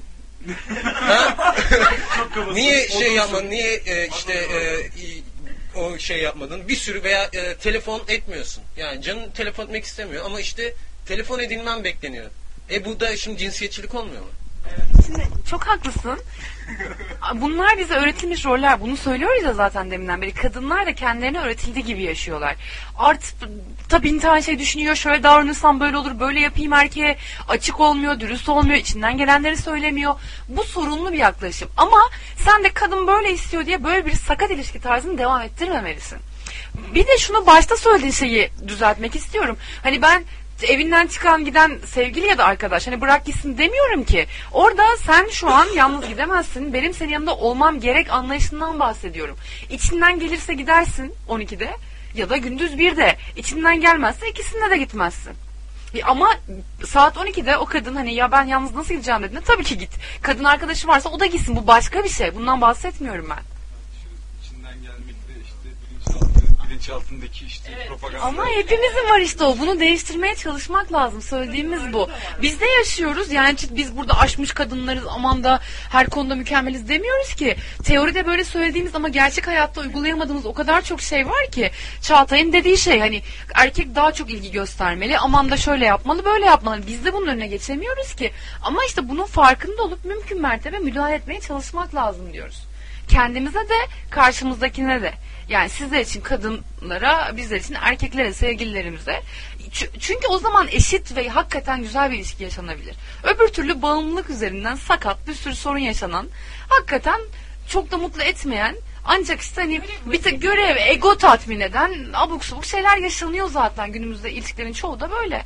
Niye şey yapmadın? Niye işte o şey yapmadın? Bir sürü veya telefon etmiyorsun. Yani canın telefon etmek istemiyor ama işte telefon edilmem bekleniyor. Bu da şimdi cinsiyetçilik olmuyor mu? Şimdi çok haklısın. Bunlar bize öğretilmiş roller. Bunu söylüyoruz ya zaten deminden beri. Kadınlar da kendilerine öğretildiği gibi yaşıyorlar. Artık tabii bin tane şey düşünüyor. Şöyle davranırsam böyle olur. Böyle yapayım erkeğe. Açık olmuyor, dürüst olmuyor. İçinden gelenleri söylemiyor. Bu sorunlu bir yaklaşım. Ama sen de kadın böyle istiyor diye böyle bir sakat ilişki tarzını devam ettirmemelisin. Bir de şunu başta söylediğin şeyi düzeltmek istiyorum. Hani ben evinden çıkan giden sevgili ya da arkadaş hani bırak gitsin demiyorum ki. Orada sen şu an yalnız gidemezsin. Benim senin yanında olmam gerek anlayışından bahsediyorum. İçinden gelirse gidersin 12'de ya da gündüz 1'de. İçinden gelmezse ikisinde de gitmezsin. Ama saat 12'de o kadın hani ya ben yalnız nasıl gideceğim dediğinde tabii ki git. Kadın arkadaşı varsa o da gitsin. Bu başka bir şey. Bundan bahsetmiyorum ben. İçinden gelmekte işte bilinçaltındaki işte propaganda. Ama hepimizin var işte o. Bunu değiştirmeye çalışmak lazım. Söylediğimiz bu. Biz de yaşıyoruz. Yani biz burada aşmış kadınlarız. Aman da her konuda mükemmeliz demiyoruz ki. Teoride böyle söylediğimiz ama gerçek hayatta uygulayamadığımız o kadar çok şey var ki. Çağatay'ın dediği şey hani erkek daha çok ilgi göstermeli. Aman da şöyle yapmalı, böyle yapmalı. Biz de bunun önüne geçemiyoruz ki. Ama işte bunun farkında olup mümkün mertebe müdahale etmeye çalışmak lazım diyoruz. Kendimize de karşımızdakine de. Yani sizler için kadınlara, bizler için erkeklere, sevgililerimize. Çünkü o zaman eşit ve hakikaten güzel bir ilişki yaşanabilir. Öbür türlü bağımlılık üzerinden sakat bir sürü sorun yaşanan, hakikaten çok da mutlu etmeyen, ancak işte hani bir tek görev, ego tatmin eden abuk subuk şeyler yaşanıyor zaten günümüzde. İlişkilerin çoğu da böyle.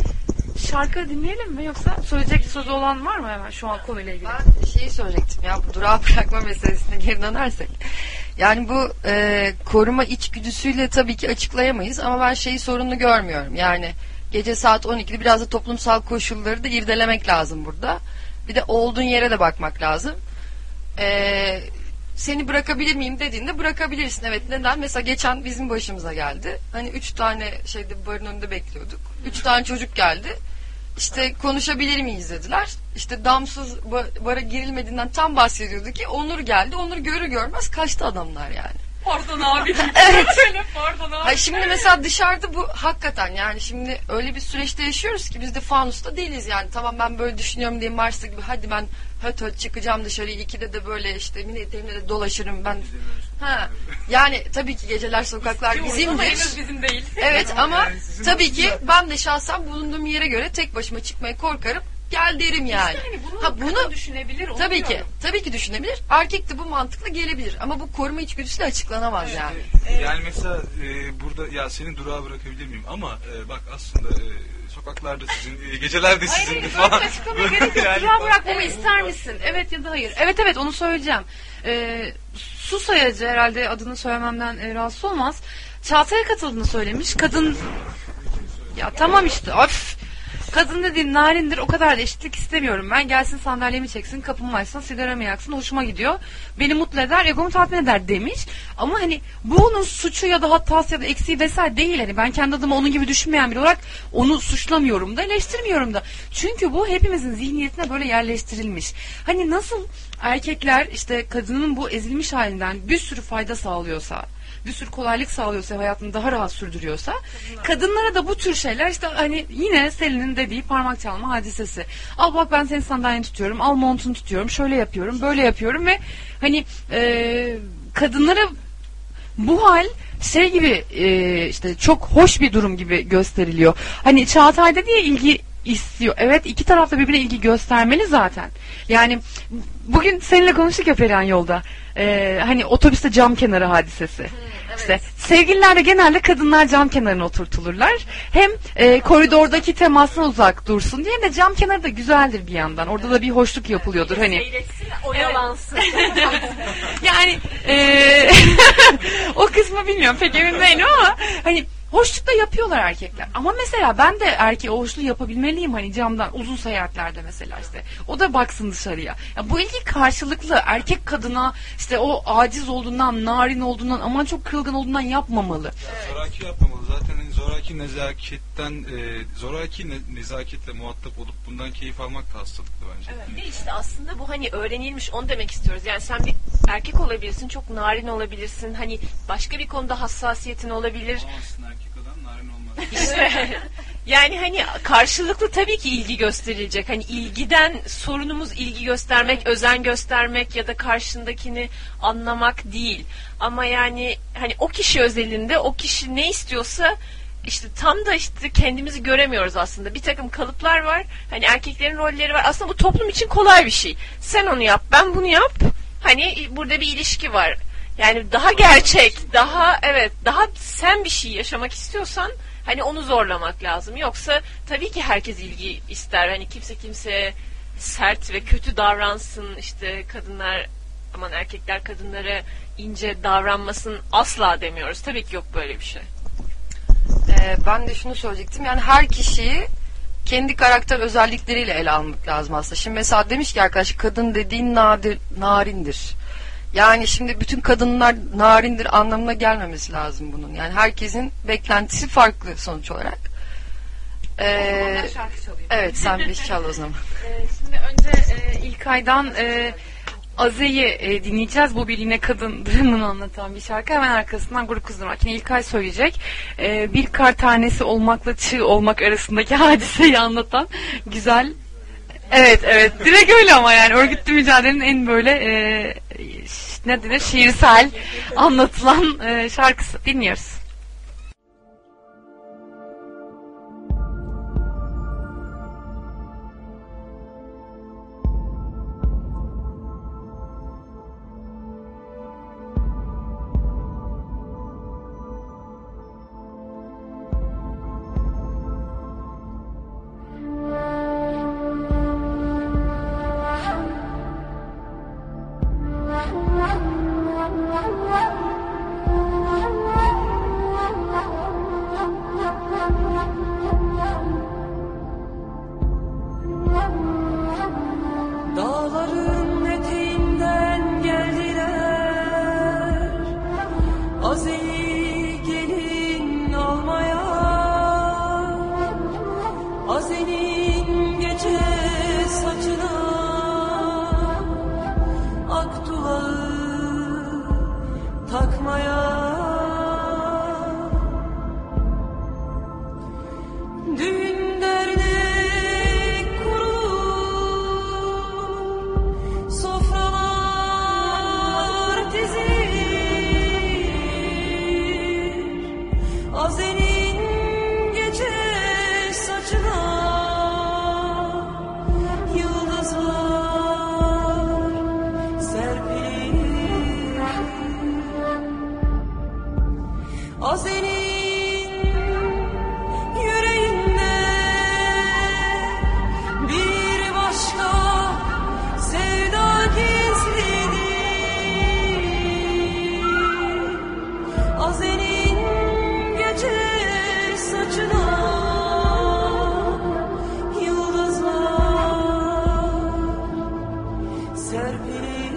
Şarkı dinleyelim mi yoksa söyleyecek sözü olan var mı hemen şu an konuyla ilgili? Ben şeyi söyleyecektim ya, bu durağa bırakma meselesine geri dönersek. Yani bu koruma içgüdüsüyle tabii ki açıklayamayız ama ben şeyi sorunlu görmüyorum. Yani gece saat 12'de biraz da toplumsal koşulları da irdelemek lazım burada. Bir de olduğun yere de bakmak lazım. Seni bırakabilir miyim dediğinde bırakabilirsin. Evet, neden? Mesela geçen bizim başımıza geldi. Hani 3 tane barın önünde bekliyorduk. 3 tane çocuk geldi. İşte konuşabilir miyiz dediler. İşte damsız bara girilmediğinden tam bahsediyordu ki Onur geldi. Onur görür görmez kaçtı adamlar yani. Pardon abi. Evet. Pardon abi. Hayır, şimdi mesela dışarıda bu hakikaten yani şimdi öyle bir süreçte yaşıyoruz ki biz de fanusta değiliz yani. Tamam, ben böyle düşünüyorum diye Mars'ta gibi hadi ben höt çıkacağım dışarıya, 2'de de böyle işte mini eteğimle de dolaşırım ben. Yani tabii ki geceler sokaklar bizimdir. Bizim değil. Evet ama tabii ki ben de şahsen bulunduğum yere göre tek başıma çıkmaya korkarım. Gel derim yani. İşte hani bunu düşünebilir. Tabii ki. Tabii ki düşünebilir. Erkek de bu mantıkla gelebilir. Ama bu koruma içgüdüsüyle açıklanamaz yani. Yani mesela burada ya seni durağa bırakabilir miyim? Ama bak aslında sokaklarda sizin, gecelerde sizin falan. Hayır, açıklamaya gerek yok. Durağa bırakmamı ister misin? Evet ya da hayır. Evet onu söyleyeceğim. Su sayacı herhalde adını söylememden rahatsız olmaz. Çağatay'a katıldığını söylemiş. Kadın ya tamam işte. Of. Kadın dediğin narindir, o kadar da eşitlik istemiyorum ben. Gelsin sandalyemi çeksin, kapımı açsın, sigaramı yaksın, hoşuma gidiyor. Beni mutlu eder, egomu tatmin eder demiş. Ama hani bu onun suçu ya da hatası ya da eksiği vesaire değil. Hani ben kendi adıma onun gibi düşünmeyen biri olarak onu suçlamıyorum da, eleştirmiyorum da. Çünkü bu hepimizin zihniyetine böyle yerleştirilmiş. Hani nasıl erkekler işte kadının bu ezilmiş halinden bir sürü fayda sağlıyorsa, bir sürü kolaylık sağlıyorsa, hayatını daha rahat sürdürüyorsa, kadınlara da bu tür şeyler işte hani yine Selin'in dediği parmak çalma hadisesi. Al bak ben senin sandalyeni tutuyorum, al montunu tutuyorum, şöyle yapıyorum, böyle yapıyorum ve hani kadınlara bu hal şey gibi işte çok hoş bir durum gibi gösteriliyor. Hani Çağatay'da diye ilgi istiyor. Evet, iki taraf da birbirine ilgi göstermeli zaten. Yani bugün seninle konuştuk ya Perihan yolda. Hani otobüste cam kenarı hadisesi. Evet. İşte sevgililerde genelde kadınlar cam kenarına oturtulurlar. Hem koridordaki temasdan uzak dursun diye de cam kenarı da güzeldir bir yandan. Orada da bir hoşluk yapılıyordur hani. Seyretsin, oyalansın. Yani o kısmı bilmiyorum pek emin değilim ama hani hoşluk da yapıyorlar erkekler. Ama mesela ben de erkeğe o hoşluğu yapabilmeliyim hani camdan uzun seyahatlerde mesela işte. O da baksın dışarıya. Ya bu ilgi karşılıklı. Erkek kadına işte o aciz olduğundan, narin olduğundan, aman çok kırılgan olduğundan yapmamalı. Zoraki yapmamalı. Zaten hani zoraki nezaketten, zoraki nezaketle muhatap olup bundan keyif almak da hastalıklı bence. Evet. De işte aslında bu hani öğrenilmiş, onu demek istiyoruz. Yani sen bir erkek olabilirsin, çok narin olabilirsin. Hani başka bir konuda hassasiyetin olabilir. Olmasın erkek adam narin olmaz. Yani hani karşılıklı tabii ki ilgi gösterilecek. Hani ilgiden sorunumuz ilgi göstermek, özen göstermek ya da karşındakini anlamak değil. Ama yani hani o kişi özelinde o kişi ne istiyorsa işte tam da işte kendimizi göremiyoruz aslında. Bir takım kalıplar var. Hani erkeklerin rolleri var. Aslında bu toplum için kolay bir şey. Sen onu yap, ben bunu yap. Hani burada bir ilişki var. Yani daha gerçek, daha sen bir şey yaşamak istiyorsan hani onu zorlamak lazım. Yoksa tabii ki herkes ilgi ister. Hani kimse kimseye sert ve kötü davransın. İşte erkekler kadınlara ince davranmasın asla demiyoruz. Tabii ki yok böyle bir şey. Ben de şunu söyleyecektim. Yani her kişiyi kendi karakter özellikleriyle ele almak lazım aslında. Şimdi mesela demiş ki arkadaş, kadın dediğin narindir. Yani şimdi bütün kadınlar narindir anlamına gelmemesi lazım bunun. Yani herkesin beklentisi farklı sonuç olarak. Ben şarkı çalayım. Evet, sen bir çal o zaman. Şimdi önce İlkay'dan Aze'yi dinleyeceğiz. Bu bir yine kadın dramını anlatan bir şarkı. Hemen arkasından Grup Kızdırmak. Yine İlkay söyleyecek. Bir kar tanesi olmakla çığ olmak arasındaki hadiseyi anlatan güzel. Evet. Direkt öyle ama yani örgütlü mücadelenin en böyle ne denir? Şiirsel anlatılan şarkısı. Dinliyoruz. Dağların eteğinden geldiler, Aze'yi gelin almaya. Aze'nin gece saçına ak dulağı takmaya. Düğün dernek kurulur, sofralar dizilir. Aze'nin gece saçına yıldızlar serpilir. Aze'nin yüreğinde bir başka sevda gizlidir. Aze'nin gece saçına yıldızlar serpilir.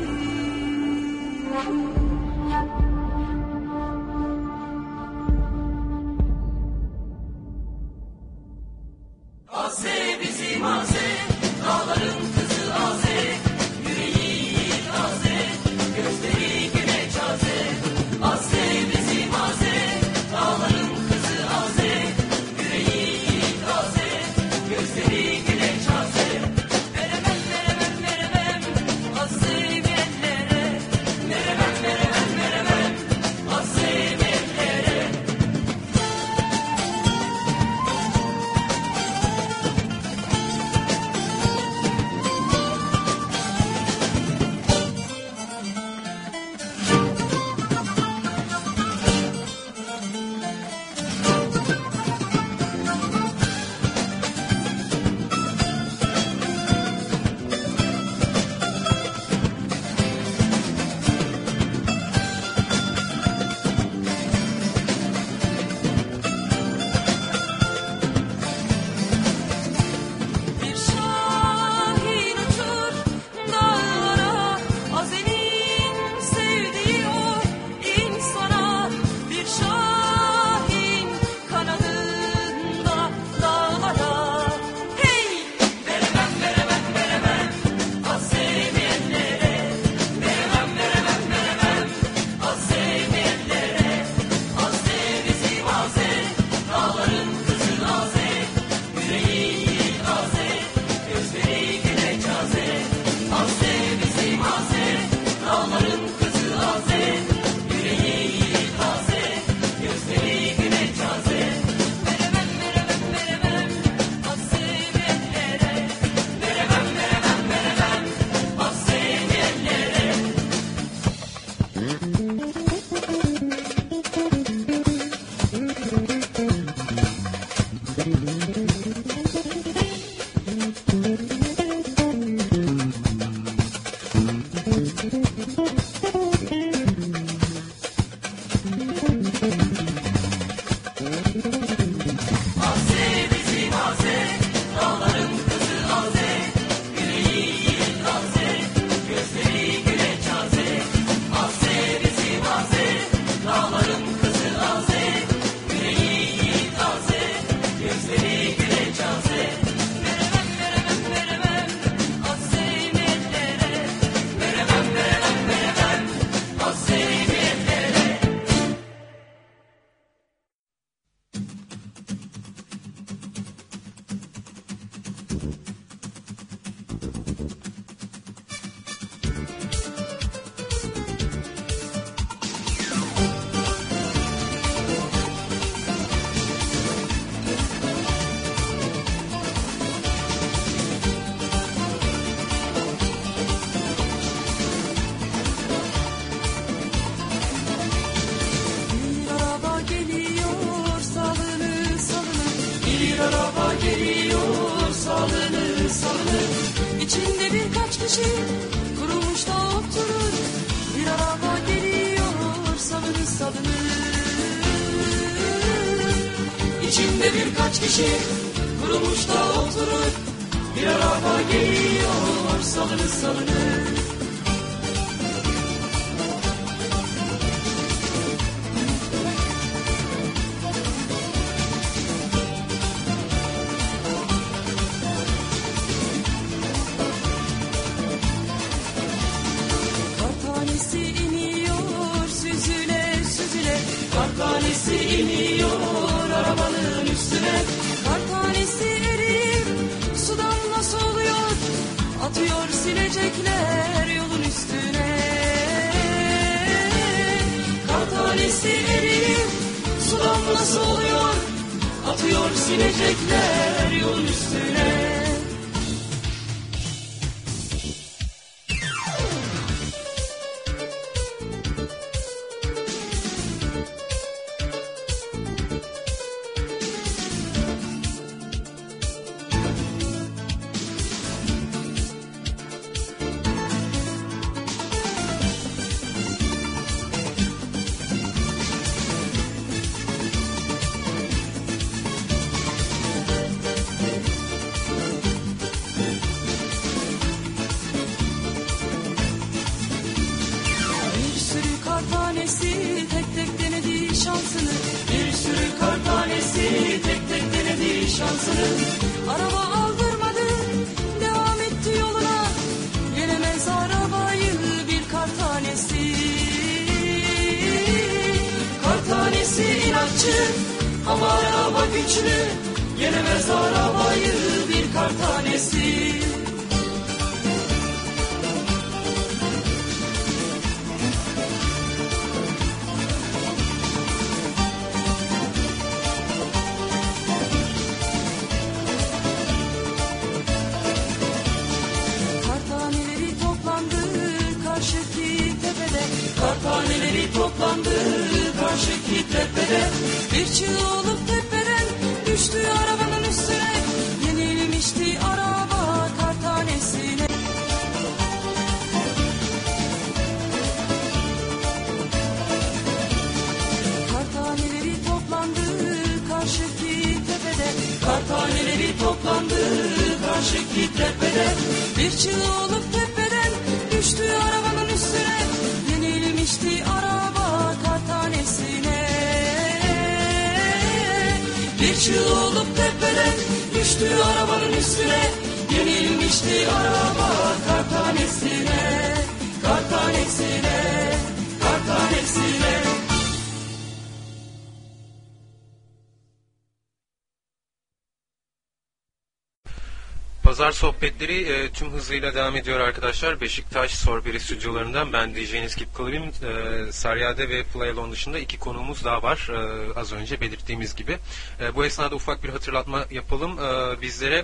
Pazar sohbetleri tüm hızıyla devam ediyor arkadaşlar. Beşiktaş Sorberi stüdyolarından ben DJ'niz Kip Kılıbim. Saryade ve Playalone dışında 2 konuğumuz daha var. Az önce belirttiğimiz gibi. Bu esnada ufak bir hatırlatma yapalım. Bizlere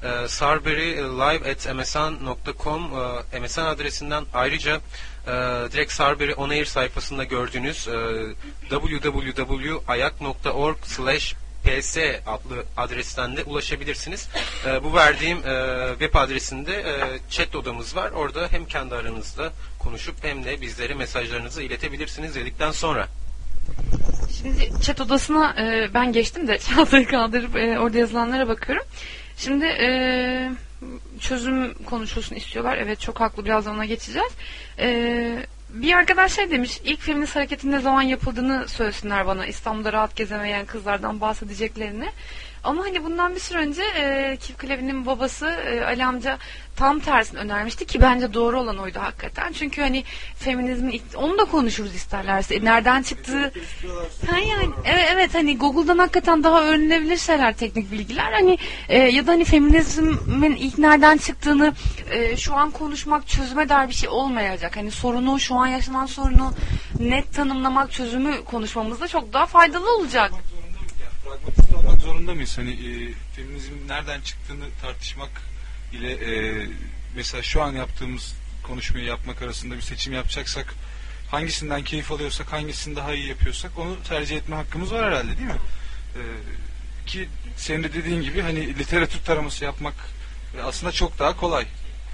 sarberilive@msn.com MSN adresinden ayrıca direkt Sarberry On Air sayfasında gördüğünüz www.ayak.org/ps adlı adresten de ulaşabilirsiniz. Bu verdiğim web adresinde chat odamız var. Orada hem kendi aranızda konuşup hem de bizlere mesajlarınızı iletebilirsiniz dedikten sonra. Şimdi chat odasına ben geçtim de çantayı kaldırıp orada yazılanlara bakıyorum. Şimdi çözüm konuşulsun istiyorlar. Evet, çok haklı, birazdan ona geçeceğiz. Bir arkadaş şey demiş, ilk feminist hareketin ne zaman yapıldığını söylesinler bana, İstanbul'da rahat gezemeyen kızlardan bahsedeceklerini. Ama hani bundan bir süre önce Kip Klevin'in babası Ali amca tam tersini önermişti ki bence doğru olan oydu hakikaten. Çünkü hani feminizmin onu da konuşuruz isterlerse. Nereden çıktığı yani evet hani Google'dan hakikaten daha öğrenilebilir şeyler, teknik bilgiler. Hani ya da hani feminizmin ilk nereden çıktığını şu an konuşmak çözüme dair bir şey olmayacak. Hani sorunu, şu an yaşanan sorunu net tanımlamak, çözümü konuşmamızda çok daha faydalı olacak. Pragmatist olmak zorunda mıyız? Hani feminizm nereden çıktığını tartışmak ile mesela şu an yaptığımız konuşmayı yapmak arasında bir seçim yapacaksak, hangisinden keyif alıyorsak, hangisini daha iyi yapıyorsak onu tercih etme hakkımız var herhalde, değil mi? Ki senin de dediğin gibi hani literatür taraması yapmak aslında çok daha kolay.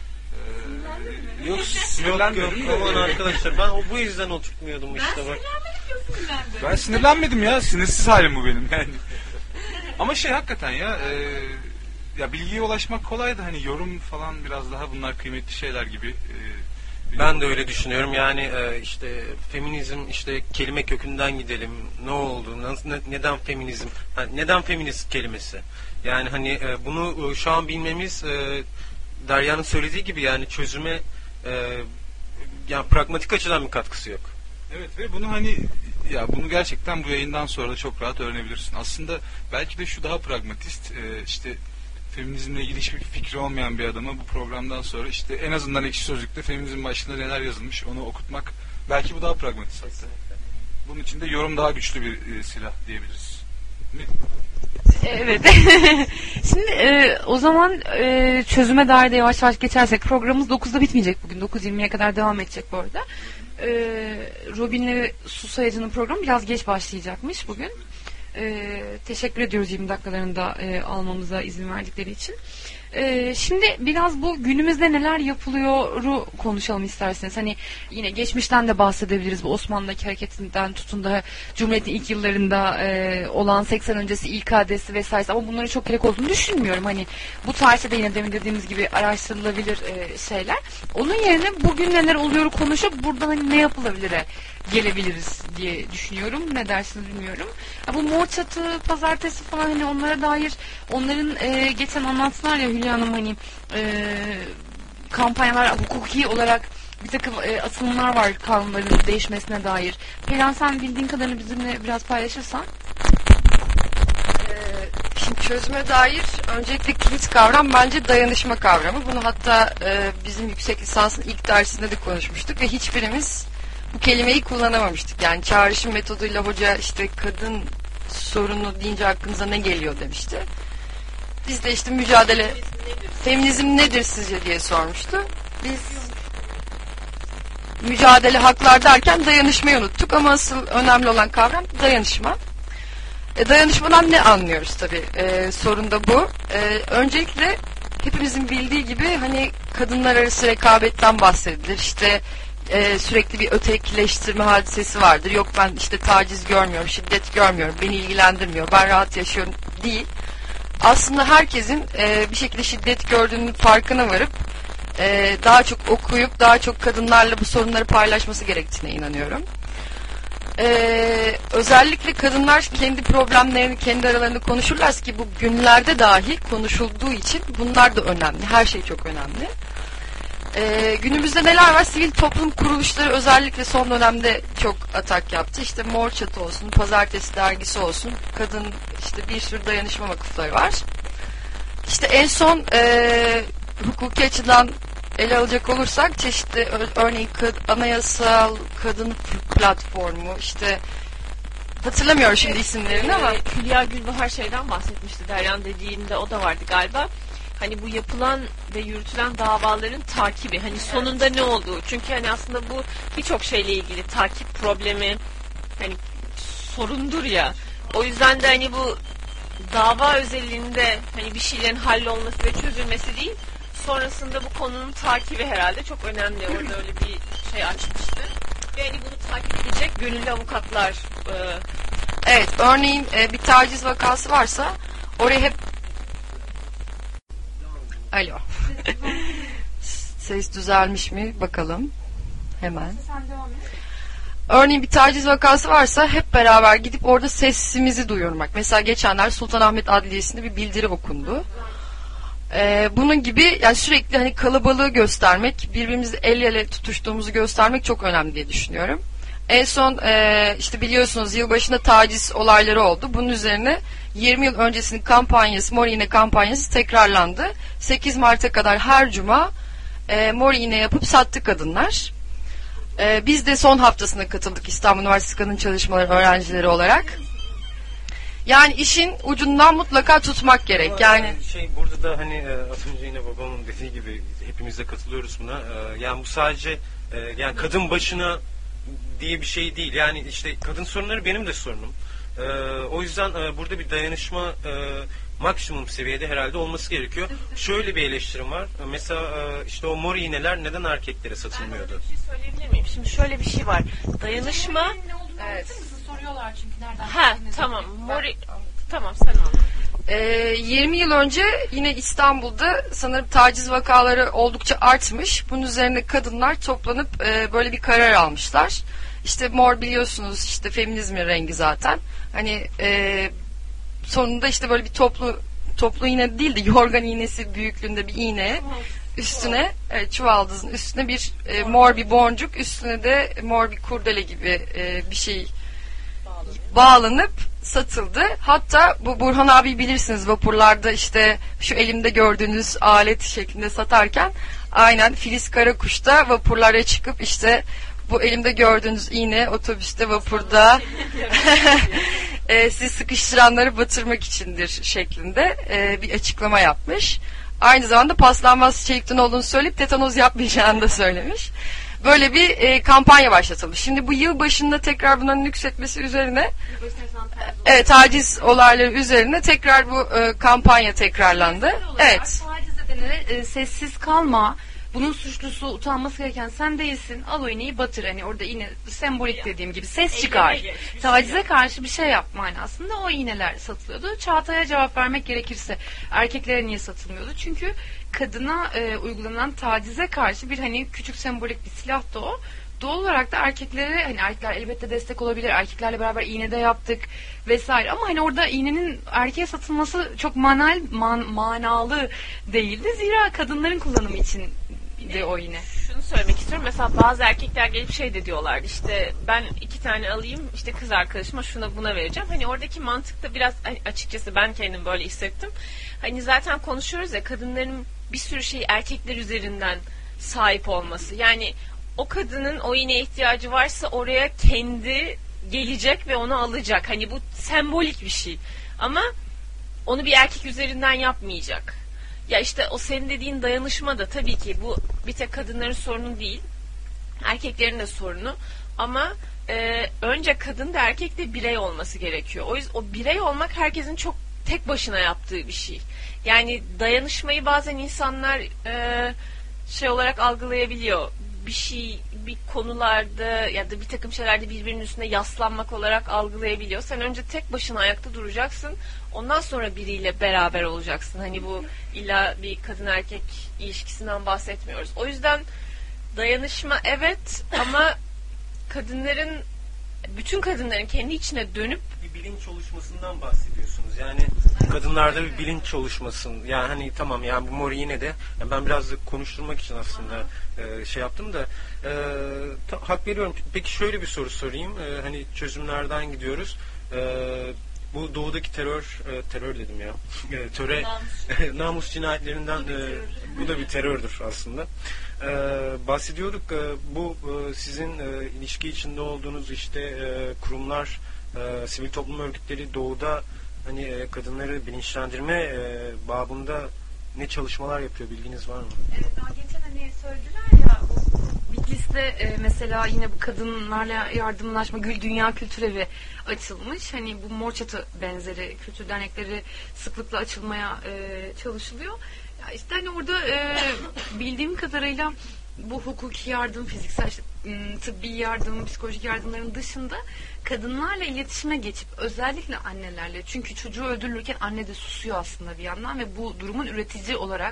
Yok aman arkadaşlar, ben bu yüzden oturtmuyordum işte bak. Ben sinirlenmedim ya, sinirsiz halim bu benim yani. Ama hakikaten ya bilgiye ulaşmak kolay da hani yorum falan biraz daha bunlar kıymetli şeyler gibi. Ben de öyle düşünüyorum. Yani işte feminizm, işte kelime kökünden gidelim. Ne oldu? Neden feminizm? Neden feminist kelimesi? Yani hani bunu şu an bilmemiz Derya'nın söylediği gibi yani çözüme yani pragmatik açıdan bir katkısı yok. Evet ve bunu hani bunu gerçekten bu yayından sonra da çok rahat öğrenebilirsin. Aslında belki de şu daha pragmatist, işte feminizmle ilgili hiçbir fikri olmayan bir adama bu programdan sonra işte en azından Ekşi Sözlük'te feminizm başlığında neler yazılmış onu okutmak, belki bu daha pragmatist hatta. Bunun için de yorum daha güçlü bir silah diyebiliriz. Mi? Evet. Şimdi o zaman çözüme dair de yavaş yavaş geçersek, programımız 9'da bitmeyecek bugün. 9:20'ye kadar devam edecek bu arada. Robin'le Su Sayacı'nın programı biraz geç başlayacakmış bugün. Teşekkür ediyoruz 20 dakikalarında almamıza izin verdikleri için. Şimdi biraz bu günümüzde neler yapılıyoru konuşalım isterseniz. Hani yine geçmişten de bahsedebiliriz. Bu Osmanlı'daki hareketinden tutun da Cumhuriyet'in ilk yıllarında olan 80 öncesi İK'desi vesaire. Ama bunların çok gerek olduğunu düşünmüyorum. Hani bu tarihte de yine demin dediğimiz gibi araştırılabilir şeyler. Onun yerine bugün neler oluyor konuşup buradan hani ne yapılabilire gelebiliriz diye düşünüyorum. Ne dersiniz bilmiyorum. Bu Mor Çatı, Pazartesi falan, hani onlara dair, onların geçen anlattılar ya Hülya Hanım, hani kampanyalar, hukuki olarak bir takım atılımlar var kanunların değişmesine dair. Perihan, sen bildiğin kadarını bizimle biraz paylaşırsan. Şimdi çözüme dair öncelikle kilit kavram bence dayanışma kavramı. Bunu hatta bizim yüksek lisansın ilk dersinde de konuşmuştuk ve hiçbirimiz bu kelimeyi kullanamamıştık. Yani çağrışım metoduyla hoca işte kadın sorunu deyince aklınıza ne geliyor demişti. Biz de işte mücadele, feminizm nedir sizce diye sormuştu. Biz mücadele, haklar derken dayanışmayı unuttuk ama asıl önemli olan kavram dayanışma. Dayanışmadan ne anlıyoruz tabii? Sorun da bu. Öncelikle hepimizin bildiği gibi hani kadınlar arası rekabetten bahsedilir. İşte sürekli bir ötekileştirme hadisesi vardır. Yok ben işte taciz görmüyorum, şiddet görmüyorum, beni ilgilendirmiyor, ben rahat yaşıyorum değil. Aslında herkesin bir şekilde şiddet gördüğünün farkına varıp daha çok okuyup daha çok kadınlarla bu sorunları paylaşması gerektiğine inanıyorum. Özellikle kadınlar kendi problemlerini kendi aralarında konuşurlarsa, ki bu günlerde dahi konuşulduğu için bunlar da önemli. Her şey çok önemli. Günümüzde neler var? Sivil toplum kuruluşları özellikle son dönemde çok atak yaptı. İşte Mor Çatı olsun, Pazartesi dergisi olsun, kadın işte bir sürü dayanışma vakıfları var. İşte en son hukuki açıdan ele alacak olursak çeşitli örneğin anayasal kadın platformu, işte hatırlamıyorum şimdi isimlerini ama Hülya Gülbahar şeyden bahsetmişti, Deryan dediğinde o da vardı galiba. Hani bu yapılan ve yürütülen davaların takibi, hani sonunda ne olduğu. Çünkü hani aslında bu birçok şeyle ilgili takip problemi hani sorundur ya. O yüzden de hani bu dava özelliğinde hani bir şeylerin hallolması ve çözülmesi değil, sonrasında bu konunun takibi herhalde çok önemli. Orada öyle bir şey açmıştı. Ve hani bunu takip edecek gönüllü avukatlar. Evet, örneğin bir taciz vakası varsa oraya hep alo. Ses düzelmiş mi? Bakalım. Hemen. Örneğin bir taciz vakası varsa hep beraber gidip orada sesimizi duyurmak. Mesela geçenler Sultanahmet Adliyesi'nde bir bildiri okundu. Bunun gibi yani sürekli hani kalabalığı göstermek, birbirimizi el ele tutuştuğumuzu göstermek çok önemli diye düşünüyorum. En son işte biliyorsunuz yılbaşında taciz olayları oldu. Bunun üzerine 20 yıl öncesinin kampanyası, Mor İğne kampanyası tekrarlandı. 8 Mart'a kadar her cuma mor iğne yapıp sattı kadınlar. Biz de son haftasına katıldık İstanbul Üniversitesi Kadın Çalışmaları öğrencileri olarak. Yani işin ucundan mutlaka tutmak gerek. Ama yani burada da hani az önce yine babamın dediği gibi hepimiz de katılıyoruz buna. Yani bu sadece yani kadın başına diye bir şey değil. Yani işte kadın sorunları benim de sorunum. O yüzden burada bir dayanışma maksimum seviyede herhalde olması gerekiyor. Şöyle bir eleştirim var. Mesela işte o mor iğneler neden erkeklere satılmıyordu? Ben bir şey söyleyebilir miyim? Şimdi şöyle bir şey var. Dayanışma. Evet. Soruyorlar çünkü nereden? Ha tamam. Tamam sen anlat. 20 yıl önce yine İstanbul'da sanırım taciz vakaları oldukça artmış. Bunun üzerine kadınlar toplanıp böyle bir karar almışlar. İşte mor biliyorsunuz işte feminizmin rengi zaten. Hani sonunda işte böyle bir toplu iğne değil de yorgan iğnesi büyüklüğünde bir iğne üstüne çuvaldızın üstüne bir mor bir boncuk, üstüne de mor bir kurdele gibi bir şey bağlanıp satıldı. Hatta bu Burhan abi bilirsiniz, vapurlarda işte şu elimde gördüğünüz alet şeklinde satarken aynen Filiz Karakuş da vapurlara çıkıp işte bu elimde gördüğünüz iğne otobüste, vapurda sizi sıkıştıranları batırmak içindir şeklinde bir açıklama yapmış. Aynı zamanda paslanmaz çelikten olduğunu söyleyip tetanoz yapmayacağını da söylemiş. Böyle bir kampanya başlatıldı. Şimdi bu yıl başında tekrar bunların nüksetmesi üzerine taciz olayları üzerine tekrar bu kampanya tekrarlandı. Evet. Taciz edene sessiz kalma. Bunun suçlusu, utanması gereken sen değilsin. Al o iğneyi batır. Hani orada yine sembolik dediğim gibi ses çıkar. Tacize karşı bir şey yapma hani aslında. O iğneler satılıyordu. Çağatay'a cevap vermek gerekirse erkeklere niye satılmıyordu? Çünkü kadına uygulanan tacize karşı bir hani küçük sembolik bir silah da o. Doğal olarak da erkeklere hani erkekler elbette destek olabilir. Erkeklerle beraber iğne de yaptık vesaire. Ama hani orada iğnenin erkeğe satılması çok manalı değildi. Zira kadınların kullanımı için de o iğne. Şunu söylemek istiyorum. Mesela bazı erkekler gelip şey de diyorlardı. İşte ben 2 tane alayım, işte kız arkadaşıma şuna buna vereceğim. Hani oradaki mantıkta biraz hani açıkçası ben kendim böyle hissettim. Hani zaten konuşuyoruz ya, kadınların bir sürü şey erkekler üzerinden sahip olması. Yani o kadının o iğneye ihtiyacı varsa oraya kendi gelecek ve onu alacak. Hani bu sembolik bir şey. Ama onu bir erkek üzerinden yapmayacak. Ya işte o senin dediğin dayanışma da tabii ki bu bir tek kadınların sorunu değil. Erkeklerin de sorunu. Ama önce kadın da erkek de birey olması gerekiyor. O yüzden o birey olmak herkesin çok tek başına yaptığı bir şey. Yani dayanışmayı bazen insanlar şey olarak algılayabiliyor. Bir konularda ya da bir takım şeylerde birbirinin üstüne yaslanmak olarak algılayabiliyor. Sen önce tek başına ayakta duracaksın. Ondan sonra biriyle beraber olacaksın. Hani bu illa bir kadın erkek ilişkisinden bahsetmiyoruz. O yüzden dayanışma evet ama bütün kadınların kendi içine dönüp bir bilinç oluşmasından bahsediyorsunuz. Yani kadınlarda bir bilinç oluşmasın. Yani hani tamam yani bu mor yine de yani ben biraz da konuşturmak için aslında şey yaptım da hak veriyorum. Peki şöyle bir soru sorayım. Hani çözümlerden gidiyoruz. bu doğudaki terör dedim ya. Namus cinayetlerinden bu da bir terördür aslında. Bahsediyorduk bu sizin ilişki içinde olduğunuz işte kurumlar, sivil toplum örgütleri doğuda hani kadınları bilinçlendirme babında ne çalışmalar yapıyor, bilginiz var mı? Evet, daha geçen hani söylediler ya, Bitlis'te mesela yine bu kadınlarla yardımlaşma Gül Dünya Kültür Evi açılmış. Hani bu Mor Çatı benzeri kültür dernekleri sıklıkla açılmaya çalışılıyor. Ya işte hani orada bildiğim kadarıyla bu hukuki yardım, fiziksel tıbbi yardım, psikolojik yardımların dışında kadınlarla iletişime geçip özellikle annelerle, çünkü çocuğu öldürülürken anne de susuyor aslında bir yandan ve bu durumun üretgeci olarak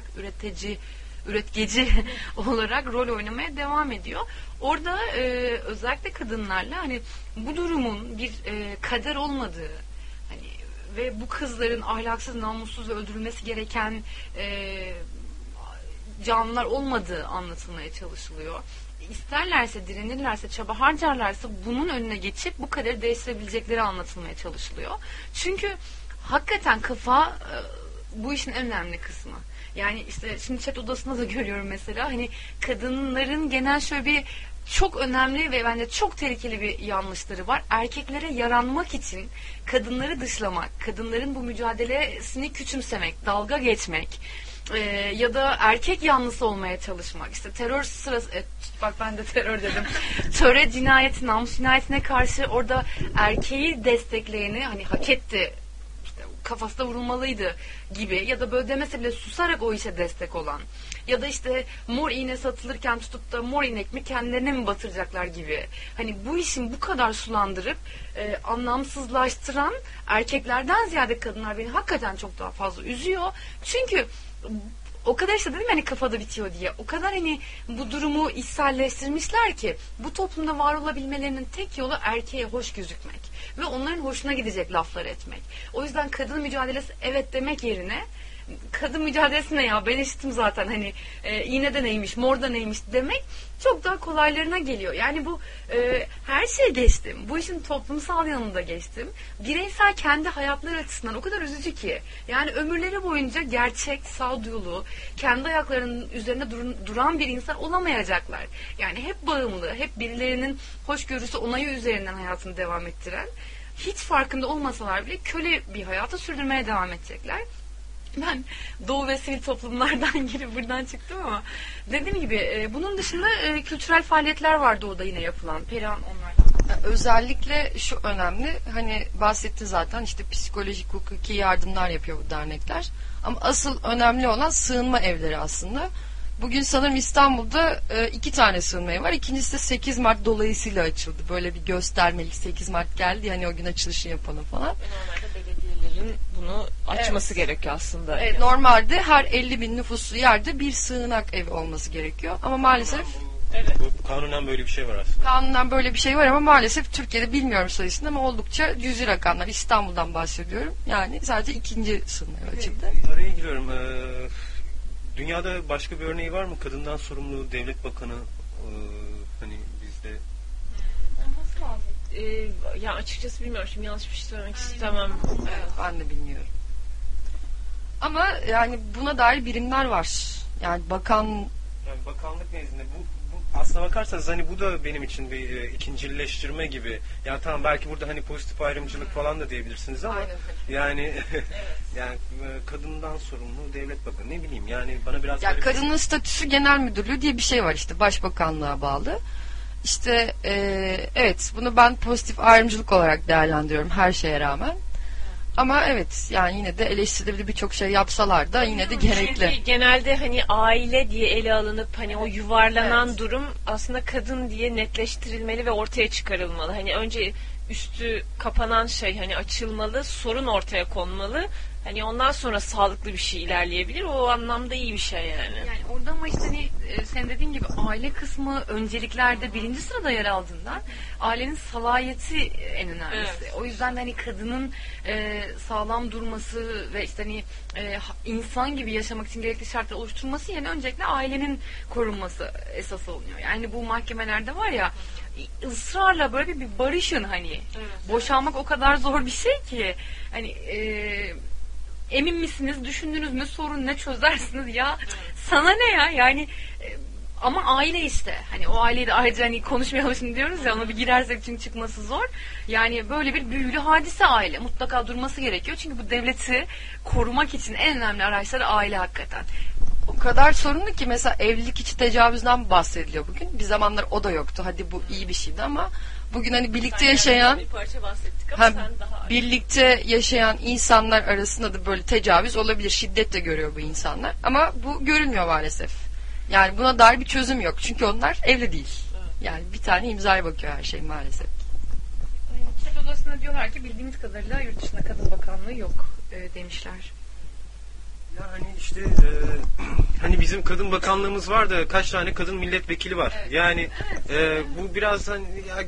rol oynamaya devam ediyor. Orada özellikle kadınlarla hani bu durumun bir kader olmadığı, hani ve bu kızların ahlaksız, namussuz ve öldürülmesi gereken canlılar olmadığı anlatılmaya çalışılıyor. İsterlerse, direnirlerse, çaba harcarlarsa bunun önüne geçip bu kaderi değiştirebilecekleri anlatılmaya çalışılıyor. Çünkü hakikaten kafa bu işin en önemli kısmı. Yani işte şimdi chat odasında da görüyorum mesela, hani kadınların genel şöyle bir çok önemli ve bence çok tehlikeli bir yanlışları var. Erkeklere yaranmak için kadınları dışlamak, kadınların bu mücadelesini küçümsemek, dalga geçmek ya da erkek yanlısı olmaya çalışmak. İşte terör sırası, bak ben de terör dedim. Töre cinayeti, namus cinayetine karşı orada erkeği destekleyeni, hani hak etti, kafasına vurulmalıydı gibi, ya da böyle demese bile susarak o işe destek olan, ya da işte mor iğne satılırken tutup da mor inek mi kendilerine mi batıracaklar gibi. Hani bu işin bu kadar sulandırıp anlamsızlaştıran erkeklerden ziyade kadınlar beni hakikaten çok daha fazla üzüyor. Çünkü o kadar işte dedim hani kafada bitiyor diye. O kadar hani bu durumu içselleştirmişler ki bu toplumda var olabilmelerinin tek yolu erkeğe hoş gözükmek ve onların hoşuna gidecek laflar etmek. O yüzden kadın mücadelesi evet demek yerine kadın mücadelesi ne ya, ben eşitim zaten, hani iğne de neymiş, mor da neymiş demek çok daha kolaylarına geliyor. Yani bu her şeye geçtim. Bu işin toplumsal yanında geçtim. Bireysel kendi hayatları açısından o kadar üzücü ki. Yani ömürleri boyunca gerçek, sağduyulu, kendi ayaklarının üzerinde duran bir insan olamayacaklar. Yani hep bağımlı, hep birilerinin hoşgörüsü, onayı üzerinden hayatını devam ettiren, hiç farkında olmasalar bile köle bir hayatı sürdürmeye devam edecekler. Ben doğu ve sivil toplumlardan girip buradan çıktım ama dediğim gibi bunun dışında kültürel faaliyetler var doğuda yine yapılan. Perihan onlardan. Özellikle şu önemli, hani bahsetti zaten, işte psikolojik hukuki yardımlar yapıyor bu dernekler. Ama asıl önemli olan sığınma evleri aslında. Bugün sanırım İstanbul'da 2 tane sığınma evi var. İkincisi de 8 Mart dolayısıyla açıldı. Böyle bir göstermelik 8 Mart geldi, hani o gün açılışını yapalım falan. Normalde belediyelerin bunu açması gerekiyor aslında. Evet, normalde her 50.000 nüfuslu yerde bir sığınak evi olması gerekiyor. Ama maalesef Kanunen böyle bir şey var aslında. Kanunen böyle bir şey var ama maalesef Türkiye'de bilmiyorum sayısını ama oldukça cüzi rakamlar. İstanbul'dan bahsediyorum. Yani sadece 2. sığınak evi açıldı. Araya giriyorum. Dünyada başka bir örneği var mı? Kadından sorumlu devlet bakanı hani bizde. Ya açıkçası bilmiyorum. Şimdi yanlış bir şey söylemek istemem. Evet, ben de bilmiyorum. Ama yani buna dair birimler var. Yani bakanlık nezdinde bu aslına bakarsanız hani bu da benim için bir ikincileştirme gibi. Yani tamam, belki burada hani pozitif ayrımcılık falan da diyebilirsiniz ama yani yani kadından sorumlu devlet bakanı, ne bileyim, yani bana biraz ya kadının statüsü genel müdürlüğü diye bir şey var, işte başbakanlığa bağlı. İşte evet, bunu ben pozitif ayrımcılık olarak değerlendiriyorum her şeye rağmen. Ama evet, yani yine de eleştirilebilir birçok şey yapsalar da yine de gerekli. Çünkü genelde hani aile diye ele alınıp hani o yuvarlanan durum aslında kadın diye netleştirilmeli ve ortaya çıkarılmalı. Hani önce üstü kapanan şey hani açılmalı, sorun ortaya konmalı. Hani ondan sonra sağlıklı bir şey ilerleyebilir. O anlamda iyi bir şey yani. Yani orada ama işte hani sen dediğin gibi aile kısmı önceliklerde 1. sırada yer aldığından ailenin salayeti en önemlisi. Evet. O yüzden hani kadının sağlam durması ve işte hani insan gibi yaşamak için gerekli şartları oluşturması yerine öncelikle ailenin korunması esas oluyor. Yani bu mahkemelerde var ya, ısrarla böyle bir barışın hani. Boşanmak o kadar zor bir şey ki. Hani emin misiniz, düşündünüz mü, sorun ne, çözersiniz ya. Sana ne ya yani. Ama aile işte. Hani o aileyi de ayrıca hani konuşmayalım şimdi diyoruz ya, ona bir girersek çünkü çıkması zor. Yani böyle bir büyülü hadise aile. Mutlaka durması gerekiyor. Çünkü bu devleti korumak için en önemli araçları aile hakikaten. O kadar sorunlu ki mesela evlilik içi tecavüzden bahsediliyor bugün. Bir zamanlar o da yoktu. Hadi bu iyi bir şeydi ama bugün hani birlikte yaşayan bir parça bahsettik ama sen daha birlikte yaşayan insanlar arasında da böyle tecavüz olabilir. Şiddet de görüyor bu insanlar. Ama bu görülmüyor maalesef. Yani buna dair bir çözüm yok. Çünkü onlar evli değil. Yani bir tane imzaya bakıyor her şey maalesef. Çet odasına diyorlar ki bildiğimiz kadarıyla yurt dışında kadın bakanlığı yok demişler. Ya hani işte hani bizim kadın bakanlığımız var da kaç tane kadın milletvekili var. Evet. Yani bu biraz hani ya,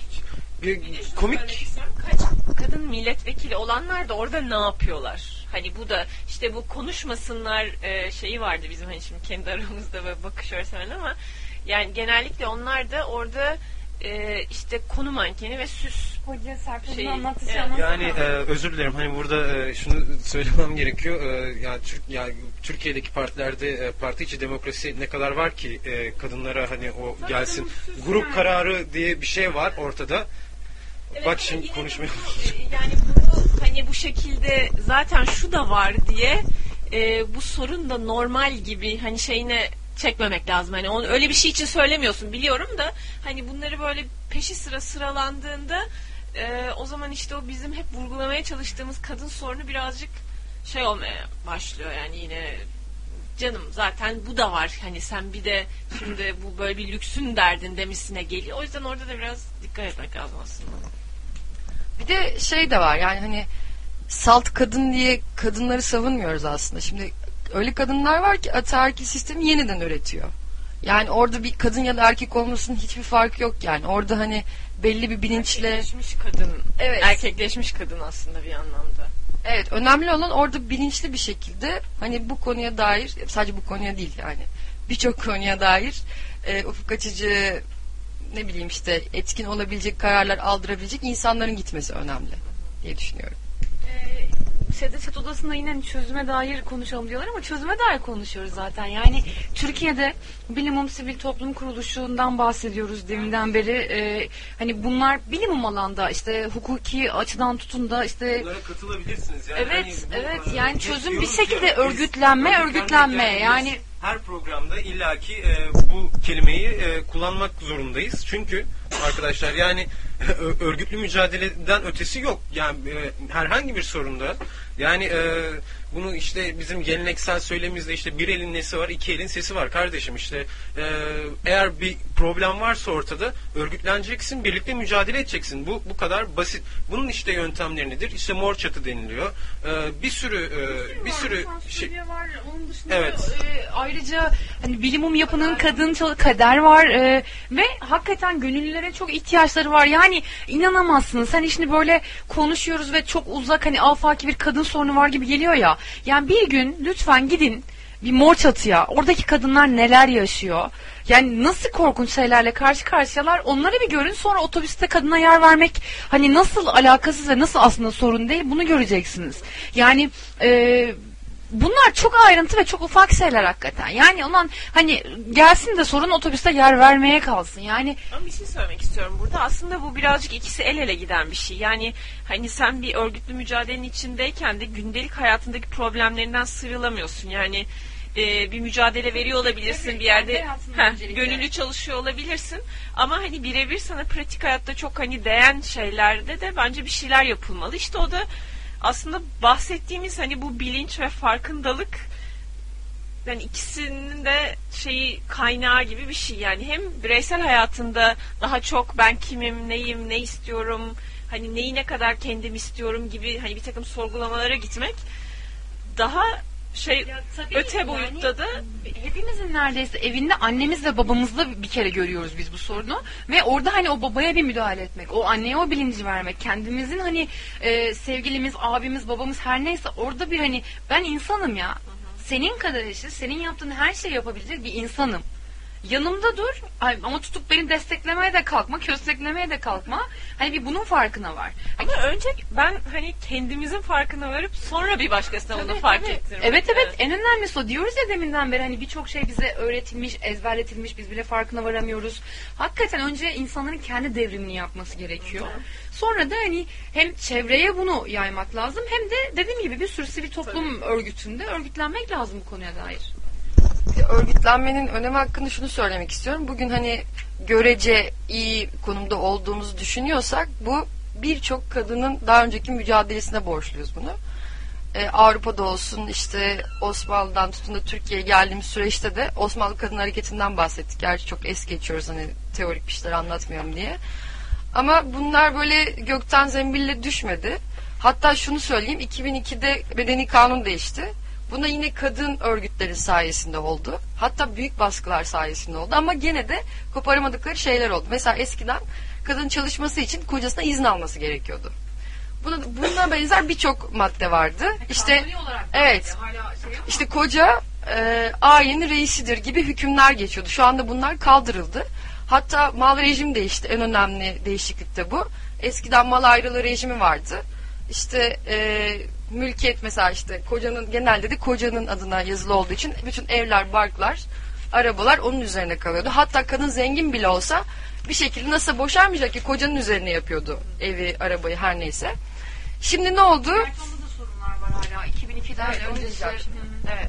komik. Kaç kadın milletvekili olanlar da orada ne yapıyorlar? Hani bu da işte bu konuşmasınlar şeyi vardı bizim hani şimdi kendi aramızda böyle bakışıyoruz hemen ama yani genellikle onlar da orada işte konu mankeni ve süs Hoca Serpil'in şeyi. anlatışı Yani özür dilerim hani burada şunu söylemem gerekiyor. Yani Türkiye'deki partilerde parti içi demokrasi ne kadar var ki kadınlara hani o gelsin. Grup kararı diye bir şey var ortada. Evet, bak şimdi konuşmaya yani bunu hani bu şekilde zaten şu da var diye bu sorun da normal gibi hani şeyine çekmemek lazım. Hani onu öyle bir şey için söylemiyorsun biliyorum da hani bunları böyle peşi sıra sıralandığında o zaman işte o bizim hep vurgulamaya çalıştığımız kadın sorunu birazcık şey olmaya başlıyor yani yine canım zaten bu da var hani sen bir de şimdi bu böyle bir lüksün derdin demisine geliyor. O yüzden orada da biraz dikkat etmek lazım aslında. Bir de şey de var yani hani salt kadın diye kadınları savunmuyoruz aslında. Şimdi öyle kadınlar var ki ataerkil sistemi yeniden üretiyor. Yani orada bir kadın ya da erkek olmasının hiçbir farkı yok yani. Orada hani belli bir bilinçle erkekleşmiş kadın. Evet. Erkekleşmiş kadın aslında bir anlamda. Evet, önemli olan orada bilinçli bir şekilde hani bu konuya dair sadece bu konuya değil yani birçok konuya dair ufuk açıcı ne bileyim işte etkin olabilecek kararlar aldırabilecek insanların gitmesi önemli diye düşünüyorum. Çet odasında yine çözüme dair konuşalım diyorlar ama çözüme dair konuşuyoruz zaten. Yani Türkiye'de Bilimum Sivil Toplum Kuruluşu'ndan bahsediyoruz deminden beri. Hani bunlar bilimum alanda işte hukuki açıdan tutun da işte bunlara katılabilirsiniz. Yani evet, hani evet. Yani çözüm bir şekilde örgütlenme yani her programda illaki bu kelimeyi kullanmak zorundayız. Çünkü arkadaşlar yani örgütlü mücadeleden ötesi yok. Yani herhangi bir sorunda yani bunu işte bizim geleneksel söylemimizde işte bir elin nesi var, iki elin sesi var kardeşim. İşte eğer bir problem varsa ortada örgütleneceksin, birlikte mücadele edeceksin. Bu kadar basit. Bunun işte yöntemleri nedir? İşte mor çatı deniliyor. Bir sürü şey var. Onun dışında evet. Ayrıca hani bilimum yapının kadın kader var ve hakikaten gönüllülere çok ihtiyaçları var. Yani inanamazsınız. Hani şimdi böyle konuşuyoruz ve çok uzak hani afaki bir kadın sorunu var gibi geliyor ya. Yani bir gün lütfen gidin bir mor çatıya. Oradaki kadınlar neler yaşıyor? Yani nasıl korkunç şeylerle karşı karşıyalar onları bir görün, sonra otobüste kadına yer vermek hani nasıl alakasız ve nasıl aslında sorun değil bunu göreceksiniz. Yani bunlar çok ayrıntı ve çok ufak şeyler hakikaten. Yani olan hani gelsin de sorun otobüste yer vermeye kalsın. Yani ama bir şey söylemek istiyorum burada. Aslında bu birazcık ikisi el ele giden bir şey. Yani hani sen bir örgütlü mücadelenin içindeyken de gündelik hayatındaki problemlerinden sıyrılamıyorsun. Yani bir mücadele veriyor olabilirsin bir yerde gönüllü çalışıyor olabilirsin ama hani birebir sana pratik hayatta çok hani değen şeylerde de bence bir şeyler yapılmalı. İşte o da aslında bahsettiğimiz hani bu bilinç ve farkındalık yani ikisinin de şeyi kaynağı gibi bir şey. Yani hem bireysel hayatında daha çok ben kimim, neyim, ne istiyorum, hani neyi ne kadar kendim istiyorum gibi hani bir takım sorgulamalara gitmek daha öte boyutta yani, da hepimizin neredeyse evinde annemiz ve babamızla bir kere görüyoruz biz bu sorunu ve orada hani o babaya bir müdahale etmek, o anneye o bilinci vermek, kendimizin hani sevgilimiz, abimiz, babamız her neyse orada bir hani ben insanım ya. Senin kadar eşit, senin yaptığın her şeyi yapabilecek bir insanım. yanımda dur ama tutup beni desteklemeye de kalkma, kösteklemeye de kalkma. Hani bir bunun farkına var. Ama önce ben hani kendimizin farkına varıp sonra bir başkasına bunu fark ettirmek. Evet, en önemlisi o. Diyoruz ya deminden beri hani birçok şey bize öğretilmiş, ezberletilmiş, biz bile farkına varamıyoruz. Hakikaten önce insanların kendi devrimini yapması gerekiyor. Sonra da hani hem çevreye bunu yaymak lazım hem de dediğim gibi bir sürü sivil toplum örgütünde örgütlenmek lazım bu konuya dair. Örgütlenmenin önemi hakkında şunu söylemek istiyorum. Bugün hani görece iyi konumda olduğumuzu düşünüyorsak bu birçok kadının daha önceki mücadelesine borçluyuz bunu. Avrupa'da olsun, işte Osmanlı'dan tutun da Türkiye'ye geldiğimiz süreçte de Osmanlı Kadın Hareketi'nden bahsettik. Gerçi çok es geçiyoruz hani teorik bir şeyler anlatmıyorum diye. Ama bunlar böyle gökten zembille düşmedi. Hatta şunu söyleyeyim, 2002'de Medeni Kanun değişti. Buna yine kadın örgütlerin sayesinde oldu. Hatta büyük baskılar sayesinde oldu. Ama gene de koparamadıkları şeyler oldu. Mesela eskiden kadın çalışması için kocasına izin alması gerekiyordu. Buna benzer birçok madde vardı. İşte evet. İşte koca ailenin reisidir gibi hükümler geçiyordu. Şu anda bunlar kaldırıldı. Hatta mal rejim değişti. En önemli değişiklik de bu. Eskiden mal ayrılığı rejimi vardı. İşte mülkiyet mesela işte kocanın, genelde de kocanın adına yazılı olduğu için bütün evler, barklar, arabalar onun üzerine kalıyordu. Hatta kadın zengin bile olsa bir şekilde nasıl boşanmayacak ki kocanın üzerine yapıyordu evi, arabayı, her neyse. Şimdi ne oldu? Onda da sorunlar var hala. 2002'den öncesi. Evet.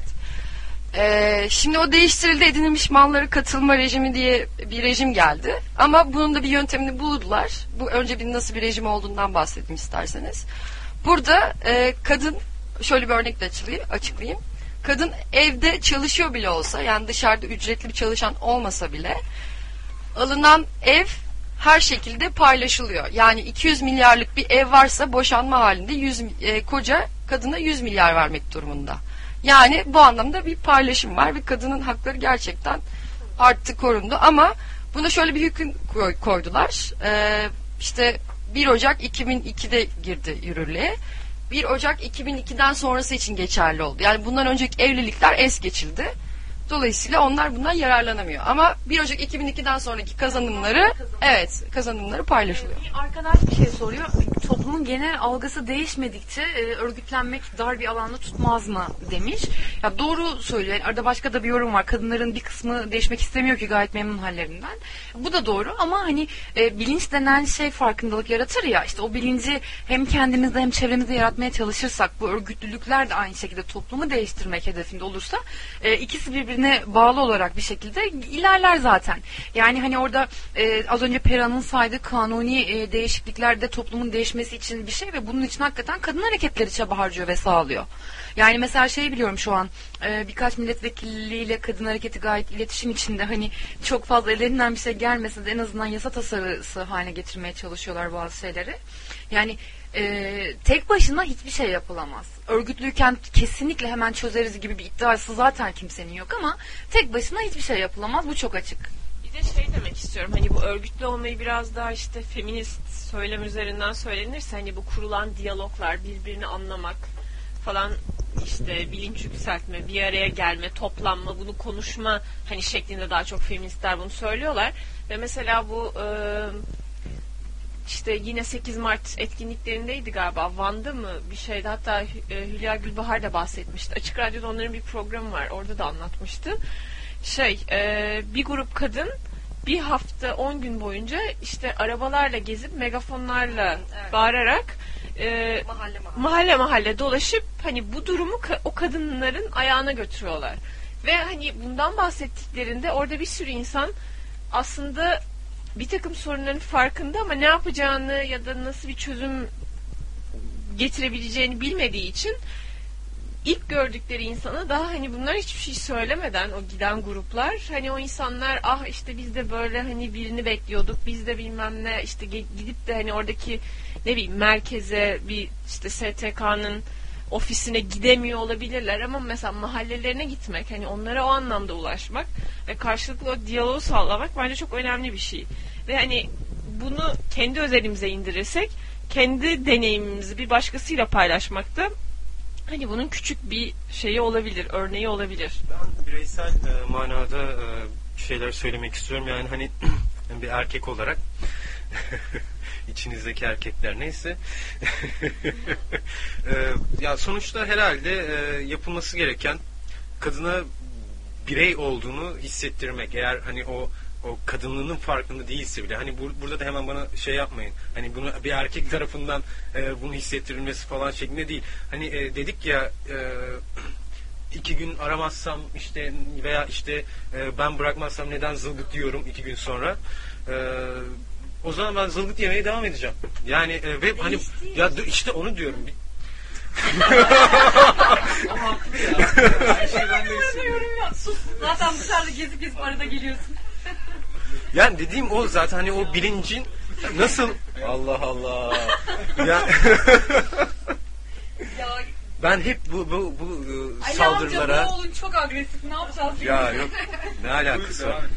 Şimdi o değiştirildi, edinilmiş malları katılma rejimi diye bir rejim geldi. Ama bunun da bir yöntemini buldular. Bu önce bir nasıl bir rejim olduğundan bahsedeyim isterseniz. Burada kadın, şöyle bir örnekle açıklayayım. Kadın evde çalışıyor bile olsa, yani dışarıda ücretli bir çalışan olmasa bile alınan ev her şekilde paylaşılıyor. Yani 200 milyarlık bir ev varsa boşanma halinde koca kadına 100 milyar vermek durumunda. Yani bu anlamda bir paylaşım var ve kadının hakları gerçekten arttı, korundu. Ama buna şöyle bir hüküm koydular. İşte 1 Ocak 2002'de girdi yürürlüğe. 1 Ocak 2002'den sonrası için geçerli oldu. Yani bundan önceki evlilikler es geçildi. Dolayısıyla onlar bundan yararlanamıyor. Ama 1 Ocak 2002'den sonraki kazanımları paylaşılıyor. Bir arkadaş bir şey soruyor. Toplumun genel algısı değişmedikçe örgütlenmek dar bir alanda tutmaz mı demiş. Ya doğru söylüyor. Yani arada başka da bir yorum var. Kadınların bir kısmı değişmek istemiyor ki gayet memnun hallerinden. Bu da doğru ama hani bilinç denen şey farkındalık yaratır ya. İşte o bilinci hem kendimizde hem çevremizde yaratmaya çalışırsak, bu örgütlülükler de aynı şekilde toplumu değiştirmek hedefinde olursa ikisi birbirine bağlı olarak bir şekilde ilerler zaten. Yani hani orada az önce Pera'nın saydığı kanuni değişiklikler de toplumun değişmesi için bir şey ve bunun için hakikaten kadın hareketleri çaba harcıyor ve sağlıyor. Yani mesela şeyi biliyorum şu an birkaç milletvekiliyle kadın hareketi gayet iletişim içinde, hani çok fazla ellerinden bir şey gelmese de en azından yasa tasarısı haline getirmeye çalışıyorlar bazı şeyleri. Yani tek başına hiçbir şey yapılamaz. Örgütlüyken kesinlikle hemen çözeriz gibi bir iddiası zaten kimsenin yok ama tek başına hiçbir şey yapılamaz. Bu çok açık. Bir de şey demek istiyorum, hani bu örgütlü olmayı biraz daha işte feminist söylem üzerinden söylenirse, hani bu kurulan diyaloglar, birbirini anlamak falan, işte bilinç yükseltme, bir araya gelme, toplanma, bunu konuşma hani şeklinde daha çok feministler bunu söylüyorlar. Ve mesela bu işte yine 8 Mart etkinliklerindeydi galiba, Van'da mı bir şeydi, hatta Hülya Gülbahar da bahsetmişti. Açık Radyo'da onların bir programı var, orada da anlatmıştı. Bir grup kadın bir hafta 10 gün boyunca işte arabalarla gezip megafonlarla bağırarak mahalle dolaşıp hani bu durumu o kadınların ayağına götürüyorlar. Ve hani bundan bahsettiklerinde orada bir sürü insan aslında bir takım sorunların farkında ama ne yapacağını ya da nasıl bir çözüm getirebileceğini bilmediği için ilk gördükleri insana daha hani bunlar hiçbir şey söylemeden o giden gruplar, hani o insanlar işte biz de böyle hani birini bekliyorduk, biz de bilmem ne, işte gidip de hani oradaki ne bileyim merkeze, bir işte STK'nın ofisine gidemiyor olabilirler ama mesela mahallelerine gitmek, hani onlara o anlamda ulaşmak ve karşılıklı o diyaloğu sağlamak bence çok önemli bir şey. Ve hani bunu kendi özelimize indirirsek, kendi deneyimimizi bir başkasıyla paylaşmakta hani bunun küçük bir şeyi olabilir, örneği olabilir. Ben bireysel manada şeyler söylemek istiyorum. Yani hani bir erkek olarak içinizdeki erkekler neyse ya sonuçta herhalde yapılması gereken kadına birey olduğunu hissettirmek. Eğer hani o kadınlığının farkında değilse bile, hani burada da hemen bana şey yapmayın, hani bunu bir erkek tarafından bunu hissettirilmesi falan şeklinde değil. Hani dedik ya 2 gün aramazsam işte veya işte ben bırakmazsam neden zılgıt diyorum 2 gün sonra. O zaman ben zılgıt yemeye devam edeceğim. Yani ve hani ya işte onu diyorum. Ama haklı ya. Her şey ben de hissediyorum. Sus. Zaten dışarıda gezip arada geliyorsun. Yani dediğim o zaten, hani o bilincin nasıl Allah Allah ya ben hep bu saldırılara Ay oğlun çok agresif, ne yapacağız? ya yok ne alakası var.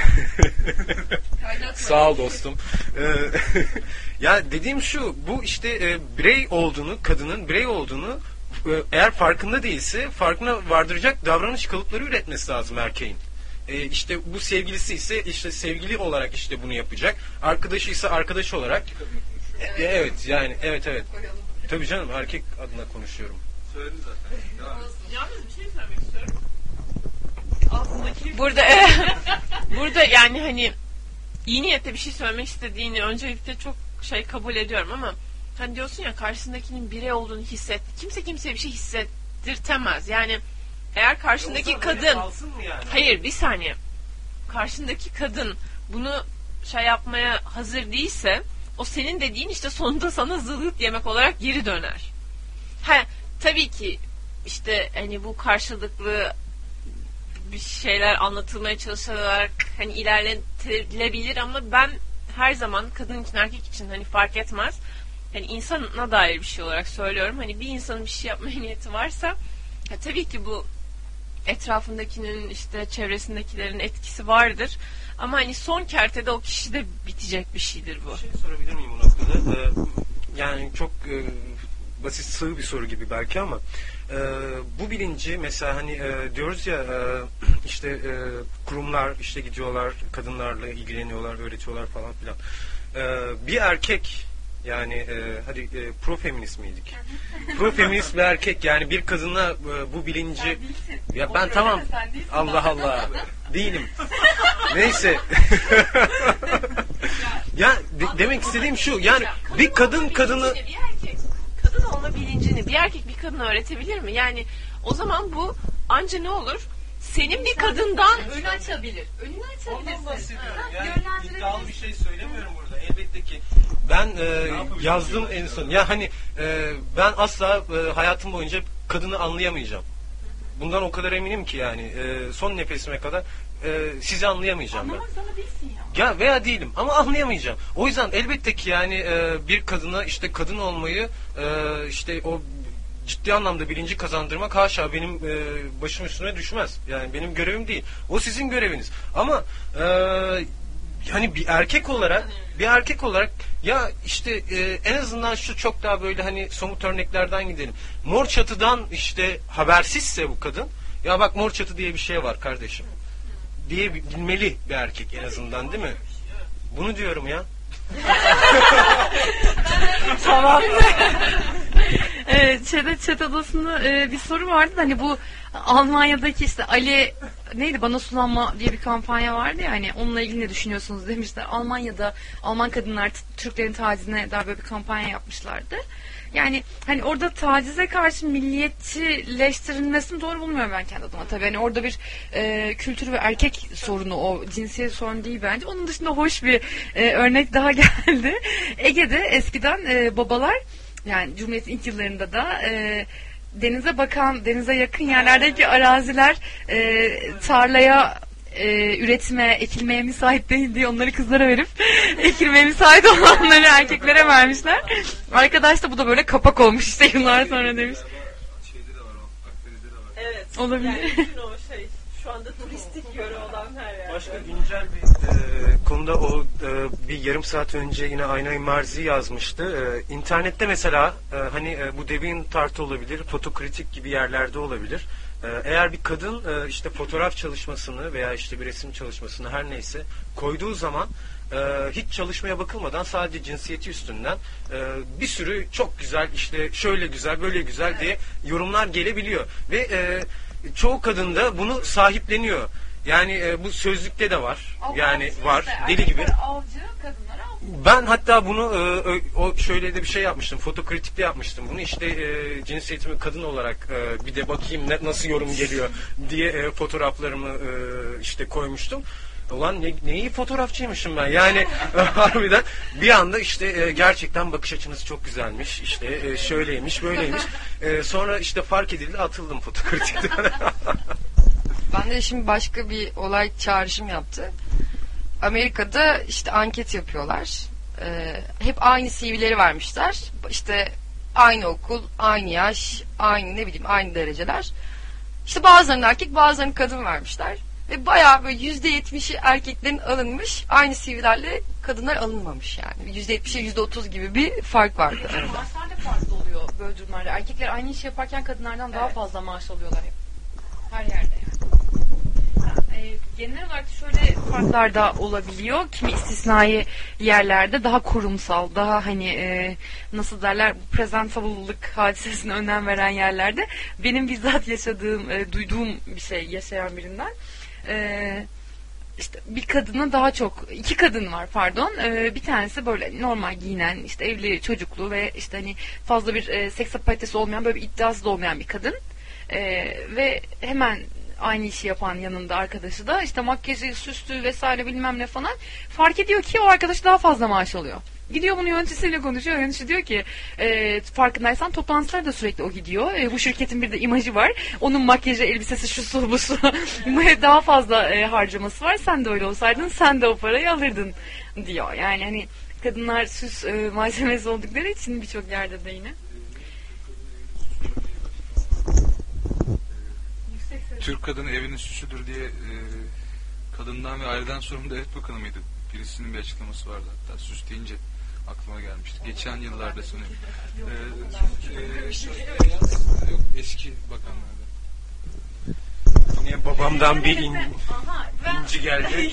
Sağ ol dostum. Ya dediğim şu, bu işte birey olduğunu, kadının birey olduğunu eğer farkında değilse farkına vardıracak davranış kalıpları üretmesi lazım erkeğin. İşte bu sevgilisi ise işte sevgili olarak işte bunu yapacak. Arkadaşı ise arkadaş olarak. Evet yani evet. Tabii canım, erkek adına konuşuyorum. Söyledin zaten. Yalnız bir şey söylemek istiyorum. Burada yani hani iyi niyetle bir şey söylemek istediğini öncelikle çok kabul ediyorum ama hani diyorsun ya, karşısındakinin birey olduğunu kimse kimseye bir şey hissettirtemez. Yani eğer karşındaki kadın Yani? hayır bir saniye, karşındaki kadın bunu yapmaya hazır değilse, o senin dediğin işte sonunda sana zılgıt yemek olarak geri döner. Tabii ki işte hani bu karşılıklı bir şeyler anlatılmaya çalışılarak hani ilerletilebilir ama ben her zaman kadın için erkek için hani fark etmez. Hani insana dair bir şey olarak söylüyorum. Hani bir insanın bir şey yapmaya niyeti varsa tabii ki bu etrafındakinin işte çevresindekilerin etkisi vardır. Ama hani son kertede o kişide bitecek bir şeydir bu. Bir şey sorabilir miyim bu noktada? Yani çok basit, sığ bir soru gibi belki ama bu bilinci mesela hani diyoruz ya işte kurumlar işte gidiyorlar, kadınlarla ilgileniyorlar, öğretiyorlar falan filan. Bir erkek yani hadi profeminist miydik? Profeminist bir erkek yani bir kadına bu bilinci ya ben tamam Allah Allah değilim. Neyse. Ya demek istediğim şu, yani bir kadın kadını kadın olma bilincini bir erkek bir kadına öğretebilir mi? Yani o zaman bu anca ne olur? Senin bir kadından Önünü açabilir. ondan bahsediyorum. Yani iddialı bir şey söylemiyorum burada. Elbette ki ben yazdım en son. Ya hani ben asla hayatım boyunca kadını anlayamayacağım. Bundan o kadar eminim ki yani son nefesime kadar sizi anlayamayacağım ben. Sana değilsin ya. Ya veya değilim ama anlayamayacağım. O yüzden elbette ki yani bir kadına işte kadın olmayı işte o ciddi anlamda bilinci kazandırmak haşa benim başım üstüne düşmez. Yani benim görevim değil. O sizin göreviniz. Ama hani bir erkek olarak ya işte en azından şu çok daha böyle hani somut örneklerden gidelim. Mor Çatı'dan işte habersizse bu kadın, ya bak Mor Çatı diye bir şey var kardeşim diye bilmeli bir erkek en azından, değil mi? Bunu diyorum ya. Tamam. Chat odasında bir soru vardı. Hani bu Almanya'daki işte Ali neydi, bana sulanma diye bir kampanya vardı ya, hani onunla ilgili ne düşünüyorsunuz demişler. Almanya'da Alman kadınlar Türklerin tacizine daha böyle bir kampanya yapmışlardı. Yani hani orada tacize karşı milliyetçileştirilmesini doğru bulmuyorum ben kendi adıma. Tabii hani orada bir kültür ve erkek sorunu, o cinsiyet sorunu değil bence. Onun dışında hoş bir örnek daha geldi. Ege'de eskiden babalar, yani Cumhuriyet'in ilk yıllarında da denize yakın yerlerdeki araziler tarlaya üretime, ekilmeye müsait değil diye onları kızlara verip ekilmeye müsait olanları erkeklere vermişler. Arkadaş da bu da böyle kapak olmuş işte yıllar sonra demiş. Şeyde de var, Akdeniz'de de var. evet. Olabilir. Yani bütün o şu anda turistik yöre olan her yer. Başka güncel bir konuda o bir yarım saat önce yine Aynay Marzi yazmıştı. İnternette mesela hani bu DeviantArt olabilir, Fotokritik gibi yerlerde olabilir. Eğer bir kadın işte fotoğraf çalışmasını veya işte bir resim çalışmasını her neyse koyduğu zaman hiç çalışmaya bakılmadan sadece cinsiyeti üstünden bir sürü çok güzel, işte şöyle güzel, böyle güzel diye yorumlar gelebiliyor ve çoğu kadın da bunu sahipleniyor. Yani bu sözlükte de var. Yani var. Deli gibi. Avcı, kadınlar avcı. Ben hatta bunu o şöyle de bir şey yapmıştım. Fotokritikte yapmıştım bunu. İşte cinsiyetimi kadın olarak bir de bakayım nasıl yorum geliyor diye fotoğraflarımı işte koymuştum. Ulan ne iyi fotoğrafçıymışım ben. Yani harbiden bir anda işte gerçekten bakış açınız çok güzelmiş. İşte şöyleymiş, böyleymiş. Sonra işte fark edildi, atıldım fotokritikten. Ben de şimdi başka bir olay çağrışım yaptı. Amerika'da işte anket yapıyorlar. Hep aynı CV'leri vermişler. İşte aynı okul, aynı yaş, aynı ne bileyim aynı dereceler. İşte bazılarını erkek, bazılarını kadın vermişler. Ve bayağı böyle %70'i erkeklerin alınmış. Aynı CV'lerle kadınlar alınmamış yani. %70'e %30 gibi bir fark vardı. Maaşlar da farklı oluyor böyle durumlarda. Erkekler aynı işi yaparken kadınlardan daha fazla maaş alıyorlar hep. Her yerde yani. Genel olarak şöyle farklar da olabiliyor. Kimi istisnai yerlerde daha kurumsal, daha hani nasıl derler, presentable'lık hadisesine önem veren yerlerde. Benim bizzat yaşadığım, duyduğum bir şey yaşayan birinden. İşte bir kadına daha çok, iki kadın var pardon. Bir tanesi böyle normal giyinen, işte evli, çocuklu ve işte hani fazla bir seks apalitesi olmayan, böyle bir iddiası da olmayan bir kadın. Ve hemen aynı işi yapan yanında arkadaşı da işte makyajı, süslü vesaire bilmem ne falan, fark ediyor ki o arkadaş daha fazla maaş alıyor. Gidiyor bunu yöneticisiyle konuşuyor. Yönetici diyor ki farkındaysan toplantılara da sürekli o gidiyor. Bu şirketin bir de imajı var. Onun makyajı, elbisesi, şusu busu daha fazla harcaması var. Sen de öyle olsaydın sen de o parayı alırdın diyor. Yani hani kadınlar süs malzemesi oldukları için birçok yerde de yine. Türk kadını evinin süsüdür diye kadından ve aileden sorumlu devlet bakanı mıydı? Birisinin bir açıklaması vardı hatta. Süs deyince aklıma gelmişti. Geçen yıllarda sanıyorum. Yok, eski bakanlardan. Yine babamdan bir inci geldi.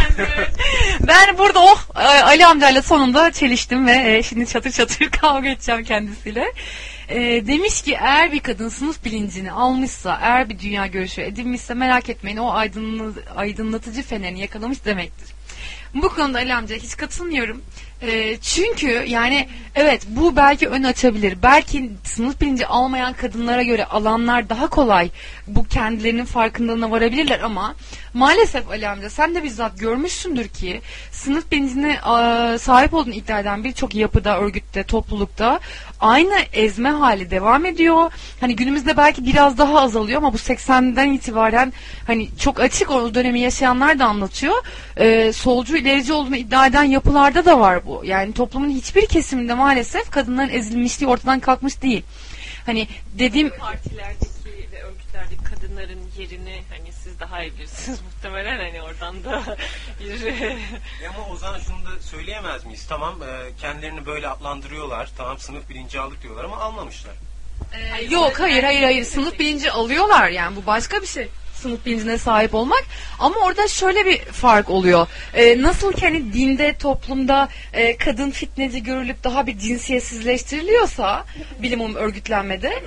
Ben burada Ali amcayla sonunda çeliştim ve şimdi çatır çatır kavga edeceğim kendisiyle. Demiş ki eğer bir kadın sınıf bilincini almışsa, eğer bir dünya görüşü edinmişse merak etmeyin, o aydınlatıcı fenerini yakalamış demektir. Bu konuda Ali amca hiç katılmıyorum. Çünkü yani evet, bu belki ön açabilir. Belki sınıf bilinci almayan kadınlara göre alanlar daha kolay bu kendilerinin farkındalığına varabilirler ama maalesef Ali amca sen de bizzat görmüşsündür ki sınıf bilincine sahip olduğunu iddia eden birçok yapıda, örgütte, toplulukta aynı ezme hali devam ediyor. Hani günümüzde belki biraz daha azalıyor ama bu 80'den itibaren hani çok açık, o dönemi yaşayanlar da anlatıyor. Solcu, ilerici olduğunu iddia eden yapılarda da var bu. Yani toplumun hiçbir kesiminde maalesef kadınların ezilmişliği ortadan kalkmış değil. Hani dediğim partilerdeki ve örgütlerdeki kadınların yerini hani siz daha iyi bilirsiniz muhtemelen, hani oradan da bir Ama o zaman şunu da söyleyemez miyiz? Tamam, kendilerini böyle adlandırıyorlar. Tamam, sınıf bilinci aldık diyorlar ama almamışlar. Yok, hayır. Sınıf bilinci alıyorlar, yani bu başka bir şey. Sınıf bilincine sahip olmak. Ama orada şöyle bir fark oluyor. Nasıl ki hani dinde, toplumda kadın fitneci görülüp daha bir cinsiyetsizleştiriliyorsa bilimum örgütlenmede,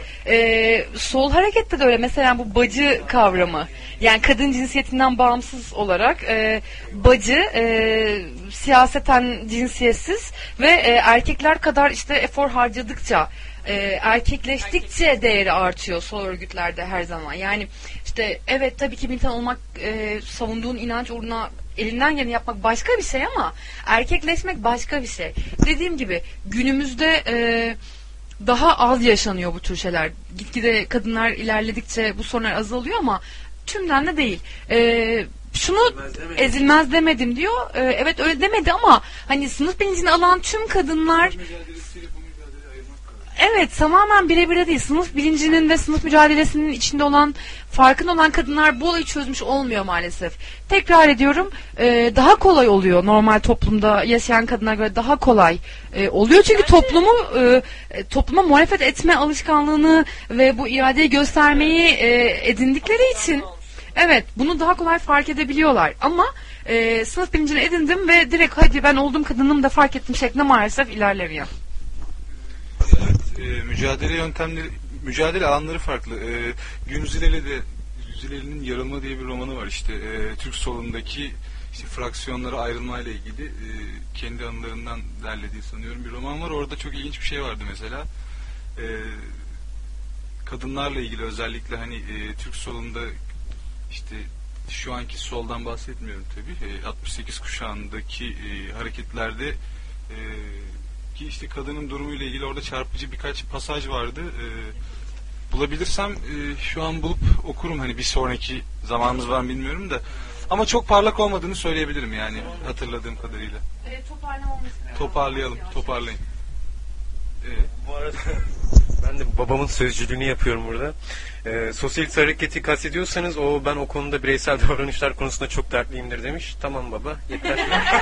sol harekette de öyle. Mesela bu bacı kavramı. Yani kadın cinsiyetinden bağımsız olarak bacı siyaseten cinsiyetsiz ve erkekler kadar işte efor harcadıkça, erkekleştikçe değeri artıyor sol örgütlerde her zaman. Yani işte evet, tabii ki militan olmak, savunduğun inanç uğruna elinden geleni yapmak başka bir şey ama erkekleşmek başka bir şey. Dediğim gibi günümüzde daha az yaşanıyor bu tür şeyler. Gitgide kadınlar ilerledikçe bu sorunlar azalıyor ama tümden de değil. Şunu ezilmez demedim diyor. Evet, öyle demedi ama hani sınıf bilincini alan tüm kadınlar, Evet, tamamen birebir değil. Sınıf bilincinin ve sınıf mücadelesinin içinde olan, farkında olan kadınlar bu olayı çözmüş olmuyor maalesef. Tekrar ediyorum, daha kolay oluyor normal toplumda yaşayan kadınlara göre daha kolay oluyor. Çünkü topluma muhalefet etme alışkanlığını ve bu iradeyi göstermeyi edindikleri için evet bunu daha kolay fark edebiliyorlar. Ama sınıf bilincini edindim ve direkt hadi ben oldum kadınım da fark ettim şeklinde maalesef ilerlemiyor. Evet, mücadele alanları farklı. Günzileli'nin Yarılma diye bir romanı var işte. Türk solundaki işte fraksiyonlara ayrılmayla ilgili kendi anılarından derlediği sanıyorum bir roman var. Orada çok ilginç bir şey vardı mesela. Kadınlarla ilgili özellikle hani Türk solunda işte şu anki soldan bahsetmiyorum tabii. 68 kuşağındaki hareketlerde ki işte kadının durumuyla ilgili orada çarpıcı birkaç pasaj vardı. Bulabilirsem şu an bulup okurum, hani bir sonraki zamanımız var mı bilmiyorum da. Ama çok parlak olmadığını söyleyebilirim yani hatırladığım kadarıyla. Toparlayın. Bu arada ben de babamın sözcülüğünü yapıyorum burada. Sosyalist hareketi kastediyorsanız ben o konuda bireysel davranışlar konusunda çok dertliyimdir demiş. Tamam baba, yeter.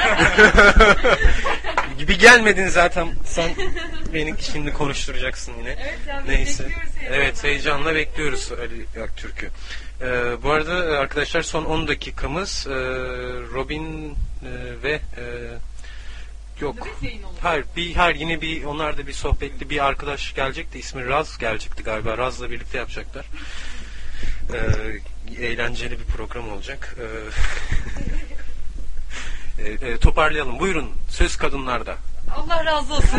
Gibi gelmedin zaten, sen beni şimdi konuşturacaksın yine. Evet, yani neyse. Evet, heyecanla bekliyoruz Ali Aktürk'ü. Bu arada arkadaşlar son 10 dakikamız Robin ve yok. Hayır, yine bir onlar da bir sohbetli bir arkadaş gelecekti. İsmi Raz gelecekti galiba. Raz'la birlikte yapacaklar. Eğlenceli bir program olacak. Toparlayalım. Buyurun. Söz kadınlarda. Allah razı olsun.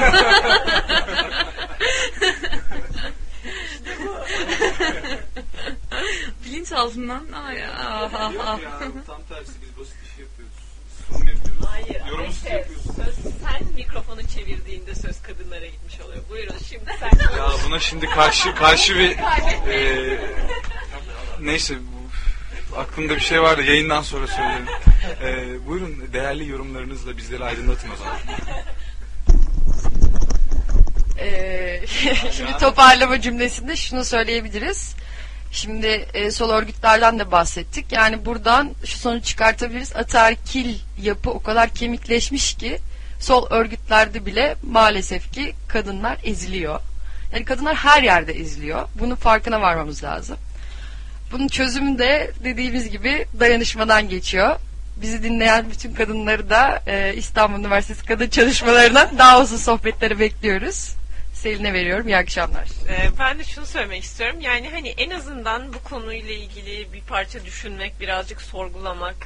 Bilinçaltından. Tam tersi, biz basit bir şey yapıyoruz. Sunum yapıyoruz. Hayır. Yorumu siz yapıyorsunuz. Sen mikrofonu çevirdiğinde söz kadınlara gitmiş oluyor. Buyurun şimdi sen. Ya buna şimdi karşı bir neyse, aklımda bir şey vardı, yayından sonra söylerim. Buyurun, değerli yorumlarınızla bizleri aydınlatın o zaman. Şimdi toparlama cümlesinde şunu söyleyebiliriz. Şimdi sol örgütlerden de bahsettik. Yani buradan şu sonuç çıkartabiliriz. Ataerkil yapı o kadar kemikleşmiş ki sol örgütlerde bile maalesef ki kadınlar eziliyor. Yani kadınlar her yerde eziliyor. Bunun farkına varmamız lazım. Bunun çözümü de dediğimiz gibi dayanışmadan geçiyor. Bizi dinleyen bütün kadınları da İstanbul Üniversitesi kadın çalışmalarına daha uzun sohbetleri bekliyoruz. Selin'e veriyorum. İyi akşamlar. Ben de şunu söylemek istiyorum. Yani hani en azından bu konuyla ilgili bir parça düşünmek, birazcık sorgulamak,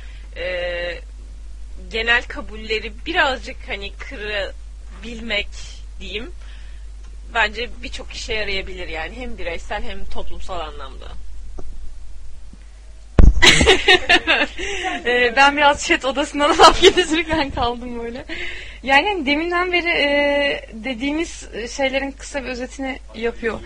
genel kabulleri birazcık hani kırabilmek diyeyim. Bence birçok işe yarayabilir yani. Hem bireysel hem toplumsal anlamda. Ben biraz chat odasından laf getirirken kaldım böyle. Yani deminden beri dediğimiz şeylerin kısa bir özetini yapıyor.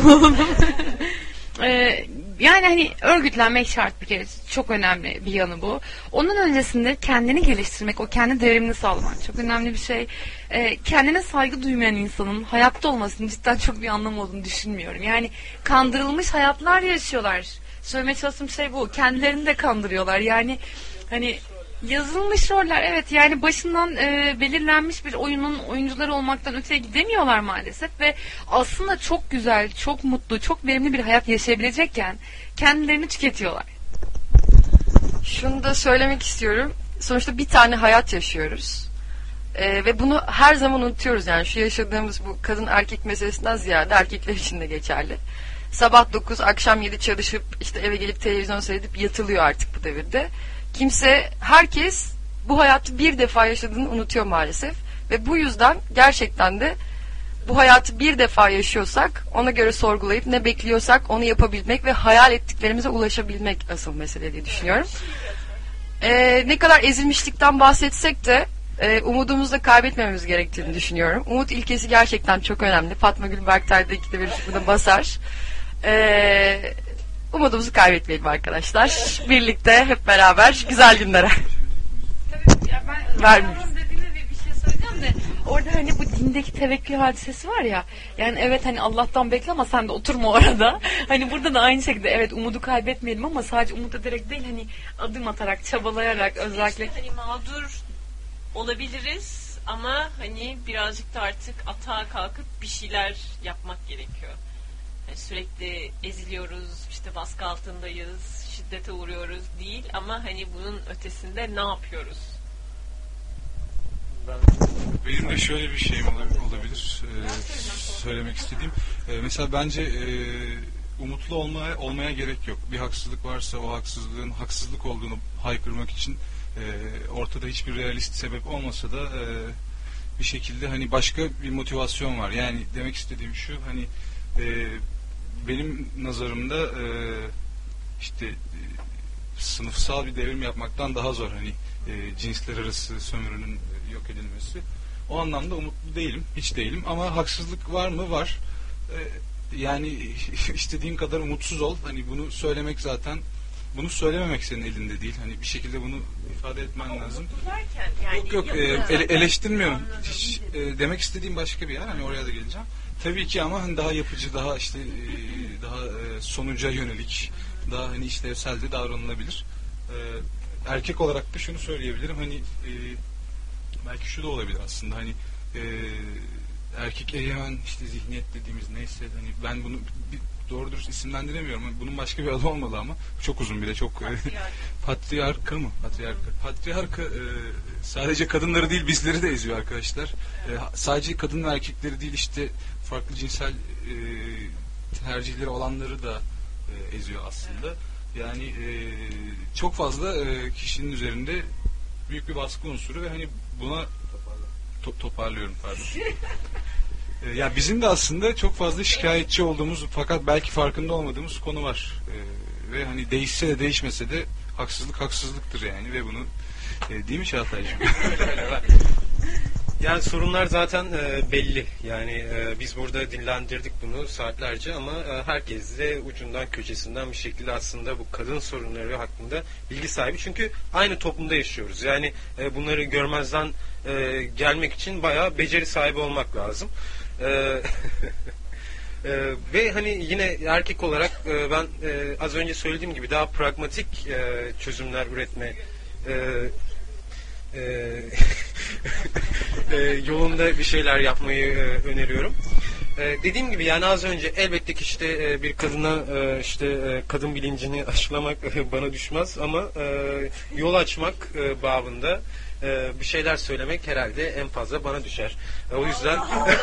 Yani hani örgütlenmek şart bir kere. Çok önemli bir yanı bu. Onun öncesinde kendini geliştirmek, o kendi devrimini sağlamak çok önemli bir şey. Kendine saygı duymayan insanın hayatta olmasının cidden çok bir anlamı olduğunu düşünmüyorum. Yani kandırılmış hayatlar yaşıyorlar. Söylemeye çalıştığım şey bu. Kendilerini de kandırıyorlar. Yani hani yazılmış roller, evet, yani başından belirlenmiş bir oyunun oyuncuları olmaktan öteye gidemiyorlar maalesef ve aslında çok güzel, çok mutlu, çok verimli bir hayat yaşayabilecekken kendilerini tüketiyorlar. Şunu da söylemek istiyorum. Sonuçta bir tane hayat yaşıyoruz. Ve bunu her zaman unutuyoruz. Yani şu yaşadığımız bu kadın erkek meselesinden ziyade erkekler için de geçerli. Sabah 9, akşam 7 çalışıp işte eve gelip televizyon seyredip yatılıyor artık bu devirde. Herkes bu hayatı bir defa yaşadığını unutuyor maalesef. Ve bu yüzden gerçekten de bu hayatı bir defa yaşıyorsak ona göre sorgulayıp ne bekliyorsak onu yapabilmek ve hayal ettiklerimize ulaşabilmek asıl mesele diye düşünüyorum. Ne kadar ezilmişlikten bahsetsek de umudumuzu da kaybetmememiz gerektiğini düşünüyorum. Umut ilkesi gerçekten çok önemli. Fatma Gül Berkter de ikide bir bunu basar. Umudumuzu kaybetmeyelim arkadaşlar. Birlikte hep beraber güzel günlere. Tabii ya ben dediğimde bir şey söyleyeceğim de orada hani bu dindeki tevekkül hadisesi var ya. Yani evet hani Allah'tan bekle ama sen de oturma orada. Hani burada da aynı şekilde evet umudu kaybetmeyelim ama sadece umut ederek değil hani adım atarak, çabalayarak özellikle. İşte hani mağdur olabiliriz ama hani birazcık da artık atağa kalkıp bir şeyler yapmak gerekiyor. Yani sürekli eziliyoruz, işte baskı altındayız, şiddete uğruyoruz değil ama hani bunun ötesinde ne yapıyoruz? Benim de şöyle bir şeyim olabilir. Söylemek istediğim. Mesela bence umutlu olmaya gerek yok. Bir haksızlık varsa o haksızlığın haksızlık olduğunu haykırmak için ortada hiçbir realist sebep olmasa da bir şekilde hani başka bir motivasyon var. Yani demek istediğim şu hani benim nazarımda işte sınıfsal bir devrim yapmaktan daha zor hani cinsler arası sömürünün yok edilmesi. O anlamda umutlu değilim, hiç değilim ama haksızlık var mı? Var. Yani istediğin kadar umutsuz ol. Hani bunu söylemek zaten bunu söylememek senin elinde değil. Hani bir şekilde bunu ifade etmen lazım. Yok eleştirmiyorum. Hiç, demek istediğim başka bir yer. Hani oraya da geleceğim. Tabii ki ama hani daha yapıcı, daha işte daha sonuca yönelik, daha hani işlevsel de davranılabilir. Erkek olarak da şunu söyleyebilirim. Hani belki şu da olabilir aslında. Hani erkek egemen işte zihniyet dediğimiz neyse hani ben bunu doğru dürüst isimlendiremiyorum. Bunun başka bir adı olmalı ama çok uzun bile çok patriarka mı? Patriarka sadece kadınları değil bizleri de eziyor arkadaşlar. Sadece kadın ve erkekleri değil işte farklı cinsel tercihleri olanları da eziyor aslında. Yani çok fazla kişinin üzerinde büyük bir baskı unsuru ve hani buna toparlıyorum pardon. Ya bizim de aslında çok fazla şikayetçi olduğumuz fakat belki farkında olmadığımız konu var. Ve hani değişse de değişmese de haksızlık haksızlıktır yani ve bunu değil mi Çağatay'cığım? Yani sorunlar zaten belli. Yani biz burada dillendirdik bunu saatlerce ama herkes de ucundan köşesinden bir şekilde aslında bu kadın sorunları hakkında bilgi sahibi. Çünkü aynı toplumda yaşıyoruz. Yani bunları görmezden gelmek için bayağı beceri sahibi olmak lazım. Ve hani yine erkek olarak ben az önce söylediğim gibi daha pragmatik çözümler üretme yolunda bir şeyler yapmayı öneriyorum. Dediğim gibi yani az önce elbette ki işte bir kadına işte kadın bilincini aşılamak bana düşmez ama yol açmak babında bir şeyler söylemek herhalde en fazla bana düşer. O yüzden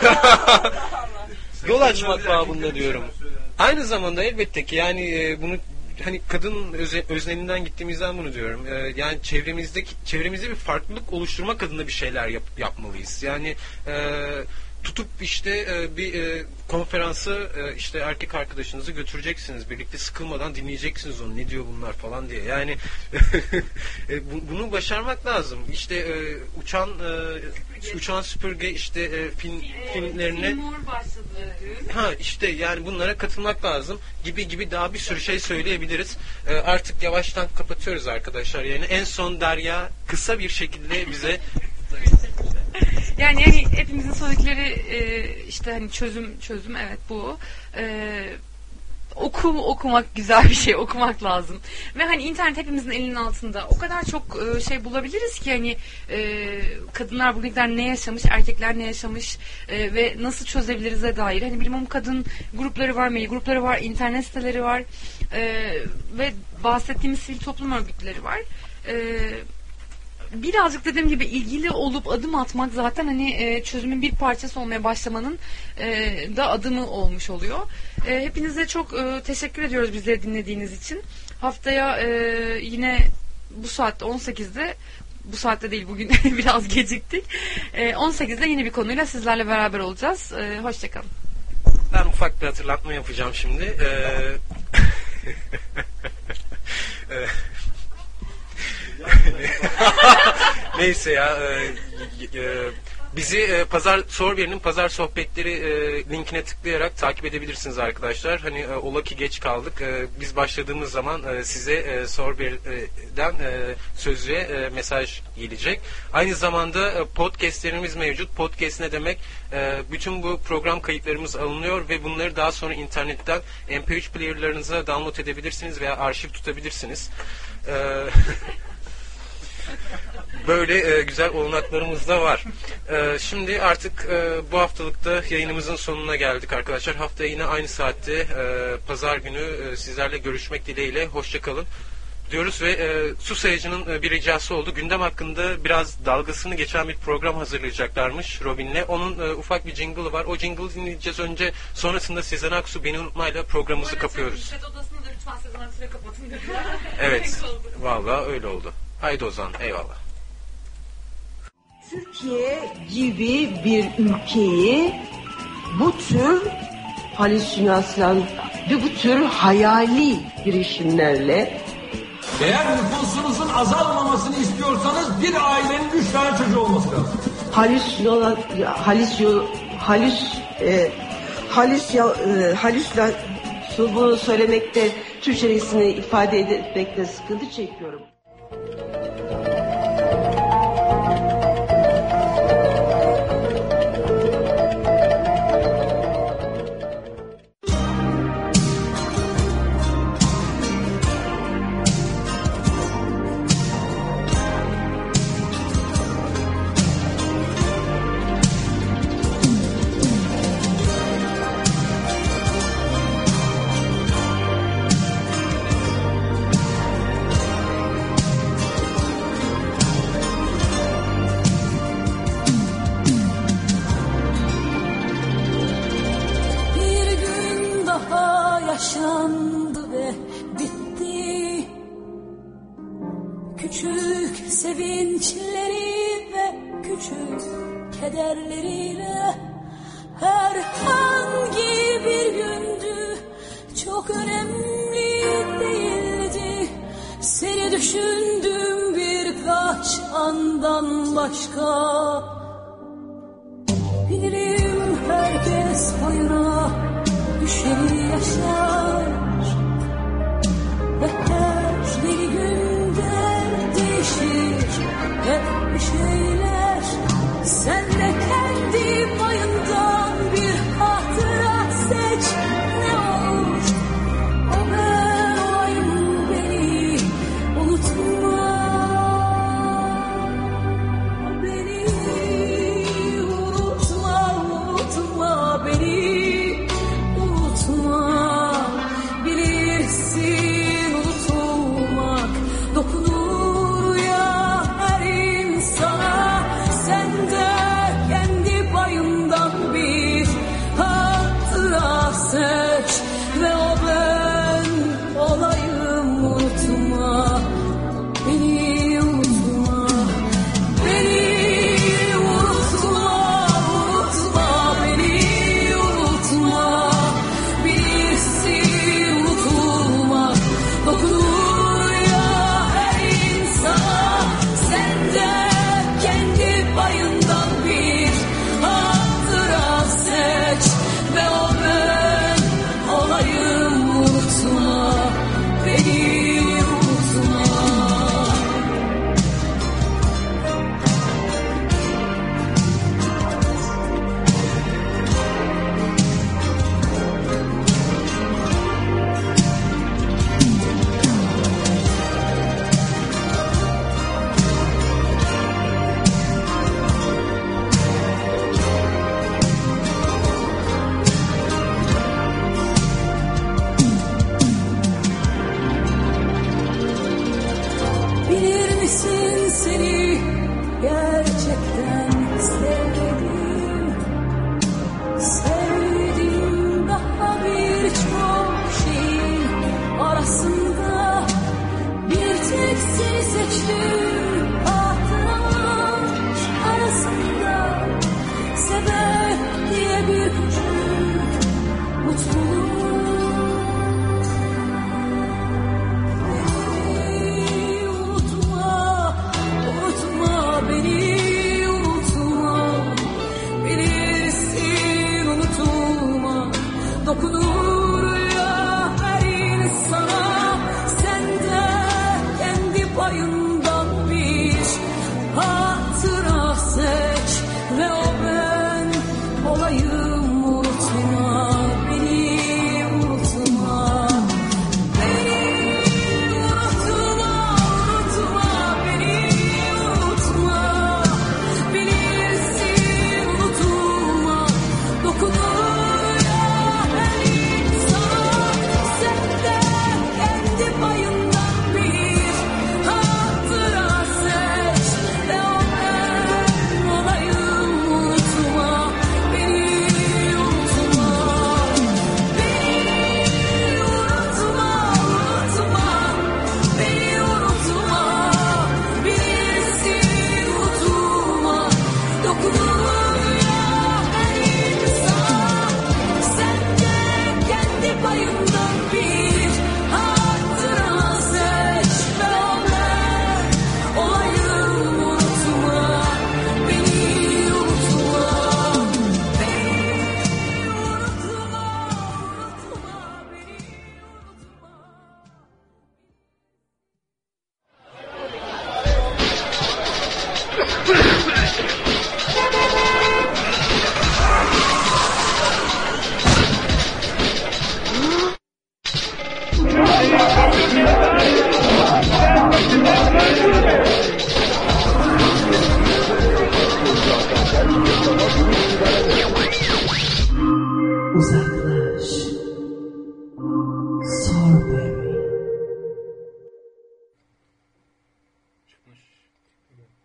yol açmak babında diyorum. Aynı zamanda elbette ki yani bunu hani kadın özneliğinden gittiğimizden bunu diyorum. Yani çevremizde bir farklılık oluşturmak adına bir şeyler yapmalıyız. Yani tutup işte bir konferansa işte erkek arkadaşınızı götüreceksiniz. Birlikte sıkılmadan dinleyeceksiniz onu. Ne diyor bunlar falan diye. Yani bunu başarmak lazım. İşte uçan süpürge işte filmlerine işte yani bunlara katılmak lazım gibi daha bir sürü şey söyleyebiliriz. Artık yavaştan kapatıyoruz arkadaşlar. Yani en son Derya kısa bir şekilde bize yani hepimizin söyledikleri işte hani çözüm evet bu. Okumak güzel bir şey, okumak lazım. Ve hani internet hepimizin elinin altında. O kadar çok şey bulabiliriz ki hani kadınlar bugüne kadar ne yaşamış, erkekler ne yaşamış ve nasıl çözebiliriz'e dair. Hani bilmem kadın grupları var, mail grupları var, internet siteleri var ve bahsettiğimiz sivil toplum örgütleri var. Birazcık dediğim gibi ilgili olup adım atmak zaten hani çözümün bir parçası olmaya başlamanın da adımı olmuş oluyor. Hepinize çok teşekkür ediyoruz bizleri dinlediğiniz için. Haftaya yine bu saatte 18'de bu saatte değil bugün biraz geciktik. 18'de yeni bir konuyla sizlerle beraber olacağız. Hoşçakalın. Ben ufak bir hatırlatma yapacağım şimdi. Neyse ya Bizi Sorbier'in pazar sohbetleri linkine tıklayarak takip edebilirsiniz arkadaşlar. Hani ola ki geç kaldık. Biz başladığımız zaman size Sorbier'den sözlüğe mesaj gelecek. Aynı zamanda podcastlerimiz mevcut. Podcast ne demek? Bütün bu program kayıtlarımız alınıyor ve bunları daha sonra internetten MP3 player'larınıza download edebilirsiniz veya arşiv tutabilirsiniz. Böyle güzel olanaklarımız da var. Şimdi artık bu haftalıkta yayınımızın sonuna geldik arkadaşlar. Haftaya yine aynı saatte pazar günü sizlerle görüşmek dileğiyle. Hoşça kalın diyoruz ve su sayıcının bir ricası oldu. Gündem hakkında biraz dalgasını geçen bir program hazırlayacaklarmış Robin'le. Onun ufak bir jingle'ı var. O jingle'ı dinleyeceğiz önce. Sonrasında Sezen Aksu Beni Unutmayla programımızı kapıyoruz. Set odasını da lütfen Sezen Aksu'ya kapatın dediler. Evet. Vallahi öyle oldu. Haydi o zaman. Eyvallah. Türkiye gibi bir ülkeyi bu tür halüsinasyon ve bu tür hayali girişimlerle, eğer nüfusunuzun azalmamasını istiyorsanız bir ailenin 3 tane çocuğu olması lazım. Bunu söylemekte, Türkçesini ifade etmekte sıkıntı çekiyorum. yaşandı ve bitti. Küçük sevinçleri ve küçük kederleriyle herhangi bir gündü, çok önemli değildi. Seni düşündüm birkaç andan başka. Bilirim herkes boyuna düşeni yaşar ve her yeni günde değişir hep bir şeyler. Sen de kendi payından bir hatıra seç, ne olur o ben olayım, beni unutma. Beni unutma, unutma beni, unutma. Bilirsin unutulmak dokunur ya her insana. Sen de kendi dokunur ya her insana. Sen de kendi payından bir hatıra seç ve o ben olayım. Unutma beni, unutma beni, unutma, unutma beni, unutma. Bilirsin unutma dokunur ya her insana. Sen de kendi payından bir hatıra seç ve o ben olayım. Unutma beni, unutma beni, unutma, unutma beni, unutma. Bilirsin unutma dokunur ya her insana. Sen de kendi payından bir hatıra seç ve o ben olayım. Unutma beni, unutma beni, unutma, unutma beni, Uzaklaş. Sorbery.